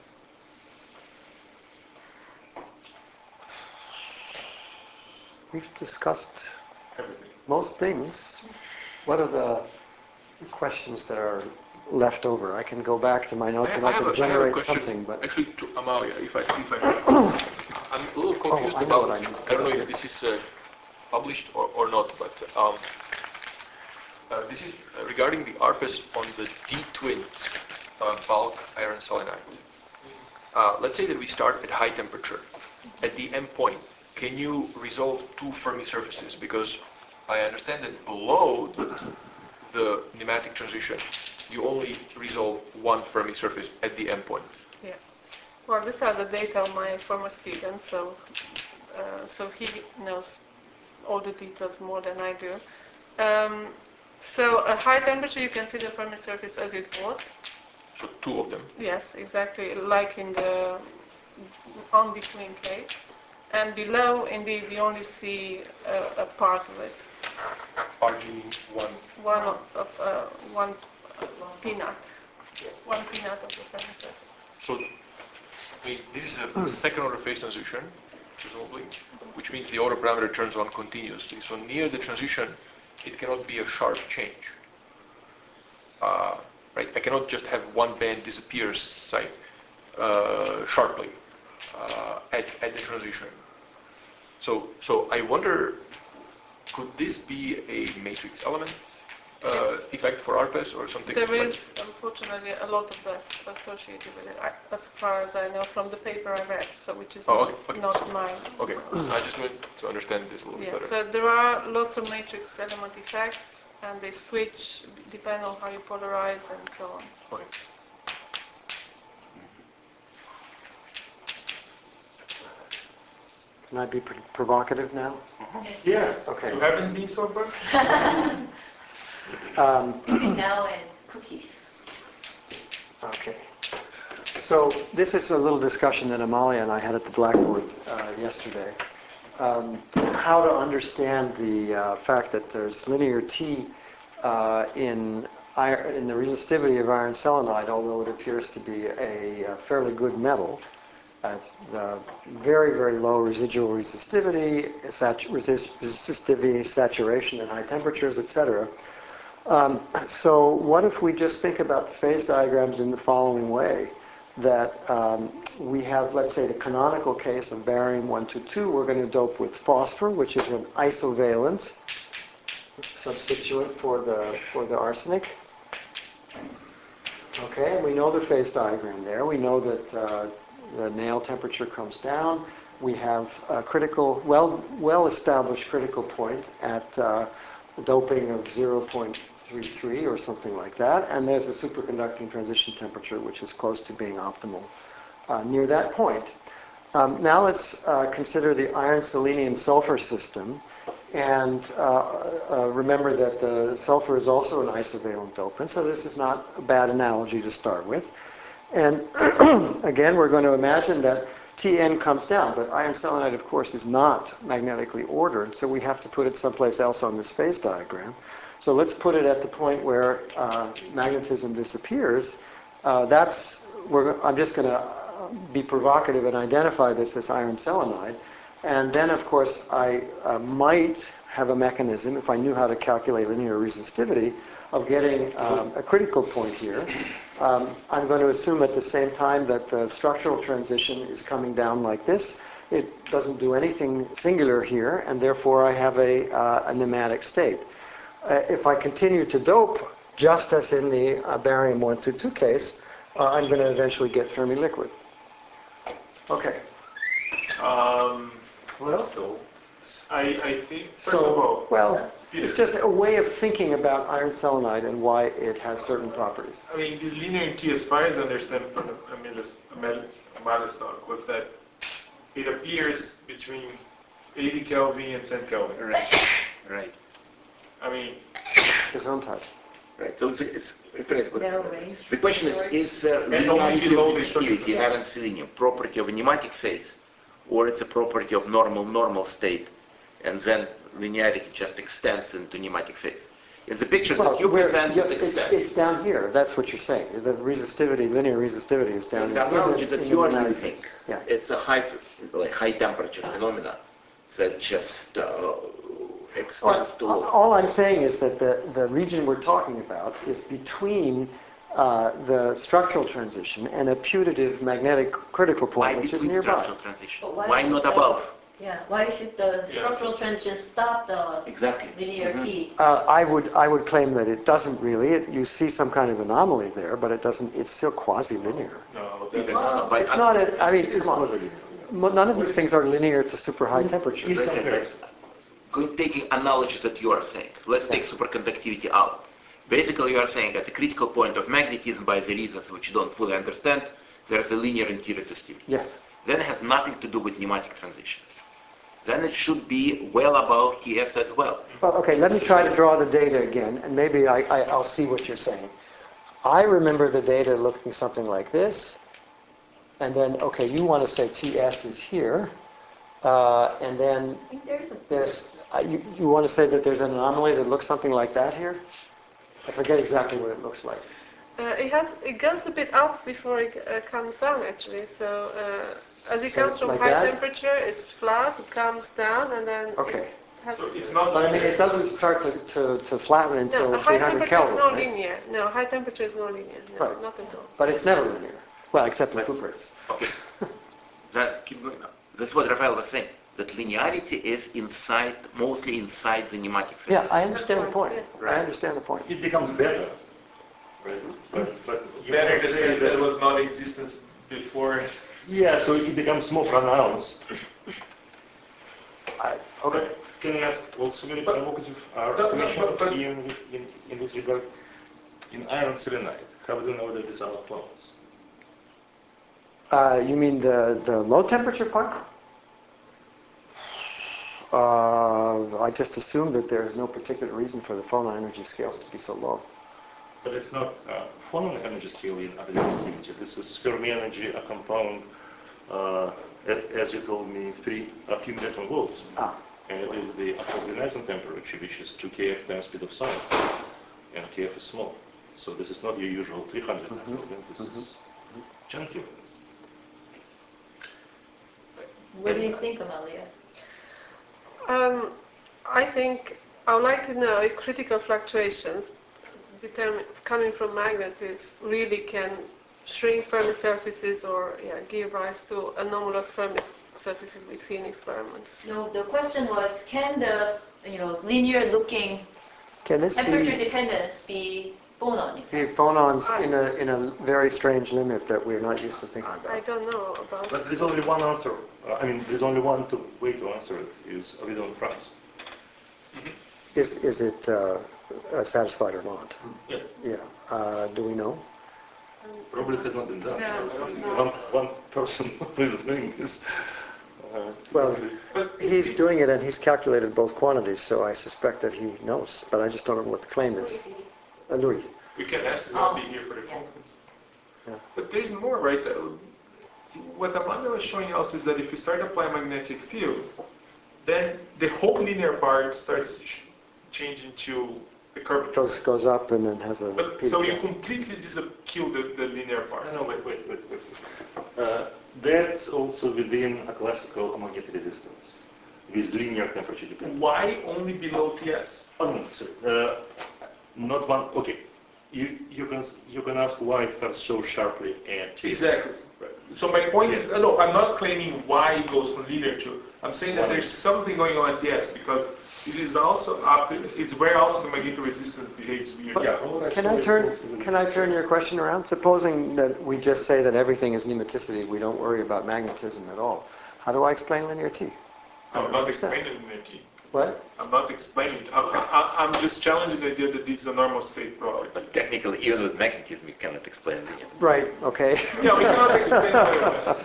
We've discussed Everything. most things. What are the questions that are left over? I can go back to my notes and I have can a- I have a generate question, something, but. Actually, to Amalia, if I, if I may. I'm a little confused Oh, I know about, what I mean. I don't know if this is uh, published or, or not, but um, uh, this is regarding the ARPES on the D-twin uh, bulk iron selenide. Uh, let's say that we start at high temperature. At the end point, can you resolve two Fermi surfaces? Because I understand that below the nematic transition, you only resolve one Fermi surface at the end point. Yeah. Well, these are the data of my former student, so uh, so he knows all the details more than I do. Um, so at high temperature, you can see the Fermi surface as it was. So two of them. Yes, exactly, like in the on-between case. And below, indeed, you only see a, a part of it. Part meaning one. One of, of uh, one uh, peanut. One peanut of the Fermi surface. So, I mean, this is a second order phase transition, presumably, which means the order parameter turns on continuously. So near the transition, it cannot be a sharp change. Uh, right? I cannot just have one band disappear side, uh, sharply uh, at, at the transition. So, so I wonder, could this be a matrix element uh, Yes. effect for ARPES or something? There like- is, unfortunately, a lot of dust associated with it, I- as far as I know from the paper I read, so which is Oh, not, okay, okay. not mine. Okay, I just want to understand this a little Yeah, bit better. so there are lots of matrix element effects, and they switch depending on how you polarize and so on. Okay. Can I be pr- provocative now? Yes. Yeah. Okay. You haven't been so far? Um, Between now and cookies. Okay. So this is a little discussion that Amalia and I had at the Blackboard uh, yesterday. Um, how to understand the uh, fact that there's linear T uh, in, ir- in the resistivity of iron selenide, although it appears to be a, uh fairly good metal. Uh, the very, very low residual resistivity, sat- resist- resistivity, saturation at high temperatures, et cetera. Um, so what if we just think about the phase diagrams in the following way? That um, we have, let's say, the canonical case of barium one two two, we're going to dope with phosphor, which is an isovalent substituent for the, for the arsenic. Okay, and we know the phase diagram there. We know that uh, the nail temperature comes down. We have a critical, well, well-established critical point at uh, doping of zero point three three or something like that, and there's a superconducting transition temperature which is close to being optimal uh, near that point. Um, now let's uh, consider the iron selenium sulfur system, and uh, uh, remember that the sulfur is also an isovalent dopant, so this is not a bad analogy to start with. And again, we're going to imagine that T N comes down, but iron selenide, of course, is not magnetically ordered, so we have to put it someplace else on this phase diagram. So let's put it at the point where uh, magnetism disappears. Uh, that's, we're, I'm just going to be provocative and identify this as iron selenide. And then, of course, I uh, might have a mechanism, if I knew how to calculate linear resistivity, of getting um, a critical point here. Um, I'm going to assume at the same time that the structural transition is coming down like this. It doesn't do anything singular here, and therefore I have a, uh, a nematic state. Uh, if I continue to dope, just as in the uh, barium one two two case, uh, I'm going to eventually get Fermi liquid. Okay. Um, Well, so I, I think, first so, of all, well, Peter. it's just a way of thinking about iron selenide and why it has certain properties. I mean, this linearity, as far as I understand from Amelius Malastok, was that it appears between eighty Kelvin and ten Kelvin. Right, right, I mean, Gesundheit. right. So it's, it's it's- Narrow range. the question is, is uh, And only linearity below of the structure. resistivity iron selenium property of a nematic phase, or it's a property of normal normal state, and then linearity just extends into nematic phase? In the picture Well, that you where- present, yeah, it it's, extends. it's down here. That's what you're saying. The resistivity, linear resistivity is down The in the- analogy in that the you are nematic using, phase. Yeah. it's a high, like high temperature phenomena that just uh, extends to Well, low. all I'm saying is that the, the region we're talking about is between uh, the structural transition and a putative magnetic critical Why point, which is between nearby. structural transition? But why Why should not the- above? Yeah, why should the structural transition stop the Exactly. linear T? Uh, I would I would claim that it doesn't really. It, you see some kind of anomaly there, but it doesn't. It's still quasi-linear. no, You that, can- no, no, but It's I- not. A, I mean, come on. Mo- None of these things are linear to super high temperature. It's Right, right, compared. right. Going- Taking analogies that you are saying, let's take superconductivity out. Basically, you are saying at the critical point of magnetism, by the reasons which you don't fully understand, there's a linear anti-resistivity. Yes. Then it has nothing to do with pneumatic transition. Then it should be well above T S as well. Well, okay. Let me try to draw the data again, and maybe I, I, I'll see what you're saying. I remember the data looking something like this, and then okay, you want to say T S is here, uh, and then I think there's a. there's uh, you, you want to say that there's an anomaly that looks something like that here? I forget exactly what it looks like. Uh, it has it goes a bit up before it uh, comes down actually. So uh, as it So comes from like high that? temperature, it's flat. It comes down and then Okay. it has. so it's not But I mean, linear. it doesn't start to, to, to flatten until No, high three hundred temperature is Kelvin, no right? linear. No, high temperature is no linear. No, Right. not at all. But it's never linear. Well, except in Couper's. Okay. That, keep going. That's what Rafael was saying. That linearity is inside, mostly inside the pneumatic phase. Yeah, I understand the point. Yeah. I understand the point. It becomes better, right? But, but you Better in cannot the say sense that it was non-existent before. Yeah, so it becomes more pronounced. I, okay. But can I ask also very But- provocative uh, no, no, question but- but- in, this, in, in this regard? In iron selenide, how do you know that these are phonons? Uh, you mean the, the low temperature part? Uh, I just assume that there is no particular reason for the phonon energy scales to be so low. But it's not uh, phonon energy scale in activity. This is Fermi energy, a compound, uh, a- as you told me, three a few electron volts. Ah. And it is the oxygenation temperature, which is two K F times speed of sound. And K F is small. So this is not your usual three hundred Mm-hmm. Kelvin. This is chunky. What do you think, Amalia? Um, I think I would like to know if critical fluctuations determine, coming from magnets really can shrink Fermi surfaces or yeah, give rise to anomalous Fermi surfaces we see in experiments. No, the question was, can the, you know, linear-looking Can this temperature be, dependence be phonon? be phonons in a, in a very strange limit that we're not used to thinking I about? don't know about. But there's only one answer. Uh, I mean, there's only one to, way to answer it, is Ovidon France. Is, is it uh, uh, satisfied or not? Yeah. Yeah. Uh, do we know? Probably has not been done. No, It's it's only not. one, one person who is doing this. Uh, Well, But he's doing it and he's calculated both quantities, so I suspect that he knows, but I just don't know what the claim is. Uh, Louis. we can ask him, I'll be here for the Yeah. conference. Yeah. But there's more, right? Uh, What Amanda was showing also is that if you start applying magnetic field, then the whole linear part starts ch- changing to the curvature. Goes, goes up and then has a But peak. so you completely dis- kill the, the linear part. No, no, wait, wait, wait, wait. Uh, That's also within a classical magnetic resistance with linear temperature dependence. Why only below T S? Oh, no, sorry. Uh, not one. Okay. You you can you can ask why it starts so sharply at T S. Exactly. So my point is, uh, no, I'm not claiming why it goes from linear to. I'm saying that there's something going on at T S because it is also after. It's where also the magnetic resistance behaves weird. Yeah. From what I Can saw, I it's turn, mostly- can I turn your question around? Supposing that we just say that everything is pneumaticity, we don't worry about magnetism at all. How do I explain linear T? I'm not explaining linear T. What? I'm not explaining. I'm, I, I'm just challenging the idea that this is a normal state property. But technically, even with magnetism, you cannot explain linear. Right, okay. Yeah, we cannot explain that.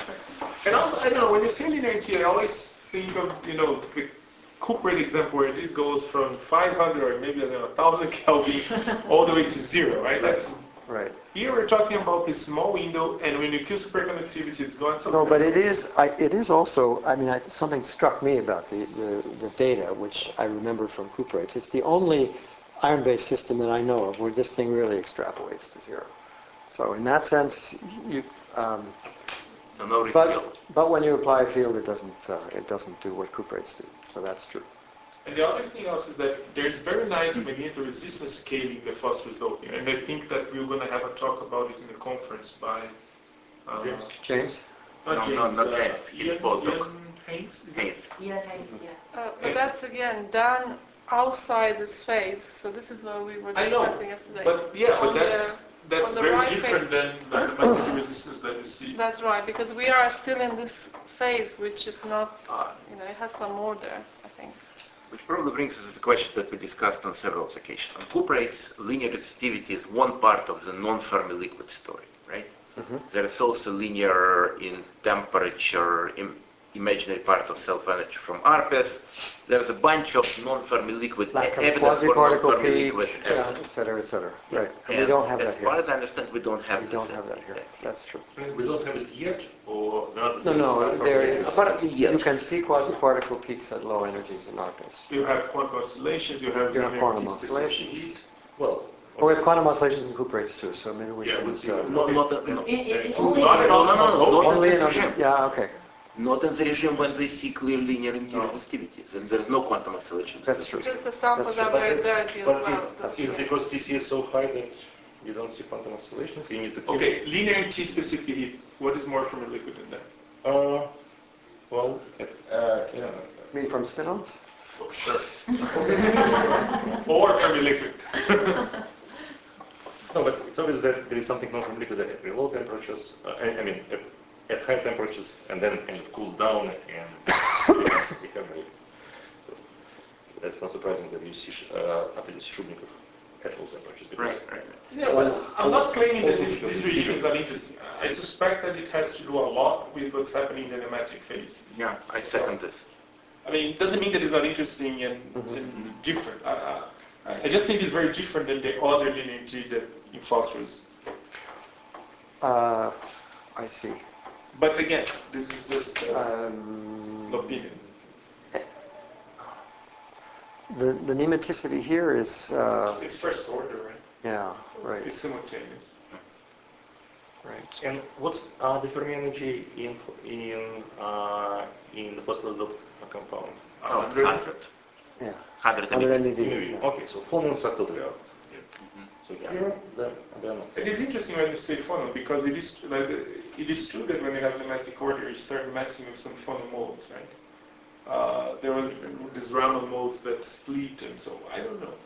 And also, I don't know, when you say linear T, I always think of, you know, the Cupriate example where this goes from five hundred or maybe, I don't know, one thousand Kelvin all the way to zero, right? That's Right. Here we're talking about this small window, and when you kill superconductivity, it's going to... No, but it is, I, it is also, I mean, I, something struck me about the, the, the data, which I remember from cuprates. It's the only iron-based system that I know of where this thing really extrapolates to zero. So in that sense, you, um, So no refill. but, but when you apply a field, it doesn't, uh, it doesn't do what cuprates do. So that's true. And the other thing else is that there's very nice magnetic resistance scaling in the phosphorus doping, and I think that we're going to have a talk about it in the conference by... Uh, James? James? Not No, James, no, not uh, James. He's Ian, postdoc. Ian Haynes? is it? Hayes. Yeah, nice, yeah. Uh, but that's again done outside this phase, so this is what we were I know, discussing yesterday. but yeah, but On the- that's that's on the very right different phase. than, than the magnetic resistance that you see. That's right, because we are still in this phase, which is not, uh, you know, it has some order, I think. Which probably brings us to the question that we discussed on several occasions. On cuprates, linear resistivity is one part of the non-Fermi liquid story, right? Mm-hmm. There is also linear in temperature, im imaginary part of self-energy from ARPES. There's a bunch of non-Fermi liquid, Like a evidence for quasi-particle non-Fermi peak, liquid. yeah, et cetera, et cetera. Right. And we And don't have as that here. far as I understand, we don't have We this don't at have that here. Exactly. That's true. We don't have it yet, or the other No, things no, are there probably- is, Apparently, yes. you can see quasi-particle peaks at low energies in ARPES. You have quantum oscillations, you have You have linear quantum T-specific oscillations. heat. Well, Oh, we have quantum oscillations in cuprates too, so maybe we Yeah, should. we'll see. uh, No, not, no, In, in, in Uh, only Not at all, no, no, no, not in Only this in, regime. yeah, okay, Not in the regime when they see clear linear in No. resistivity. Then there is no quantum oscillations. that's true. Just the samples That's are true. very But dirty as but well. is, That's- is because T C is so high that you don't see quantum oscillations? You need to keep... Okay, linear T-specific heat. What is more from a liquid than that? Uh, well, uh, yeah. I mean, from spin-ons? Oh, sure. Or from a liquid. No, but it's obvious that there is something not from liquid at very low temperatures. Uh, I, I mean, at, at high temperatures, and then kind of cools down, and becomes ephemeral. So that's not surprising that you see uh, after you see Shubnikov at low temperatures. Because Right, right. Yeah, but I'm not claiming that this, Also this because regime it's is uninteresting. I suspect that it has to do a lot with what's happening in the nematic phase. Yeah, I second this. I mean, it doesn't mean that it's not interesting and, and different. I, I, I just think it's very different than the other linear T that in phosphorus. Uh, I see. But again, this is just uh, Um, an opinion. The, the pneumaticity here is, uh, It's first order, right? yeah, right, It's simultaneous. right. And what's uh, the Fermi energy in in uh, in the phosphorus compound? Oh, Uh, one hundred. Yeah. one hundred one hundred M E V. MeV. yeah. Okay, so phonons are totally out. So here, then, then It is interesting when you say phonon because it is like the, it is true that when you have nematic order, you start messing with some phonon modes, right? Uh, there was these Raman modes that split, and so I don't know.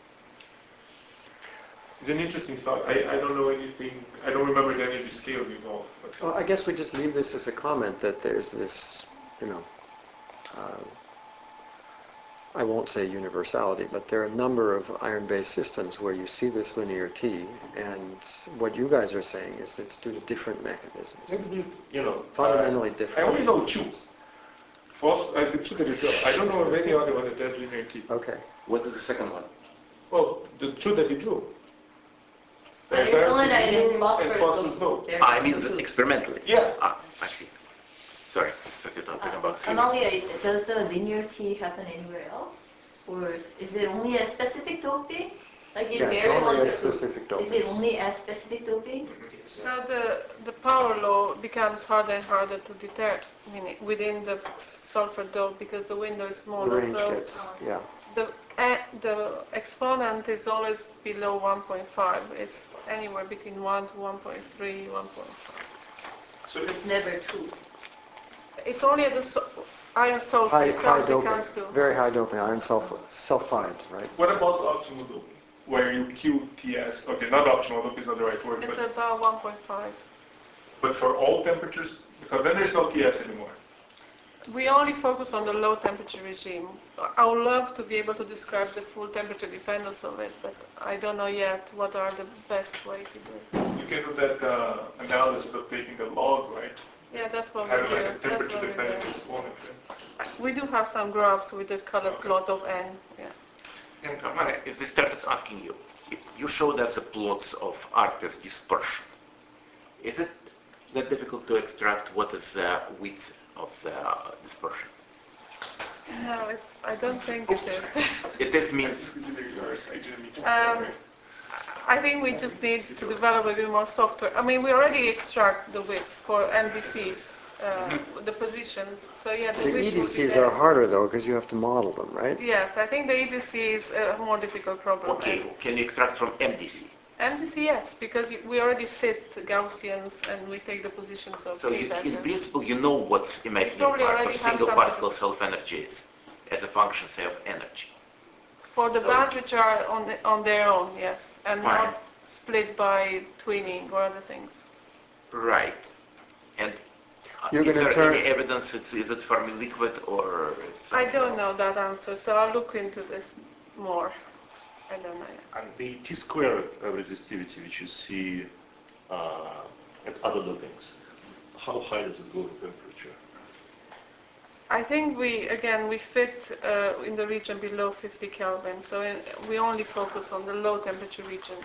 It's an interesting thought. I, I don't know anything. I don't remember any of the scales involved. But Well, I guess we just leave this as a comment that there's this, you know, uh, I won't say universality, but there are a number of iron-based systems where you see this linear T, and what you guys are saying is it's due to different mechanisms, maybe you know fundamentally I different. only know two. Phos- uh, the two that you draw. I don't know of any other one that does linear T. Okay. What is the second one? Well, the two that you drew. But There's ilmenite and and phosphorus phosphorus go- node. they're Ah, I mean two. the experimentally. Yeah. Ah, I see. Sorry, so you're talking Uh, about theory. Amalia, does the linear T happen anywhere else? Or is it only a specific doping? Like in Yeah, it's Barry only one at to two. specific Is dopings. it only at specific doping? So the, the power law becomes harder and harder to determine within the sulfur dope because the window is The smaller. range So gets, yeah. the eh, the exponent is always below one point five. It's anywhere between one to one point three, one point five. So It's never two. It's only at the su- iron sulfur High, itself high doping, becomes two. very high doping, iron sulfur, sulfide, right? What about optimal doping? Where you Q T S, okay, not optimal, doping is not the right word, It's but, about one point five. but for all temperatures? Because then there's no T S anymore. We only focus on the low temperature regime. I would love to be able to describe the full temperature dependence of it, but I don't know yet what are the best way to do it. You can do that uh, analysis of taking a log, right? Yeah, that's what we Having do. like a That's temperature what we dependent do. exponent. Yeah. We do have some graphs with the color Okay. plot of n. Yeah. And Romana, if they started asking you, if you showed us the plots of ARPES dispersion, is it that difficult to extract what is the width of the dispersion? No, it's, I don't think it is. It is means, um, I think we just need to develop a bit more software. I mean, we already extract the widths for M D Cs, uh, the positions. So yeah, the, The width E D will be Cs there. are harder though, because you have to model them, right? Yes, I think the E D C is a more difficult problem. okay, can you extract from M D C? M D C, yes, because we already fit Gaussians and we take the positions of So K you, in vectors. principle, you know what imaginary probably part already of have single some particle of it. self-energy is as a function, say, of energy. For the So- bands which are on, the, on their own, yes, and Fine. not split by twinning or other things. Right. And uh, You're is gonna there turn- any evidence, it's, is it Fermi liquid or it's I something don't else? know that answer, so I'll look into this more. I don't know. And the T-squared uh, resistivity, which you see uh, at other dopings, how high does it go in temperature? I think we, again, we fit uh, in the region below fifty Kelvin, so in, we only focus on the low temperature region.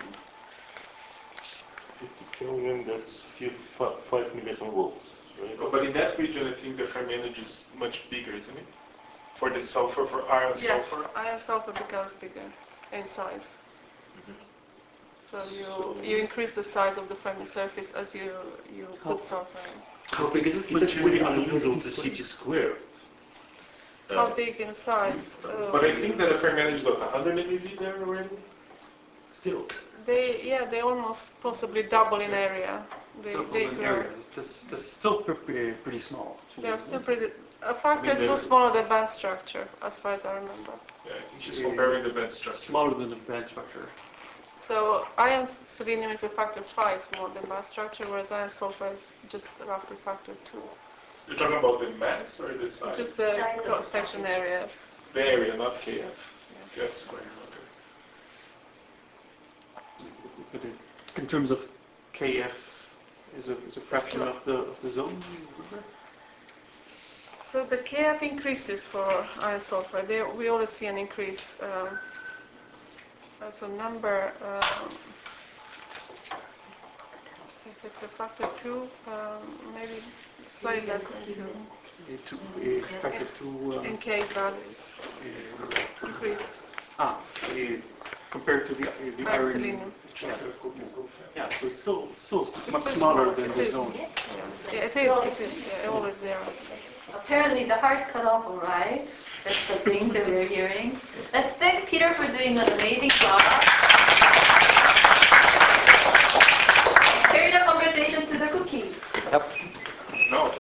fifty Kelvin, that's few, five, five millimeter volts, right? Oh, but in that region, I think the Fermi energy is much bigger, isn't it? For the sulfur, for iron Yes, sulfur. iron sulfur becomes bigger in size. So you you increase the size of the Fermi surface as you you put sulfur in. How big is it? It's actually very unusual to see T-squared. How big in size? Uh, But I think that the Fermi energy is what, one hundred MeV there already? Still, they yeah they almost possibly double in area. They Double they in grow. area. That's, that's still pretty, pretty small. They're still pretty a factor I mean, two they're- smaller than band structure, as far as I remember. Yeah, I think she's comparing the band structure. Smaller than the band structure. So iron selenium is a factor five smaller than band structure, whereas iron sulfur is just roughly factor two. You're talking about the mass or the size? Just the Size of the cross-section areas. The area, not K F. K F square, okay. But in, in terms of K F, is a, is a fraction of the, of the zone, you remember? So the K F increases for iron sulfur. They, we always see an increase. Um, that's a number. Um, if it's a factor two, um, maybe slightly less than two A two, a factor two, uh, in K values. Increase. ah, a, compared to the, the Iron iron. selenium. Yeah, yeah, so it's still, still It's much still smaller small. than It the is. zone. Yeah, it is. It is. Yeah, always there. Apparently the hard cutoff arrived. That's the thing that we're hearing. Let's thank Peter for doing an amazing job. Carry the conversation to the cookies. Yep. No.